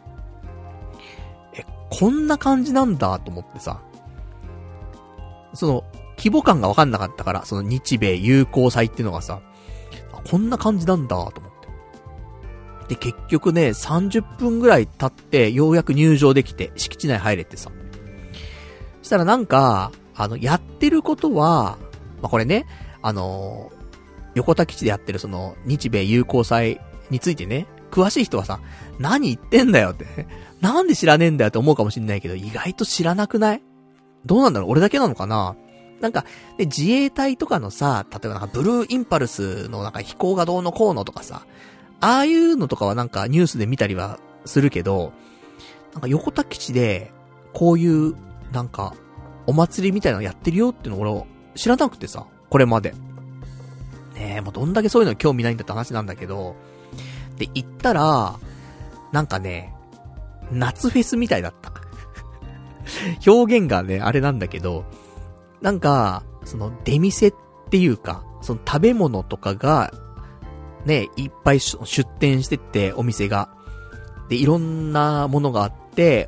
え、こんな感じなんだと思ってさ、その、規模感がわかんなかったから、その日米友好祭っていうのがさ、こんな感じなんだと思って。で、結局ね、さんじゅっぷんぐらい経って、ようやく入場できて、敷地内入れてさ。そしたらなんか、あの、やってることは、まあ、これね、あのー、横田基地でやってるその、日米友好祭についてね、詳しい人はさ、何言ってんだよって。なんで知らねえんだよって思うかもしんないけど、意外と知らなくない？どうなんだろう？俺だけなのかな？なんか、で、自衛隊とかのさ、例えばなんかブルーインパルスのなんか飛行がどうのこうのとかさ、ああいうのとかはなんかニュースで見たりはするけど、なんか横田基地で、こういう、なんか、お祭りみたいなのやってるよっていうのを俺知らなくてさ、これまで。ねえ、もうどんだけそういうの興味ないんだって話なんだけど、で、行ったら、なんかね、夏フェスみたいだった。表現がね、あれなんだけど、なんか、その出店っていうか、その食べ物とかが、ね、いっぱい出店してって、お店が。で、いろんなものがあって、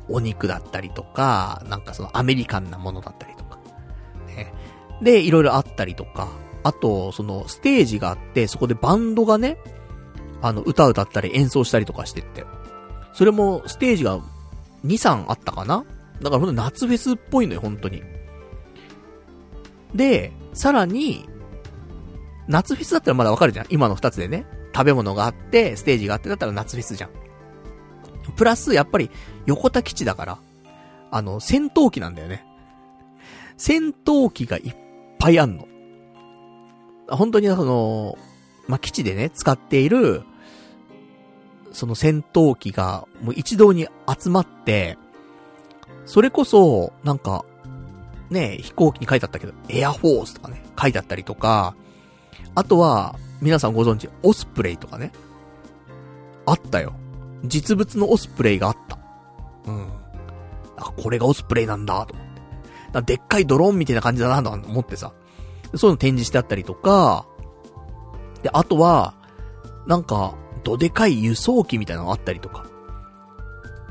お肉だったりとか、なんかそのアメリカンなものだったりとか。ね。で、いろいろあったりとか、あと、そのステージがあって、そこでバンドがね、あの、歌歌ったり演奏したりとかしてって。それも、ステージがに、さんあったかな？だからほんと夏フェスっぽいのよ、本当に。で、さらに、夏フェスだったらまだわかるじゃん。今の二つでね。食べ物があって、ステージがあってだったら夏フェスじゃん。プラス、やっぱり、横田基地だから、あの、戦闘機なんだよね。戦闘機がいっぱいあんの。本当にその、まあ、基地でね、使っている、その戦闘機が、もう一堂に集まって、それこそ、なんか、ね、飛行機に書いてあったけど、エアフォースとかね、書いてあったりとか、あとは、皆さんご存知、オスプレイとかね。あったよ。実物のオスプレイがあった。うん。あ、これがオスプレイなんだ、と思って。だでっかいドローンみたいな感じだな、と思ってさ。そういうの展示してあったりとか、で、あとは、なんか、どでかい輸送機みたいなのがあったりとか。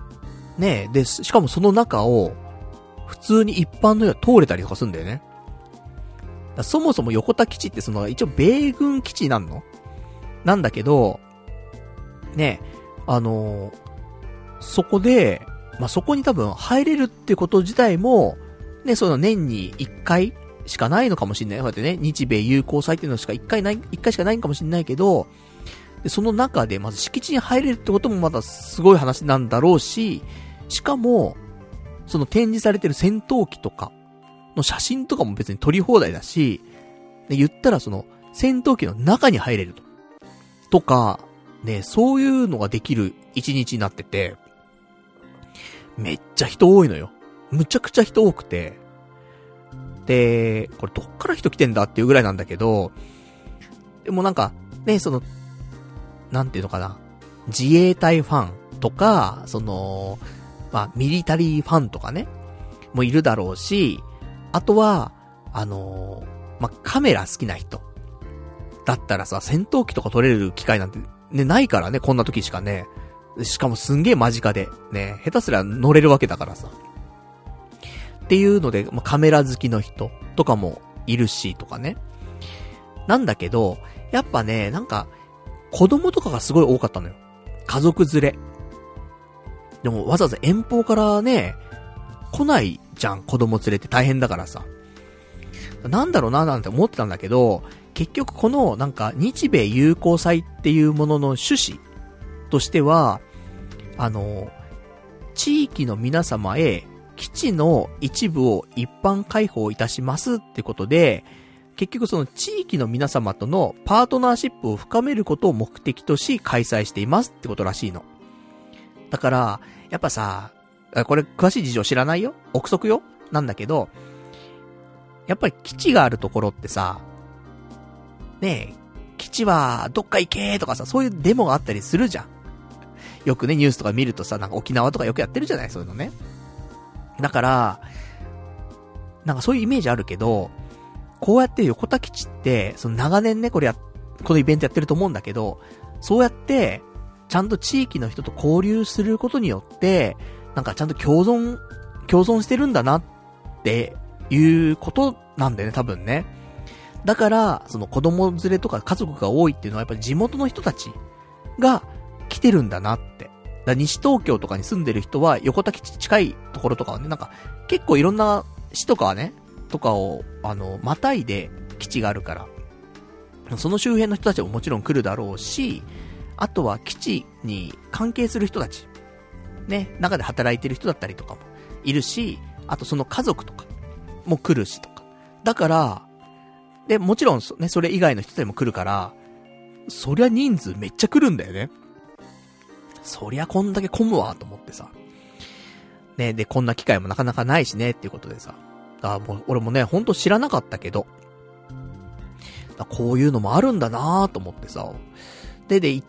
ねえ、で、しかもその中を、普通に一般の人は通れたりとかするんだよね。だそもそも横田基地ってその、一応米軍基地なんのなんだけど、ねえ、あのー、そこで、まあ、そこに多分入れるってこと自体も、ね、その年に一回しかないのかもしれない。こうやってね、日米友好祭っていうのしか一回ない、一回しかないかもしれないけど、で、その中でまず敷地に入れるってこともまたすごい話なんだろうし、しかも、その展示されてる戦闘機とかの写真とかも別に撮り放題だし、で、言ったらその戦闘機の中に入れると。とか、ね、そういうのができる一日になってて、めっちゃ人多いのよ。むちゃくちゃ人多くて。で、これどっから人来てんだっていうぐらいなんだけど、でもなんか、ね、その、なんていうのかな、自衛隊ファンとか、その、まあ、ミリタリーファンとかね、もいるだろうし、あとは、あのー、まあ、カメラ好きな人。だったらさ、戦闘機とか撮れる機会なんて、ね、ないからね、こんな時しかね。しかもすんげえ間近で、ね、下手すりゃ乗れるわけだからさ。っていうので、まあ、カメラ好きの人とかもいるし、とかね。なんだけど、やっぱね、なんか、子供とかがすごい多かったのよ。家族連れ。でもわざわざ遠方からね、来ないじゃん、子供連れって大変だからさ。なんだろうななんて思ってたんだけど、結局このなんか日米友好祭っていうものの趣旨としては、あの、地域の皆様へ基地の一部を一般開放いたしますってことで、結局その地域の皆様とのパートナーシップを深めることを目的とし開催していますってことらしいの。だから、やっぱさ、これ詳しい事情知らないよ？憶測よ？なんだけど、やっぱり基地があるところってさ、ねえ、基地はどっか行けーとかさ、そういうデモがあったりするじゃん。よくね、ニュースとか見るとさ、なんか沖縄とかよくやってるじゃない、そういうのね。だから、なんかそういうイメージあるけど、こうやって横田基地って、その長年ね、これや、このイベントやってると思うんだけど、そうやって、ちゃんと地域の人と交流することによって、なんかちゃんと共存、共存してるんだなっていうことなんだよね、多分ね。だから、その子供連れとか家族が多いっていうのはやっぱり地元の人たちが来てるんだなって。だから西東京とかに住んでる人は横田基地近いところとかはね、なんか結構いろんな市とかはね、とかを、あの、またいで基地があるから、その周辺の人たちももちろん来るだろうし、あとは基地に関係する人たち、ね、中で働いてる人だったりとかもいるし、あとその家族とかも来るしとか。だから、で、もちろんね、それ以外の人たちも来るから、そりゃ人数めっちゃ来るんだよね。そりゃこんだけ混むわと思ってさ。ね、で、こんな機会もなかなかないしね、っていうことでさ。あ、もう、俺もね、ほんと知らなかったけど、こういうのもあるんだなーと思ってさ。で、で、行って、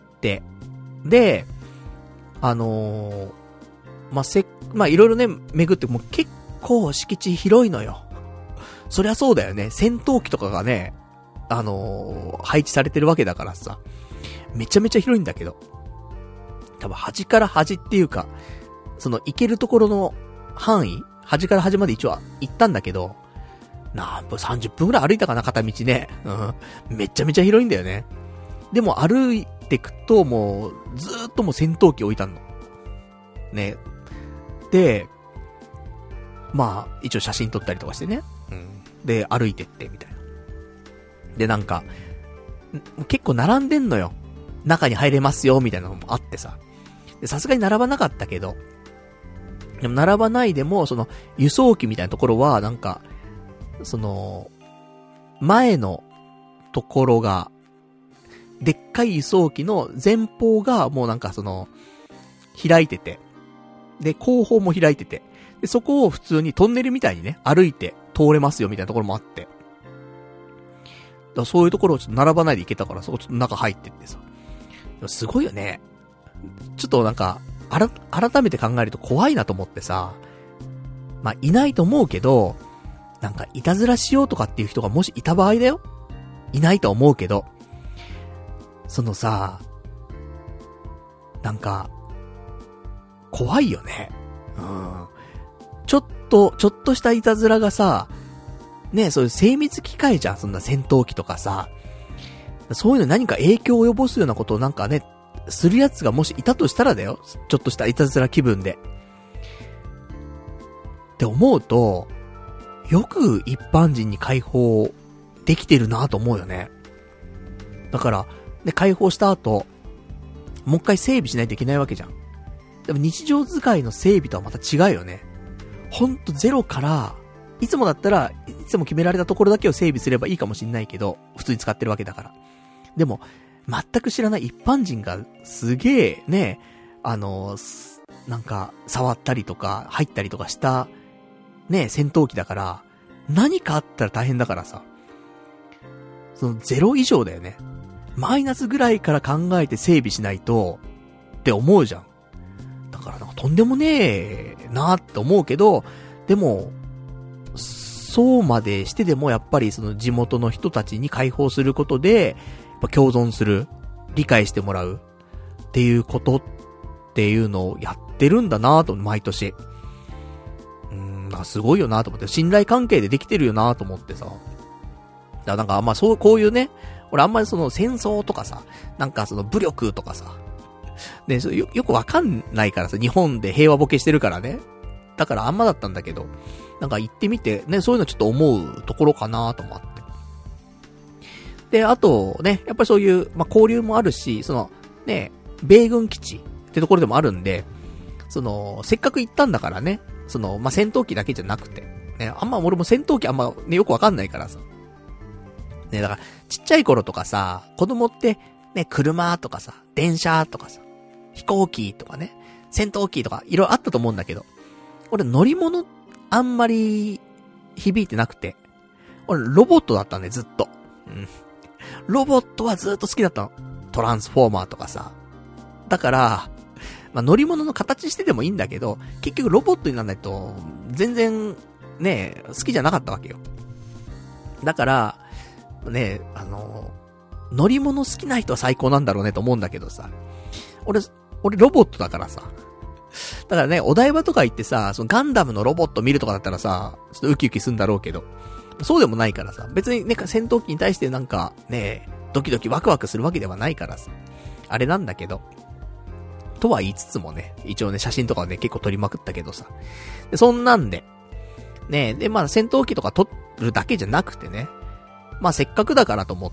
で、あのー、まあ、せ、まあ、いろいろね、巡って、もう結構敷地広いのよ。そりゃそうだよね。戦闘機とかがね、あのー、配置されてるわけだからさ。めちゃめちゃ広いんだけど。多分端から端っていうか、その行けるところの範囲、端から端まで一応行ったんだけど、なんぼさんじゅっぷんくらい歩いたかな、片道ね。うん。めちゃめちゃ広いんだよね。でも歩いてくともう、ずーっともう戦闘機置いたの。ね。で、まあ、一応写真撮ったりとかしてね。うん。で、歩いてって、みたいな。で、なんか、結構並んでんのよ。中に入れますよ、みたいなのもあってさ。さすがに並ばなかったけど、でも並ばないでも、その、輸送機みたいなところは、なんか、その、前のところが、でっかい輸送機の前方がもうなんかその、開いてて、で、後方も開いてて、で、そこを普通にトンネルみたいにね、歩いて通れますよみたいなところもあって、だからそういうところをちょっと並ばないで行けたから、そこちょっと中入ってってさ。すごいよね。ちょっとなんか、あら、改めて考えると怖いなと思ってさ、まあ、いないと思うけど、なんか、いたずらしようとかっていう人がもしいた場合だよ。いないと思うけど、そのさ、なんか、怖いよね。 うん。ちょっと、ちょっとしたいたずらがさ、ね、そういう精密機械じゃん、そんな戦闘機とかさ。そういうの何か影響を及ぼすようなことをなんかね、する奴がもしいたとしたらだよ。ちょっとしたいたずら気分で。って思うと、よく一般人に解放できてるなと思うよね。だから、で、解放した後、もう一回整備しないといけないわけじゃん。でも日常使いの整備とはまた違うよね。ほんとゼロから、いつもだったら、いつも決められたところだけを整備すればいいかもしんないけど、普通に使ってるわけだから。でも、全く知らない一般人がすげえね、あの、なんか、触ったりとか、入ったりとかした、ね、戦闘機だから、何かあったら大変だからさ。そのゼロ以上だよね。マイナスぐらいから考えて整備しないと、って思うじゃん。だからなんかとんでもねえなって思うけど、でも、そうまでしてでもやっぱりその地元の人たちに解放することで、やっぱ共存する、理解してもらうっていうことっていうのをやってるんだなと、毎年。うーん、なんかすごいよなと思って、信頼関係でできてるよなと思ってさ。だからなんかまあそう、こういうね、俺あんまりその戦争とかさ、なんかその武力とかさ、ね、よ、よくわかんないからさ、日本で平和ボケしてるからね。だからあんまだったんだけど、なんか行ってみて、ね、そういうのちょっと思うところかなと思って。で、あとね、やっぱりそういう、まあ、交流もあるし、その、ね、米軍基地ってところでもあるんで、その、せっかく行ったんだからね、その、まあ、戦闘機だけじゃなくて、ね、あんま俺も戦闘機あんまね、よくわかんないからさ。ね、だから、ちっちゃい頃とかさ、子供って、ね、車とかさ、電車とかさ、飛行機とかね、戦闘機とか、いろいろあったと思うんだけど、俺乗り物、あんまり、響いてなくて、俺ロボットだったんで、ずっと。うん。ロボットはずっと好きだったの。トランスフォーマーとかさ。だから、まあ、乗り物の形してでもいいんだけど、結局ロボットにならないと、全然、ね、好きじゃなかったわけよ。だから、ね、あの、乗り物好きな人は最高なんだろうねと思うんだけどさ。俺、俺ロボットだからさ。だからね、お台場とか行ってさ、そのガンダムのロボット見るとかだったらさ、ちょっとウキウキするんだろうけど、そうでもないからさ、別にね、戦闘機に対してなんか、ね、ドキドキワクワクするわけではないからさ、あれなんだけど、とは言いつつもね、一応ね、写真とかはね、結構撮りまくったけどさ、でそんなんで、ね、で、まあ戦闘機とか撮るだけじゃなくてね、まあせっかくだからと思って、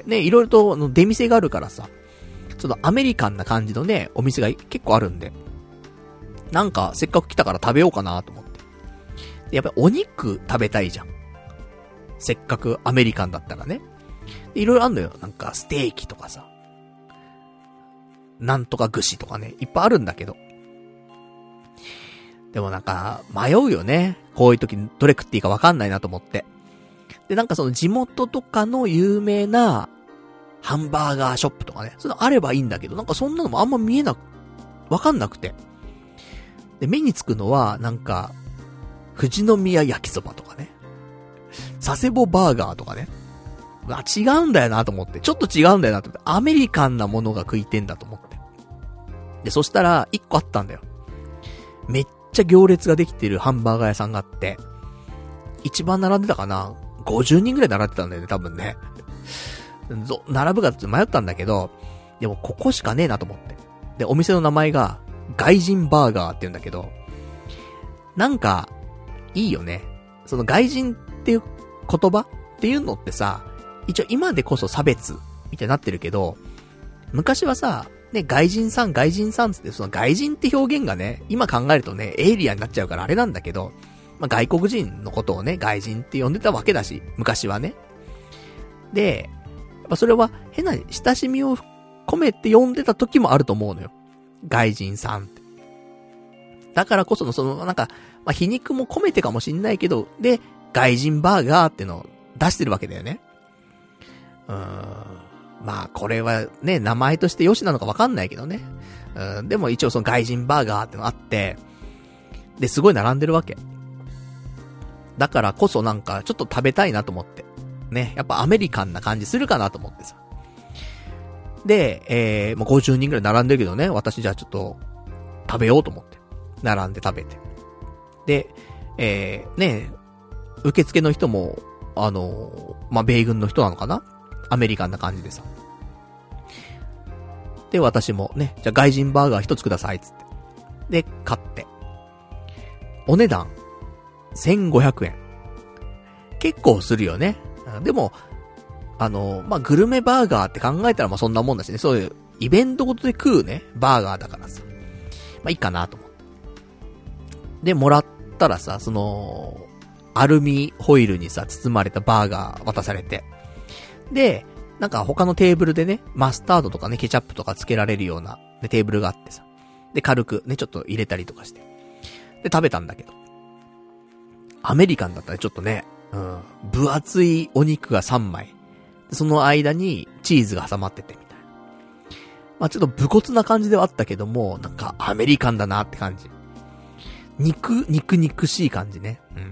ね、いろいろとの出店があるからさ、ちょっとアメリカンな感じのね、お店が結構あるんで、なんか、せっかく来たから食べようかなと思って。でやっぱりお肉食べたいじゃん。せっかくアメリカンだったらね。でいろいろあんのよ。なんか、ステーキとかさ。なんとか串とかね。いっぱいあるんだけど。でもなんか、迷うよね。こういう時にどれ食っていいかわかんないなと思って。で、なんかその地元とかの有名な、ハンバーガーショップとかね。それあればいいんだけど、なんかそんなのもあんま見えなく、わかんなくて。で、目につくのは、なんか、富士宮焼きそばとかね。佐世保バーガーとかね。あ、違うんだよなと思って。ちょっと違うんだよなと思って。アメリカンなものが食いてんだと思って。で、そしたら、一個あったんだよ。めっちゃ行列ができてるハンバーガー屋さんがあって、一番並んでたかな ?ごじゅう 人ぐらい並んでたんだよね、多分ね。並ぶかって迷ったんだけど、でもここしかねえなと思って。で、お店の名前が、外人バーガーって言うんだけど、なんか、いいよね。その外人っていう言葉っていうのってさ、一応今でこそ差別みたいになってるけど、昔はさ、ね、外人さん、外人さんつって、その外人って表現がね、今考えるとね、エイリアンになっちゃうからあれなんだけど、まあ、外国人のことをね、外人って呼んでたわけだし、昔はね。で、やっぱそれは変な親しみを込めて呼んでた時もあると思うのよ。外人さんって。だからこそのそのなんか、まあ、皮肉も込めてかもしんないけど、で、外人バーガーってのを出してるわけだよね。うーん。まあ、これはね、名前として良しなのかわかんないけどね。うん。でも一応その外人バーガーってのあって、で、すごい並んでるわけ。だからこそなんか、ちょっと食べたいなと思って。ね。やっぱアメリカンな感じするかなと思ってさ。で、えー、もうごじゅうにんぐらい並んでるけどね、私じゃあちょっと、食べようと思って。並んで食べて。 で、えー、ね、受付の人も、あの、まあ、米軍の人なのかな？アメリカンな感じでさ。で、私もね、じゃあ外人バーガー一つください、つって。で、買って。お値段、せんごひゃくえん。結構するよね。でも、あの、まあ、グルメバーガーって考えたらま、そんなもんだしね、そういうイベントごとで食うね、バーガーだからさ。まあ、いいかなと思って。で、もらったらさ、その、アルミホイルにさ、包まれたバーガー渡されて。で、なんか他のテーブルでね、マスタードとかね、ケチャップとかつけられるような、ね、テーブルがあってさ。で、軽くね、ちょっと入れたりとかして。で、食べたんだけど。アメリカンだったらちょっとね、うん、分厚いお肉がさんまい。その間にチーズが挟まっててみたいな。まあちょっと武骨な感じではあったけども、なんかアメリカンだなって感じ。肉、肉肉しい感じね。うん。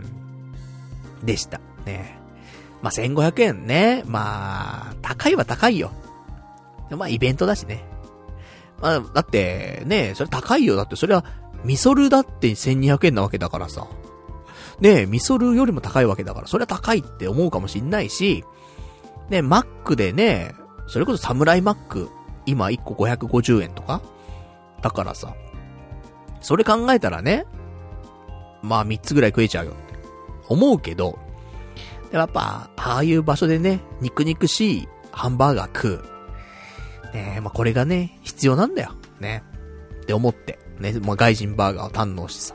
でした。ね。まあせんごひゃくえんね。まあ、高いは高いよ。まあイベントだしね。まあ、だってね、それ高いよ。だってそれは、ミソルだってせんにひゃくえんなわけだからさ。ねえ、ミソルよりも高いわけだから、それは高いって思うかもしんないし、ねえ、マックでね、それこそサムライマック、今いっこごひゃくごじゅうえんとかだからさ、それ考えたらね、まあみっつぐらい食えちゃうよって思うけど、でもやっぱ、ああいう場所でね、肉肉しいハンバーガー食う。ねえ、まあこれがね、必要なんだよ。ね。って思って、ね、まあ外人バーガーを堪能してさ。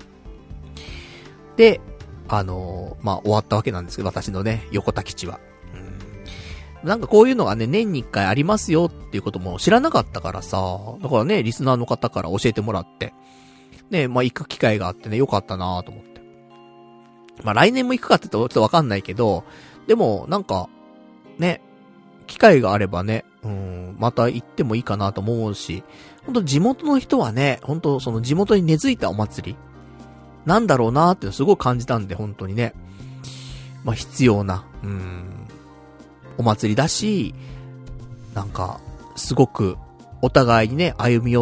で、あのー、まあ、終わったわけなんですけど、私のね、横田基地は。うん。なんかこういうのがね、年に一回ありますよっていうことも知らなかったからさ、だからね、リスナーの方から教えてもらって、ね、まあ、行く機会があってね、よかったなと思って。まあ、来年も行くかって言うとちょっとわかんないけど、でも、なんか、ね、機会があればね、うん、また行ってもいいかなと思うし、ほんと地元の人はね、ほんとその地元に根付いたお祭り、なんだろうなーってすごい感じたんで、本当にね。まあ、必要な、うーん、お祭りだし、なんか、すごく、お互いにね、歩み寄って、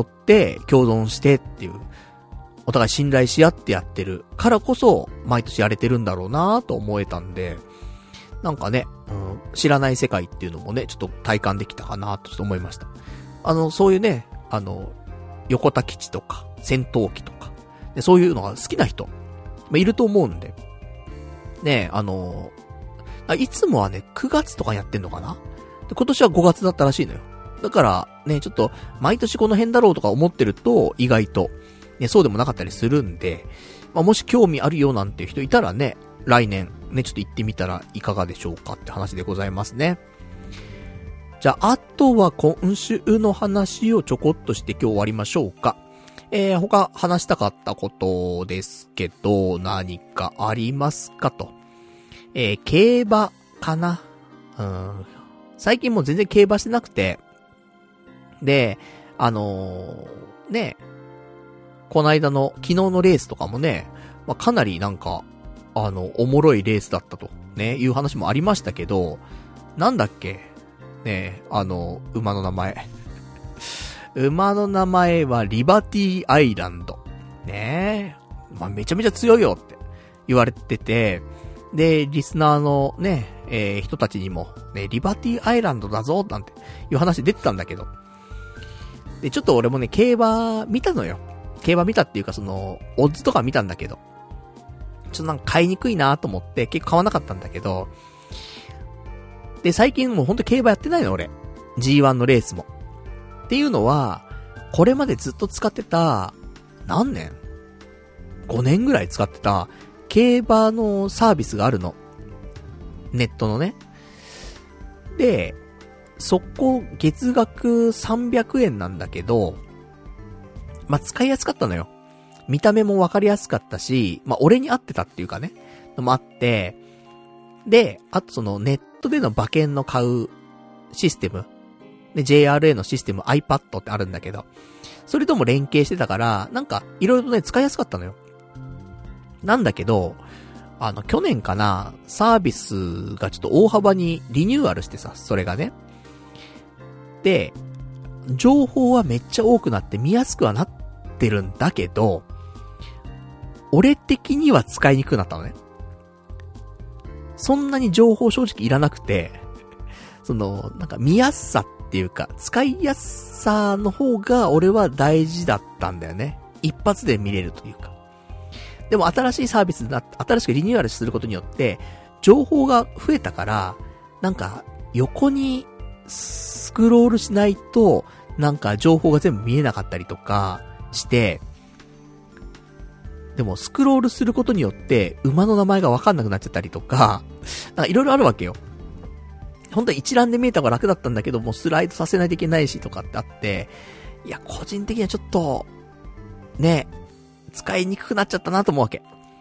共存してっていう、お互い信頼し合ってやってるからこそ、毎年やれてるんだろうなーと思えたんで、なんかね、うん、知らない世界っていうのもね、ちょっと体感できたかなとちょっと思いました。あの、そういうね、あの、横田基地とか、戦闘機とか、でそういうのが好きな人、まあ、いると思うんで。ねえ、あのー、いつもはね、くがつとかやってんのかな？で今年はごがつだったらしいのよ。だから、ね、ちょっと、毎年この辺だろうとか思ってると、意外と、ね、そうでもなかったりするんで、まあ、もし興味あるよなんていう人いたらね、来年、ね、ちょっと行ってみたらいかがでしょうかって話でございますね。じゃあ、あとは今週の話をちょこっとして今日終わりましょうか。えー、他話したかったことですけど、何かありますかと。えー、競馬かな。うん。最近もう全然競馬してなくて。で、あのー、ね、この間の昨日のレースとかもね、まあ、かなりなんか、あの、おもろいレースだったと、ね、いう話もありましたけど、なんだっけね、あの、馬の名前。馬の名前はリバティアイランド。ねえ。まあ、めちゃめちゃ強いよって言われてて、で、リスナーのね、えー、人たちにも、ね、リバティアイランドだぞ、なんていう話出てたんだけど。で、ちょっと俺もね、競馬見たのよ。競馬見たっていうか、その、オッズとか見たんだけど。ちょっとなんか買いにくいなと思って結構買わなかったんだけど。で、最近もうほんと競馬やってないの俺。ジーワン のレースも。っていうのは、これまでずっと使ってた、何年 ?ご 年ぐらい使ってた、競馬のサービスがあるの。ネットのね。で、そこ、月額さんびゃくえんなんだけど、まあ、使いやすかったのよ。見た目もわかりやすかったし、まあ、俺に合ってたっていうかね、のもあって、で、あとそのネットでの馬券の買うシステム、で ジェイアールエー のシステム iPad ってあるんだけど、それとも連携してたから、なんかいろいろとね使いやすかったのよ。なんだけど、あの去年かな、サービスがちょっと大幅にリニューアルしてさ、それがね。で、情報はめっちゃ多くなって見やすくはなってるんだけど、 俺的には使いにくくなったのね。そんなに情報正直いらなくて、その、なんか見やすさっていうか、使いやすさの方が俺は大事だったんだよね。一発で見れるというか。でも新しいサービスになって、新しくリニューアルすることによって、情報が増えたから、なんか、横にスクロールしないと、なんか情報が全部見えなかったりとかして、でもスクロールすることによって、馬の名前がわかんなくなっちゃったりとか、なんかいろいろあるわけよ。本当は一覧で見えた方が楽だったんだけど、もうスライドさせないといけないしとかってあって、いや、個人的にはちょっと、ね、使いにくくなっちゃったなと思うわけ。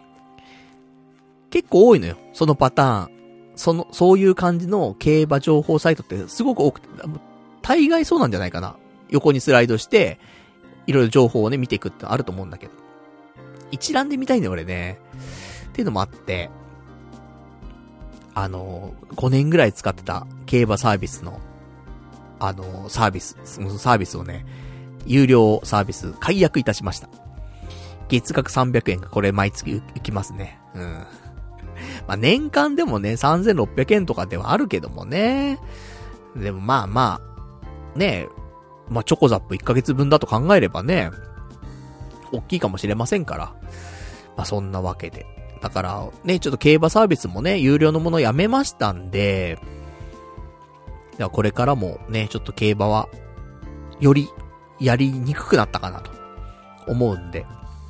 結構多いのよ、そのパターン。その、そういう感じの競馬情報サイトってすごく多くて、大概そうなんじゃないかな。横にスライドして、いろいろ情報をね、見ていくってあると思うんだけど。一覧で見たいんだよ、俺ね。っていうのもあって、あの、ごねんぐらい使ってた競馬サービスの、あの、サービス、そのサービスをね、有料サービス解約いたしました。月額さんびゃくえんがこれ毎月浮きますね。うん。まあ、年間でもね、さんぜんろっぴゃくえんとかではあるけどもね。でもまあまあ、ね、まあチョコザップいっかげつぶんだと考えればね、大きいかもしれませんから。まあそんなわけで。だから、ね、ちょっと競馬サービスもね、有料のものやめましたんで、だからこれからもね、ちょっと競馬は、より、やりにくくなったかなと、思うんで。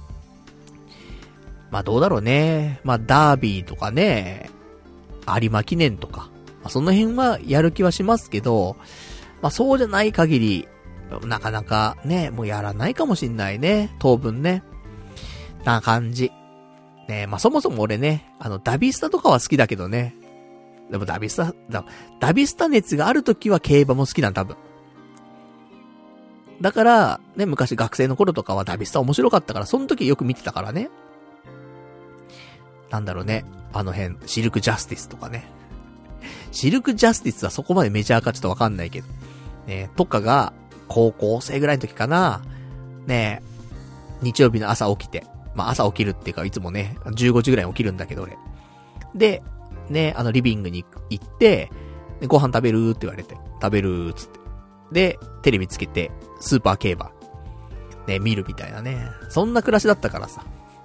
まあどうだろうね。まあダービーとかね、有馬記念とか、まあその辺はやる気はしますけど、まあそうじゃない限り、なかなかね、もうやらないかもしんないね。当分ね。な感じ。ね、まあそもそも俺ね、あのダビスタとかは好きだけどね。でもダビスタ、ダ、ダビスタ熱があるときは競馬も好きなん多分。だから、ね、昔学生の頃とかはダビスタ面白かったから、その時よく見てたからね。なんだろうね、あの辺、シルクジャスティスとかね。シルクジャスティスはそこまでメジャーかちょっとわかんないけど。ね、とかが、高校生ぐらいの時かな。ね、日曜日の朝起きて。まあ朝起きるっていうか、いつもね、じゅうごじぐらいに起きるんだけど俺。で、ね、あのリビングに行って、ご飯食べるって言われて、食べるーつって。で、テレビつけて、スーパー競馬。ね、見るみたいなね。そんな暮らしだったからさ。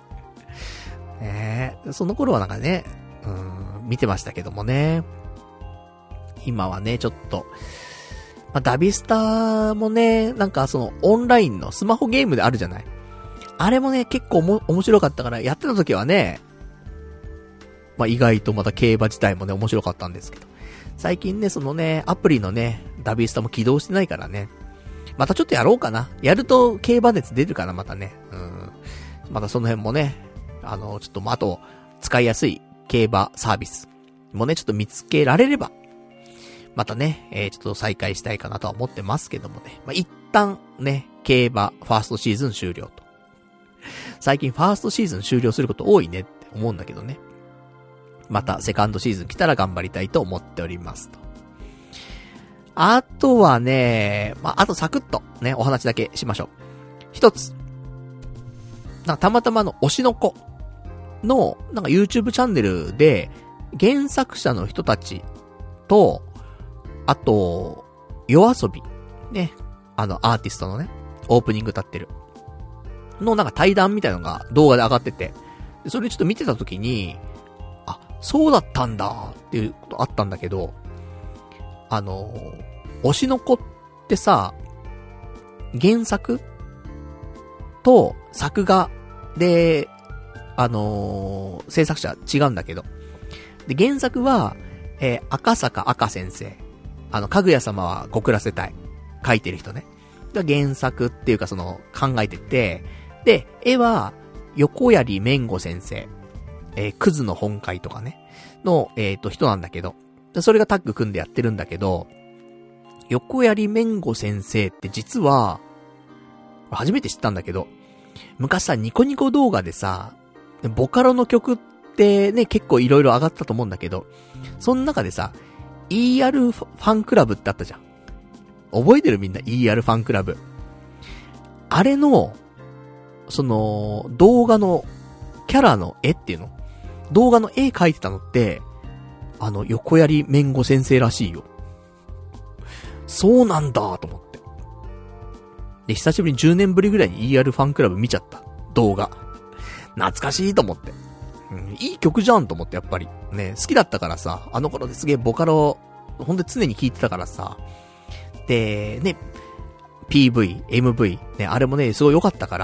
ねえ、その頃はなんかね、うーん、見てましたけどもね。今はね、ちょっと、まあ、ダビスタもね、なんかそのオンラインのスマホゲームであるじゃない。あれもね、結構も面白かったから、やってた時はね、まあ、意外とまた競馬自体もね、面白かったんですけど。最近ね、そのね、アプリのね、ダビスタも起動してないからね。またちょっとやろうかな。やると競馬熱出るかな、またね。うん。またその辺もね、あの、ちょっと、まあ、あと、使いやすい競馬サービスもね、ちょっと見つけられれば、またね、えー、ちょっと再開したいかなとは思ってますけどもね。まあ、一旦ね、競馬ファーストシーズン終了と。最近ファーストシーズン終了すること多いねって思うんだけどね。またセカンドシーズン来たら頑張りたいと思っておりますと。あとはね、まあ、あとサクッとね、お話だけしましょう。一つ。なんかたまたまの推しの子の、なんか YouTube チャンネルで、原作者の人たちと、あと、夜遊び。ね。あの、アーティストのね、オープニング立ってる。のなんか対談みたいなのが動画で上がってて、それちょっと見てたときに、あ、そうだったんだっていうことあったんだけど、あの、推しの子ってさ、原作と作画で、あのー、制作者違うんだけど、で、原作は、えー、赤坂赤先生。あの、かぐや様は極楽世帯。書いてる人ね。が原作っていうかその、考えてて、で、絵は、横槍めんご先生。えー、クズの本会とかね。の、えっと、人なんだけど。それがタッグ組んでやってるんだけど、横槍めんご先生って実は、初めて知ったんだけど、昔さ、ニコニコ動画でさ、ボカロの曲ってね、結構いろいろ上がったと思うんだけど、その中でさ、イーアール ファンクラブってあったじゃん。覚えてるみんな イーアール ファンクラブ。あれの、その、動画のキャラの絵っていうの、動画の絵描いてたのって、あの、横槍めんご先生らしいよ。そうなんだと思って。で、久しぶりにじゅうねんぶりぐらいに イーアール ファンクラブ見ちゃった。動画。懐かしいと思って。うん、いい曲じゃんと思って、やっぱり。ね、好きだったからさ、あの頃ですげえボカロ、ほんと常に聴いてたからさ。で、ね、ピーブイ、エムブイ、ね、あれもね、すごい良かったから、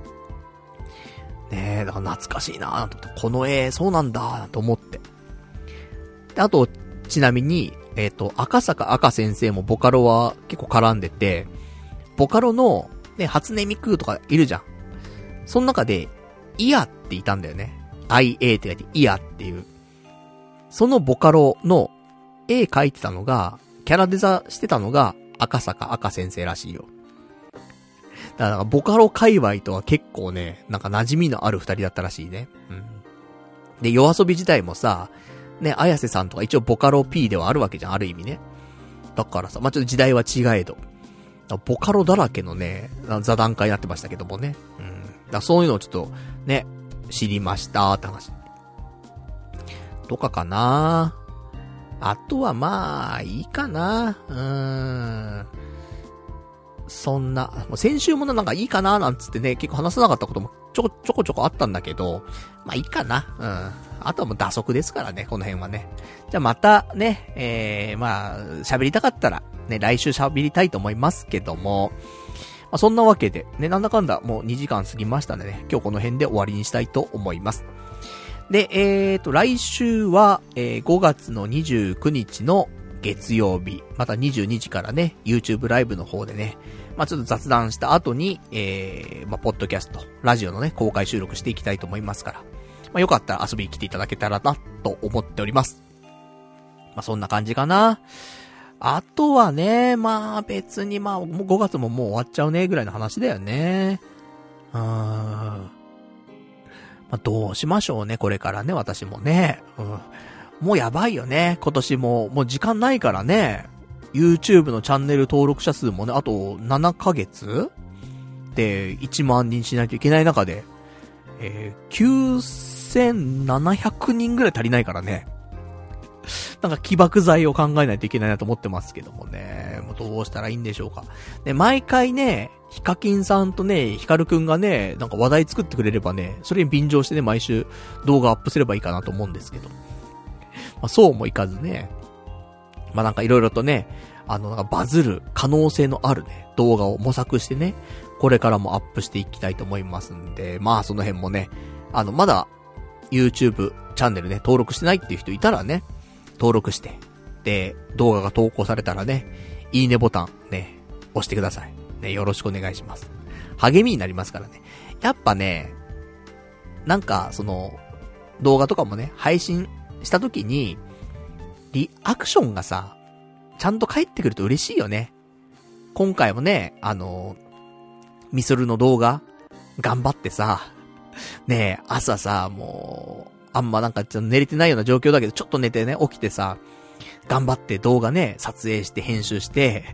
ねえ、だから懐かしいなぁなんて、この絵、そうなんだーなんて思って。で、あと、ちなみに、えっと、赤坂赤先生もボカロは結構絡んでて、ボカロの、ね、初音ミクとかいるじゃん。その中で、イヤっていたんだよね。アイエー って書いて、イヤっていう。そのボカロの絵描いてたのが、キャラデザしてたのが、赤坂赤先生らしいよ。だから、ボカロ界隈とは結構ね、なんか馴染みのある二人だったらしいね。うん。で、夜遊び自体もさ、ね、綾瀬さんとか一応ボカロ P ではあるわけじゃん、ある意味ね。だからさ、まあ、ちょっと時代は違えど。ボカロだらけのね、座談会になってましたけどもね。うん。だからそういうのをちょっと、ね、知りましたって話。とかかな。あとはまあ、いいかな。うーん。そんな、もう先週もなんかいいかななんつってね、結構話さなかったこともちょこちょこちょこあったんだけど、まあいいかな。うん。あとはもう打足ですからね、この辺はね。じゃあまたね、えー、まあ、喋りたかったら、ね、来週喋りたいと思いますけども、まあそんなわけで、ね、なんだかんだもうにじかん過ぎましたんでね、今日この辺で終わりにしたいと思います。で、えーと、来週は、えー、ごがつのにじゅうくにちの月曜日、またにじゅうにじからね、YouTube ライブの方でね、まあちょっと雑談した後に、えー、まあポッドキャスト、ラジオのね、公開収録していきたいと思いますから、まあよかったら遊びに来ていただけたらな、と思っております。まあそんな感じかな。あとはね、まあ別にまあ、もうごがつももう終わっちゃうね、ぐらいの話だよね。うーん。まあどうしましょうね、これからね、私もね。うん。もうやばいよね、今年も。もう時間ないからね。YouTube のチャンネル登録者数もね、あとななかげつでいちまんにんしないといけない中で、えー、きゅうせんななひゃくにんぐらい足りないからね。なんか起爆剤を考えないといけないなと思ってますけどもね。もうどうしたらいいんでしょうか。で、毎回ね、ヒカキンさんとね、ヒカルくんがね、なんか話題作ってくれればね、それに便乗してね、毎週動画アップすればいいかなと思うんですけど。まあそうもいかずね。まあなんかいろいろとね、あのなんかバズる可能性のあるね、動画を模索してね、これからもアップしていきたいと思いますんで、まあその辺もね、あのまだ YouTube チャンネルね、登録してないっていう人いたらね、登録して、で、動画が投稿されたらね、いいねボタンね、押してください。ね、よろしくお願いします。励みになりますからね。やっぱね、なんかその、動画とかもね、配信した時に、リアクションがさ、ちゃんと返ってくると嬉しいよね。今回もね、あの、ミソルの動画、頑張ってさ、ねえ、朝さ、もう、あんまなんかちょっと寝れてないような状況だけど、ちょっと寝てね、起きてさ、頑張って動画ね、撮影して編集して、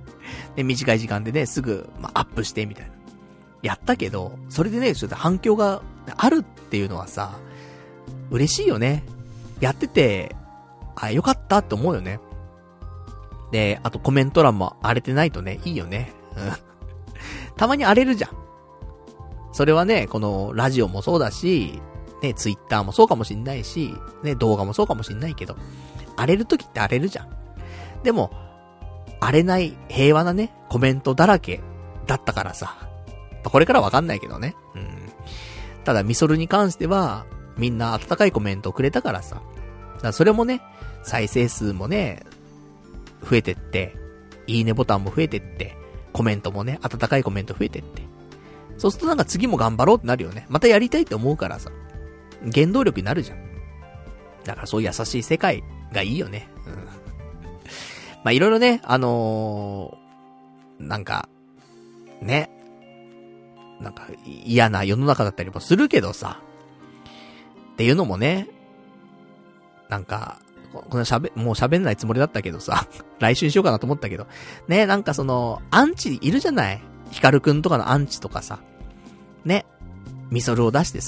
で、短い時間でね、すぐ、まあ、アップしてみたいな。やったけど、それでね、ちょっと反響があるっていうのはさ、嬉しいよね。やってて、あ、よかったって思うよね。で、あとコメント欄も荒れてないとね、いいよね。うん。たまに荒れるじゃん。それはね、このラジオもそうだし、ね、ツイッターもそうかもしんないし、ね、動画もそうかもしんないけど、荒れるときって荒れるじゃん。でも、荒れない平和なね、コメントだらけだったからさ。これからわかんないけどね。うん。ただ、ミソルに関しては、みんな温かいコメントをくれたからさ。だからそれもね、再生数もね、増えてって、いいねボタンも増えてって、コメントもね、温かいコメント増えてって。そうするとなんか次も頑張ろうってなるよね。またやりたいって思うからさ。原動力になるじゃん。だからそういう優しい世界がいいよね。うん。まあいろいろね、あのー、なんか、ね。なんか嫌な世の中だったりもするけどさ。っていうのもね、なんか、この喋、もう喋んないつもりだったけどさ、来週にしようかなと思ったけど、ね、なんかその、アンチいるじゃない？ヒカルくんとかのアンチとかさ、ね、ミソルを出してさ、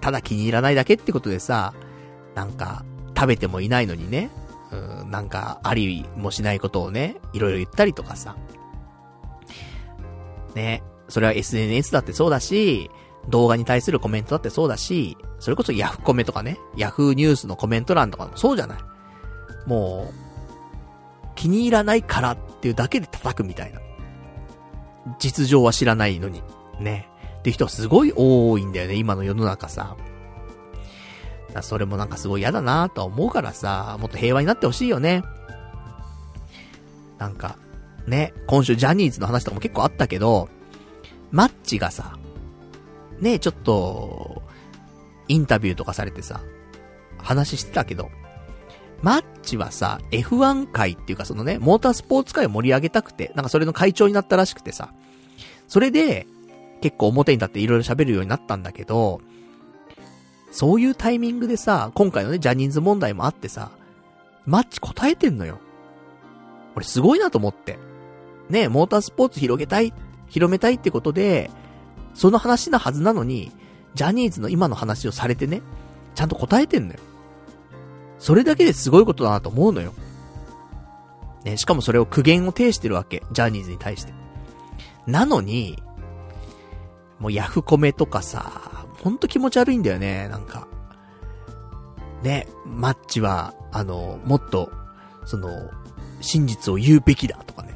ただ気に入らないだけってことでさ、なんか、食べてもいないのにね、うん、なんか、ありもしないことをね、いろいろ言ったりとかさ。ね、それは エスエヌエス だってそうだし、動画に対するコメントだってそうだし、それこそヤフコメとかね、ヤフーニュースのコメント欄とかもそうじゃない。もう、気に入らないからっていうだけで叩くみたいな。実情は知らないのに。ね。って人はすごい多いんだよね、今の世の中さ。だそれもなんかすごい嫌だなと思うからさ、もっと平和になってほしいよね。なんか、ね、今週ジャニーズの話とかも結構あったけど、マッチがさ、ね、ちょっと、インタビューとかされてさ、話してたけど、マッチはさ、エフワン 界っていうかそのね、モータースポーツ界を盛り上げたくて、なんかそれの会長になったらしくてさ、それで、結構表に立っていろいろ喋るようになったんだけど、そういうタイミングでさ、今回のね、ジャニーズ問題もあってさ、マッチ答えてんのよ。俺すごいなと思って。ね、モータースポーツ広げたい、広めたいってことで、その話なはずなのに、ジャニーズの今の話をされてね、ちゃんと答えてんのよ。それだけですごいことだなと思うのよ。ね、しかもそれを苦言を呈してるわけ、ジャニーズに対して。なのに、もうヤフコメとかさ、ほんと気持ち悪いんだよね、なんか。ね、マッチは、あの、もっと、その、真実を言うべきだとかね。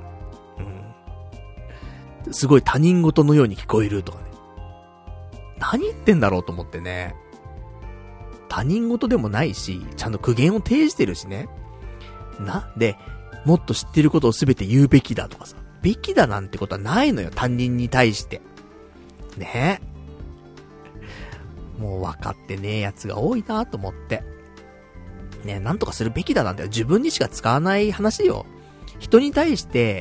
うん。すごい他人事のように聞こえるとかね。何言ってんだろうと思ってね。他人事でもないし、ちゃんと苦言を呈してるしね。なんで、もっと知ってることをすべて言うべきだとかさ。べきだなんてことはないのよ、他人に対して。ねえ。もう分かってねえやつが多いなと思って。ねえ、なんとかするべきだなんて自分にしか使わない話よ。人に対して、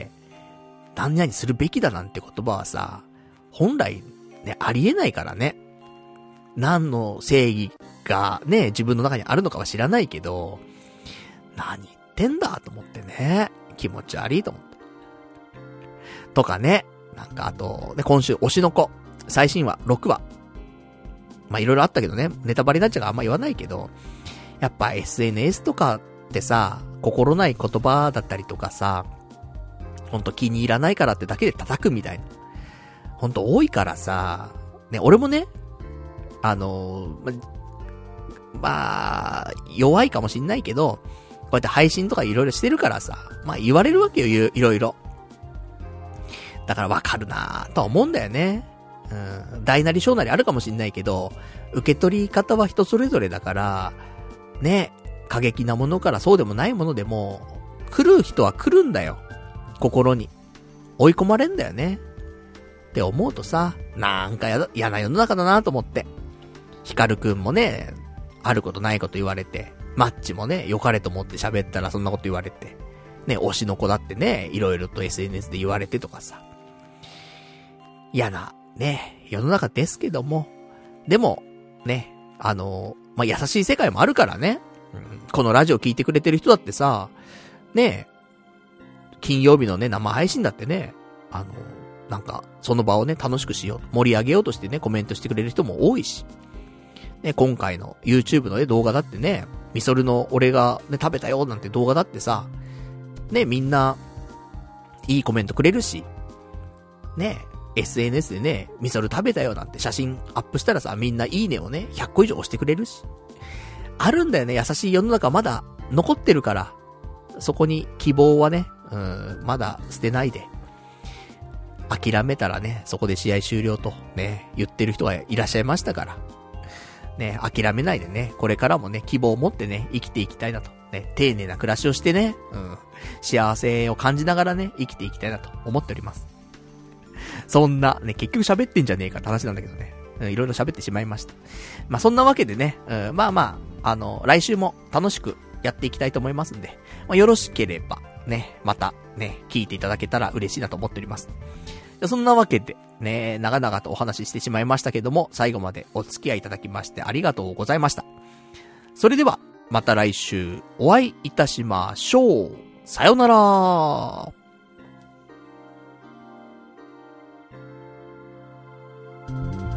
何々するべきだなんて言葉はさ、本来ね、ありえないからね。何の正義がね、自分の中にあるのかは知らないけど、何言ってんだと思ってね。気持ち悪いと思って。とかね。なんかあと、ね、今週推しの子。最新話、ろくわ。まあ、いろいろあったけどね。ネタバレになっちゃうからあんま言わないけど、やっぱ エスエヌエス とかってさ、心ない言葉だったりとかさ、ほんと気に入らないからってだけで叩くみたいな。ほんと多いからさ、ね、俺もね、あのー、ま、まあ、弱いかもしんないけど、こうやって配信とかいろいろしてるからさ、まあ言われるわけよ、いろいろ。だからわかるなぁとは思うんだよね。うん、大なり小なりあるかもしんないけど、受け取り方は人それぞれだから、ね、過激なものからそうでもないものでも、来る人は来るんだよ。心に。追い込まれんだよね。って思うとさ、なんかやだ、嫌な世の中だなと思って。ヒカルくんもね、あることないこと言われて、マッチもね、良かれと思って喋ったらそんなこと言われて、ね、推しの子だってね、いろいろと エスエヌエス で言われてとかさ。嫌な、ね、世の中ですけども、でも、ね、あの、まあ、優しい世界もあるからね、うん、このラジオ聞いてくれてる人だってさ、ね、金曜日のね、生配信だってね、あの、なんか、その場をね、楽しくしよう、盛り上げようとしてね、コメントしてくれる人も多いし、ね、今回の YouTube のね、動画だってね、ミソルの俺がね、食べたよなんて動画だってさ、ね、みんな、いいコメントくれるし、ね、エスエヌエス でね、ミソル食べたよなんて写真アップしたらさ、みんないいねをね、ひゃっこ以上押してくれるし。あるんだよね、優しい世の中まだ残ってるから。そこに希望はね、うん、まだ捨てないで。諦めたらね、そこで試合終了とね、言ってる人がいらっしゃいましたから。ね、諦めないでね、これからもね、希望を持ってね、生きていきたいなと。ね、丁寧な暮らしをしてね、うん、幸せを感じながらね、生きていきたいなと思っております。そんな、ね、結局喋ってんじゃねえかって話なんだけどね。うん、いろいろ喋ってしまいました。まあ、そんなわけでね、うん、まあまあ、あの、来週も楽しくやっていきたいと思いますんで、まあ、よろしければ、ね、また、ね、聞いていただけたら嬉しいなと思っております。そんなわけで、ね、長々とお話ししてしまいましたけども、最後までお付き合いいただきましてありがとうございました。それでは、また来週お会いいたしましょう。さよなら。 Thank you.